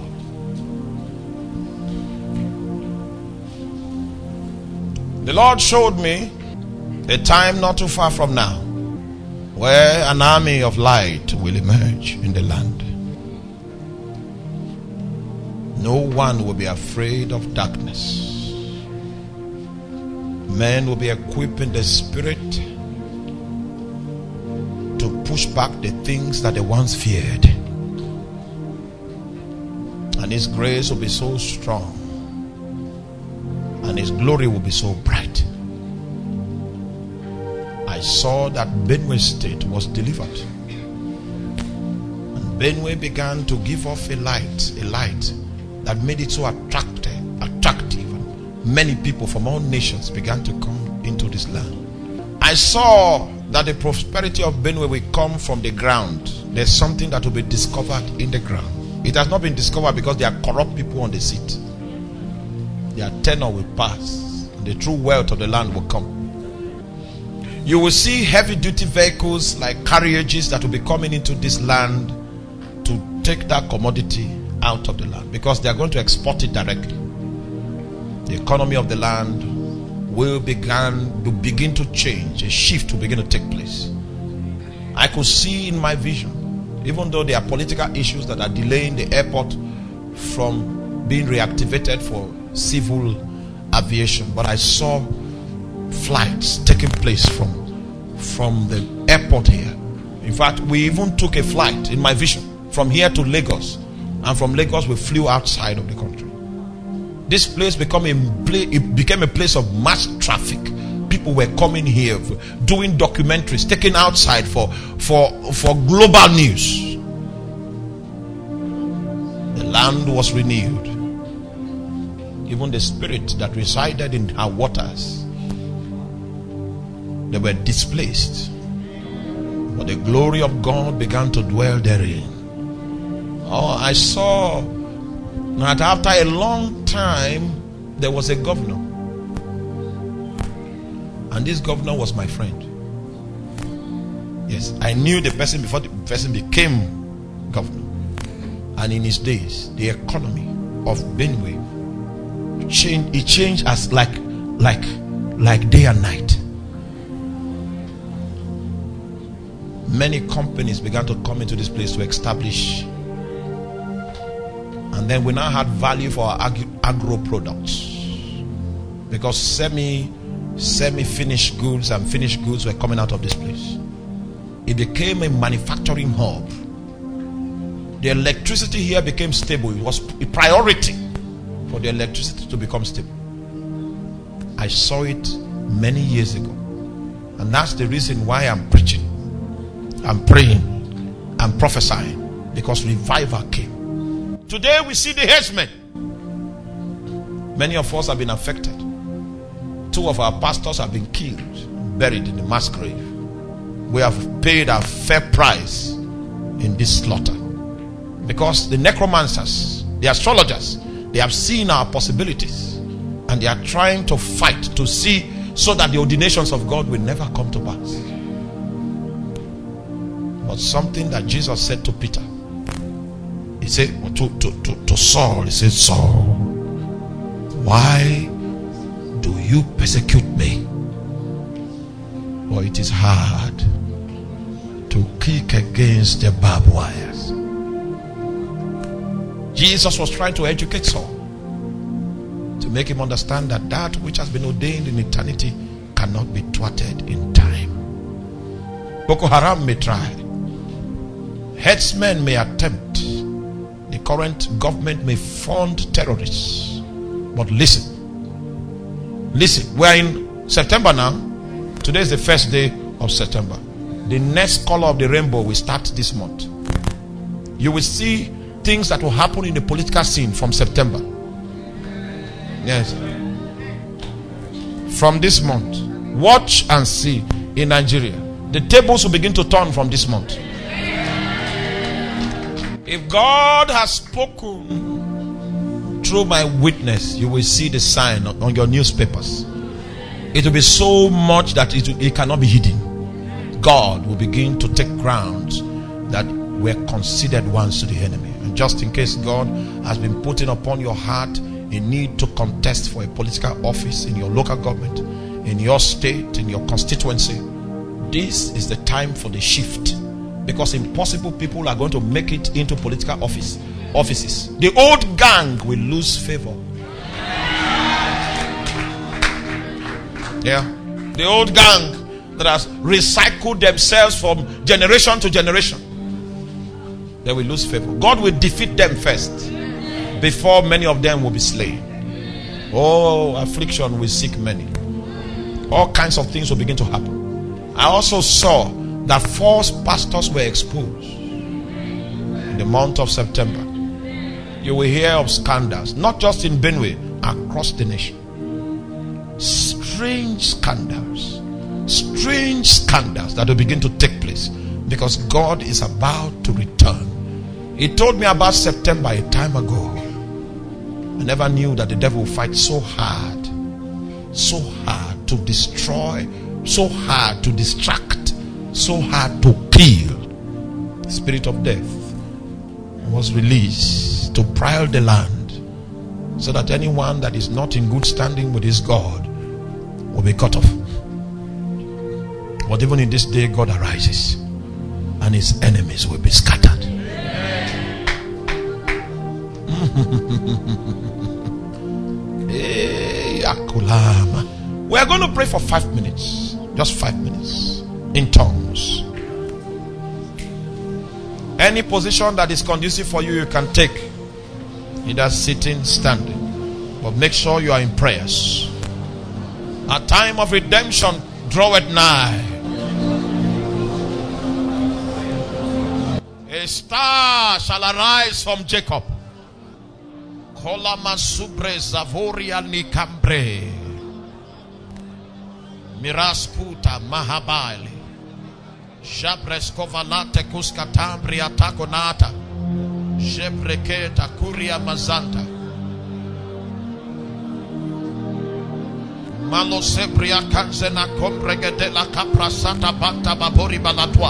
Speaker 1: The Lord showed me a time not too far from now where an army of light will emerge in the land. No one will be afraid of darkness. Men will be equipped in the Spirit to push back the things that they once feared. And His grace will be so strong, and His glory will be so bright. I saw that Benue State was delivered, and Benue began to give off a light, a light that made it so attractive, attractive, and many people from all nations began to come into this land. I saw that the prosperity of Benue will come from the ground. There's something that will be discovered in the ground. It has not been discovered because there are corrupt people on the seat. Their tenure will pass. The true wealth of the land will come. You will see heavy duty vehicles like carriages that will be coming into this land to take that commodity out of the land, because they are going to export it directly. The economy of the land will begin to begin to change. A shift will begin to take place. I could see in my vision, even though there are political issues that are delaying the airport from being reactivated for civil aviation, but I saw flights taking place from from the airport here. In fact, we even took a flight in my vision from here to Lagos, and from Lagos we flew outside of the country. This place became a it became a place of mass traffic. People were coming here, doing documentaries, taken outside for for for global news. The land was renewed. Even the spirit that resided in our waters, they were displaced, but the glory of God began to dwell therein. Oh, I saw that after a long time there was a governor, and this governor was my friend. Yes, I knew the person before the person became governor. And in his days, the economy of Benue changed. It changed as like like like day and night. Many companies began to come into this place to establish, and then we now had value for our agri- agro products, because semi semi finished goods and finished goods were coming out of this place. It became a manufacturing hub. The electricity here became stable. It was a priority for the electricity to become stable. I saw it many years ago, and that's the reason why I'm preaching, I'm praying, I'm prophesying, because revival came. Today we see the headsmen. Many of us have been affected. Two of our pastors have been killed, buried in the mass grave. We have paid a fair price in this slaughter, because the necromancers, the astrologers, they have seen our possibilities, and they are trying to fight to see so that the ordinations of God will never come to pass. But something that Jesus said to Peter, he said to, to, to, to Saul, he said, Saul, why do you persecute me? For it is hard to kick against the barbed wires. Jesus was trying to educate Saul, to make him understand that that which has been ordained in eternity cannot be thwarted in time. Boko Haram may try, headsmen may attempt, the current government may fund terrorists, but listen, listen, we are in September now. Today is the first day of September. The next color of the rainbow will start this month. You will see things that will happen in the political scene from September. Yes. From this month. Watch and see in Nigeria. The tables will begin to turn from this month. If God has spoken through my witness, you will see the sign on your newspapers. It will be so much that it, it cannot be hidden. God will begin to take grounds that were considered once to the enemy. And just in case God has been putting upon your heart a need to contest for a political office in your local government, in your state, in your constituency, this is the time for the shift, because impossible people are going to make it into political office offices. The old gang will lose favor. Yeah, the old gang that has recycled themselves from generation to generation, they will lose favor. God will defeat them first before many of them will be slain. Oh, affliction will seek many. All kinds of things will begin to happen. I also saw that false pastors were exposed in the month of September. You will hear of scandals, not just in Benue, across the nation. strange scandals, strange scandals that will begin to take place because God is about to return. He told me about September a time ago. I never knew that the devil will fight so hard, so hard to destroy, so hard to distract, so hard to kill. The spirit of death was released to prowl the land so that anyone that is not in good standing with his God will be cut off. But even in this day, God arises and his enemies will be scattered. We are going to pray for five minutes, just five minutes in tongues. Any position that is conducive for you, you can take, either sitting, standing, but make sure you are in prayers. A time of redemption draweth nigh. A star shall arise from Jacob. Kolama subre zavoria nikambre. Mirasputa mahabali. Jabres kovalate kuskatambri atakonata. Jebreketa kuria mazanta. Malo sebria kanzena kombrege la caprasata banta babori balatwa.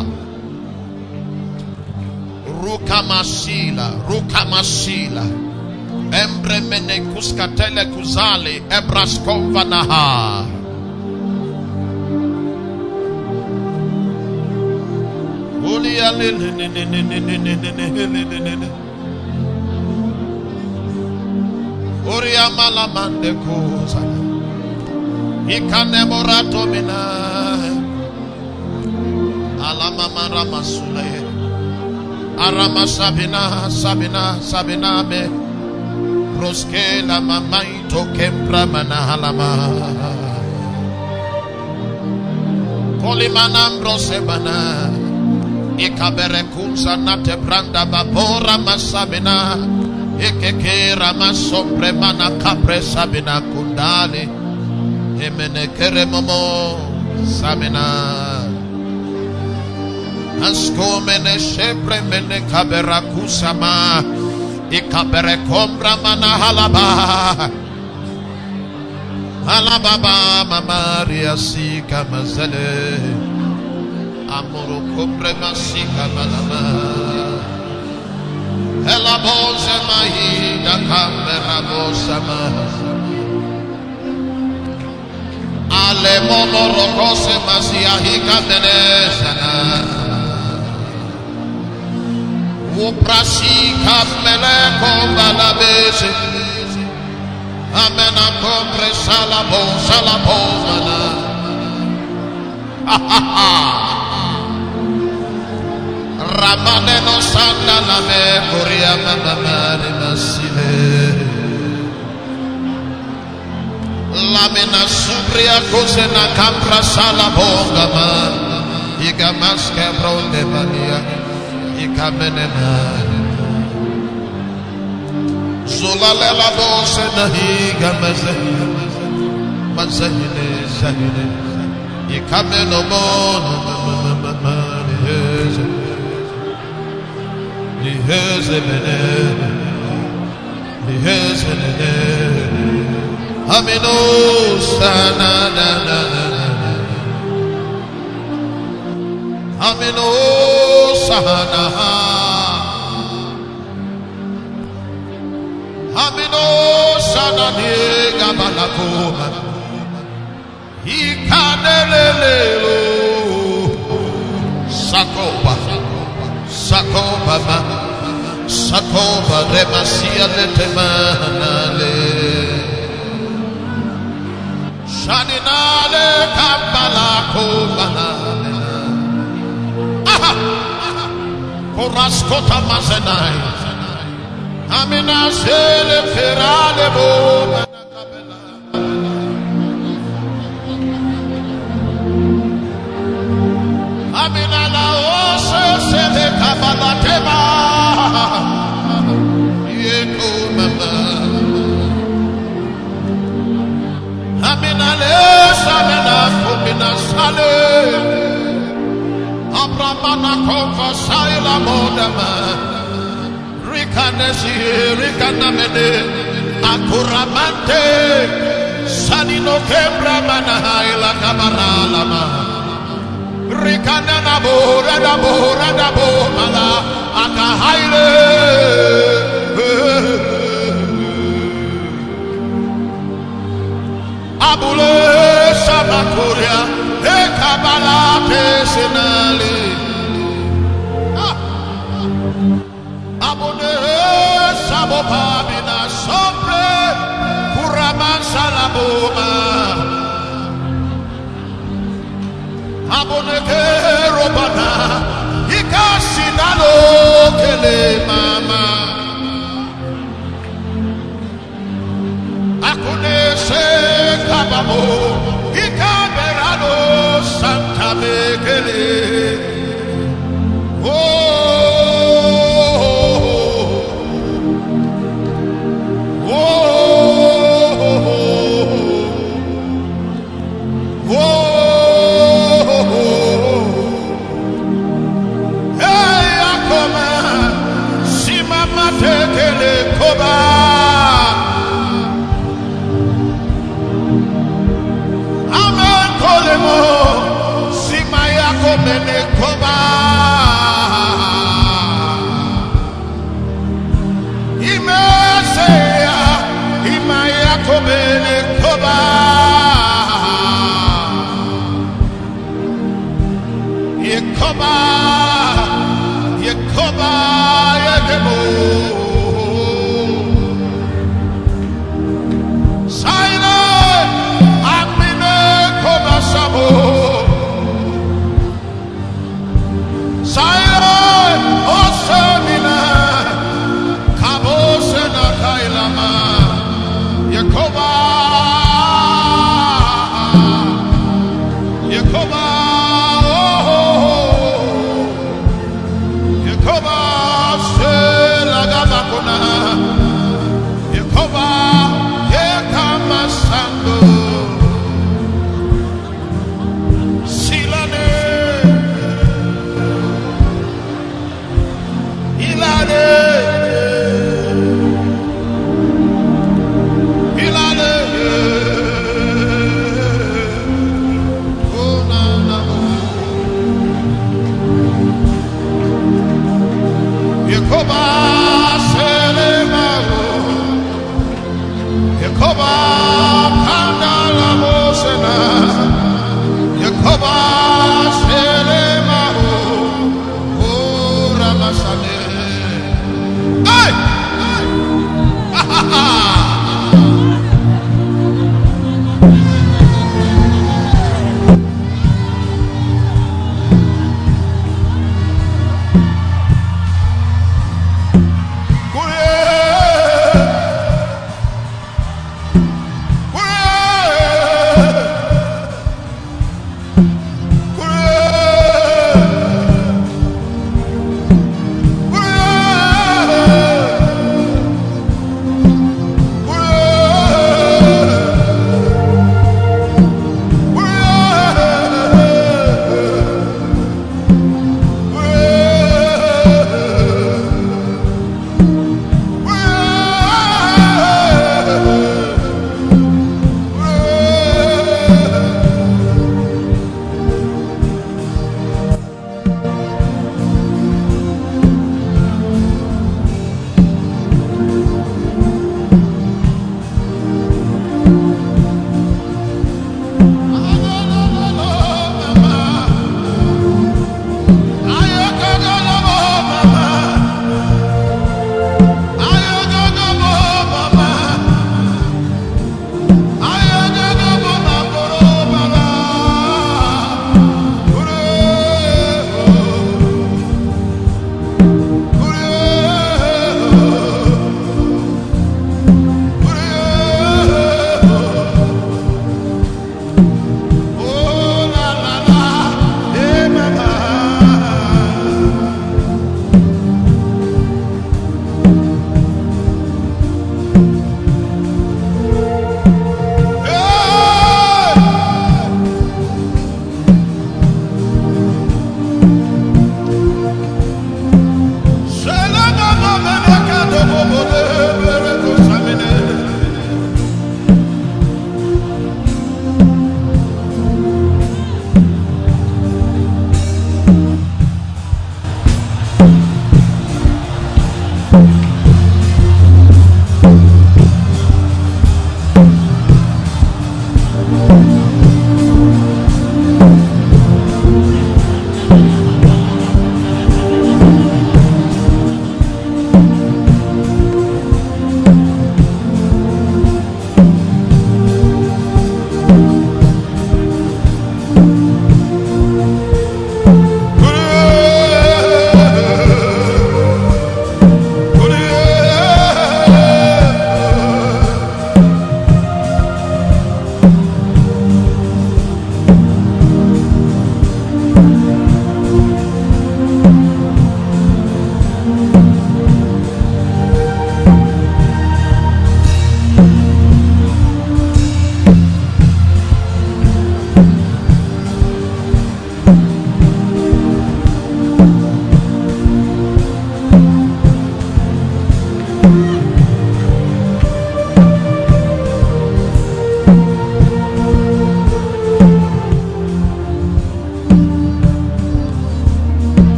Speaker 1: Rukamasila, Rukamasila. Embre mene kuskatele kuzali ebraskova naha. Ulia lele nene nene nene nene nene. Uria malamande kuza. Ikane morato mina. Alama mara masule. Arama sabina sabina sabina me. Roske la mamaito kempra manahalama. Polimanam brosebana. Ikabere kunza nate branda babora masabina. Ikekera masombre mana kapre sabina kundali. Emene kere momo sabina. Asko mene shepre mene kabera kusama. Ikabere kombra mana halaba. Halababa mamaria sika mazele. Amoro kombre masika malama. Ela boze mahida kamera bosama. Ale momo rokose masia hika menesana. Uprasi kamele kombalabese. Amena kombre salabo salabo mana. Ramane no sanda la me koria mamari masile. Lamena subria kosena kampra salabo gama. Iga maske bronde mania. Ikamenena Zulalela bose nahiga mazahine Mazahine zahine Ikameno mono Liheze Liheze mene Liheze mene Amino sana na na na Amino sahana Amino sana nega balakoma Ikanelelo Sakoba Sakoba ma Sakoba remasia letemanale Shaninale kabalakoma Koraskota mazenai Amina sele ferale bo Amina la ose sele kabalatema Yeko mama Amina Sale samena kumina sale Abramana konfa saila modama Rikanesi rikanamene Akuramante Sanino kembra mana haila kamaralama Rikanana bo rada bo rada bo mala Akahaile Abule Samakuria, Ekabala Pesenali. Abune Sabopabina Sopre, Kuraman Salaboma. Abune Robana, Ikasinalo Kele Mama. Akune se kabamo ikaberano santa bekele oh oh oh hey akoma simama tekele koba Simaya komene koba Imeseya Imaya komene koba Yekoba Yekoba Yedemo Silent Amine koba sabo Silent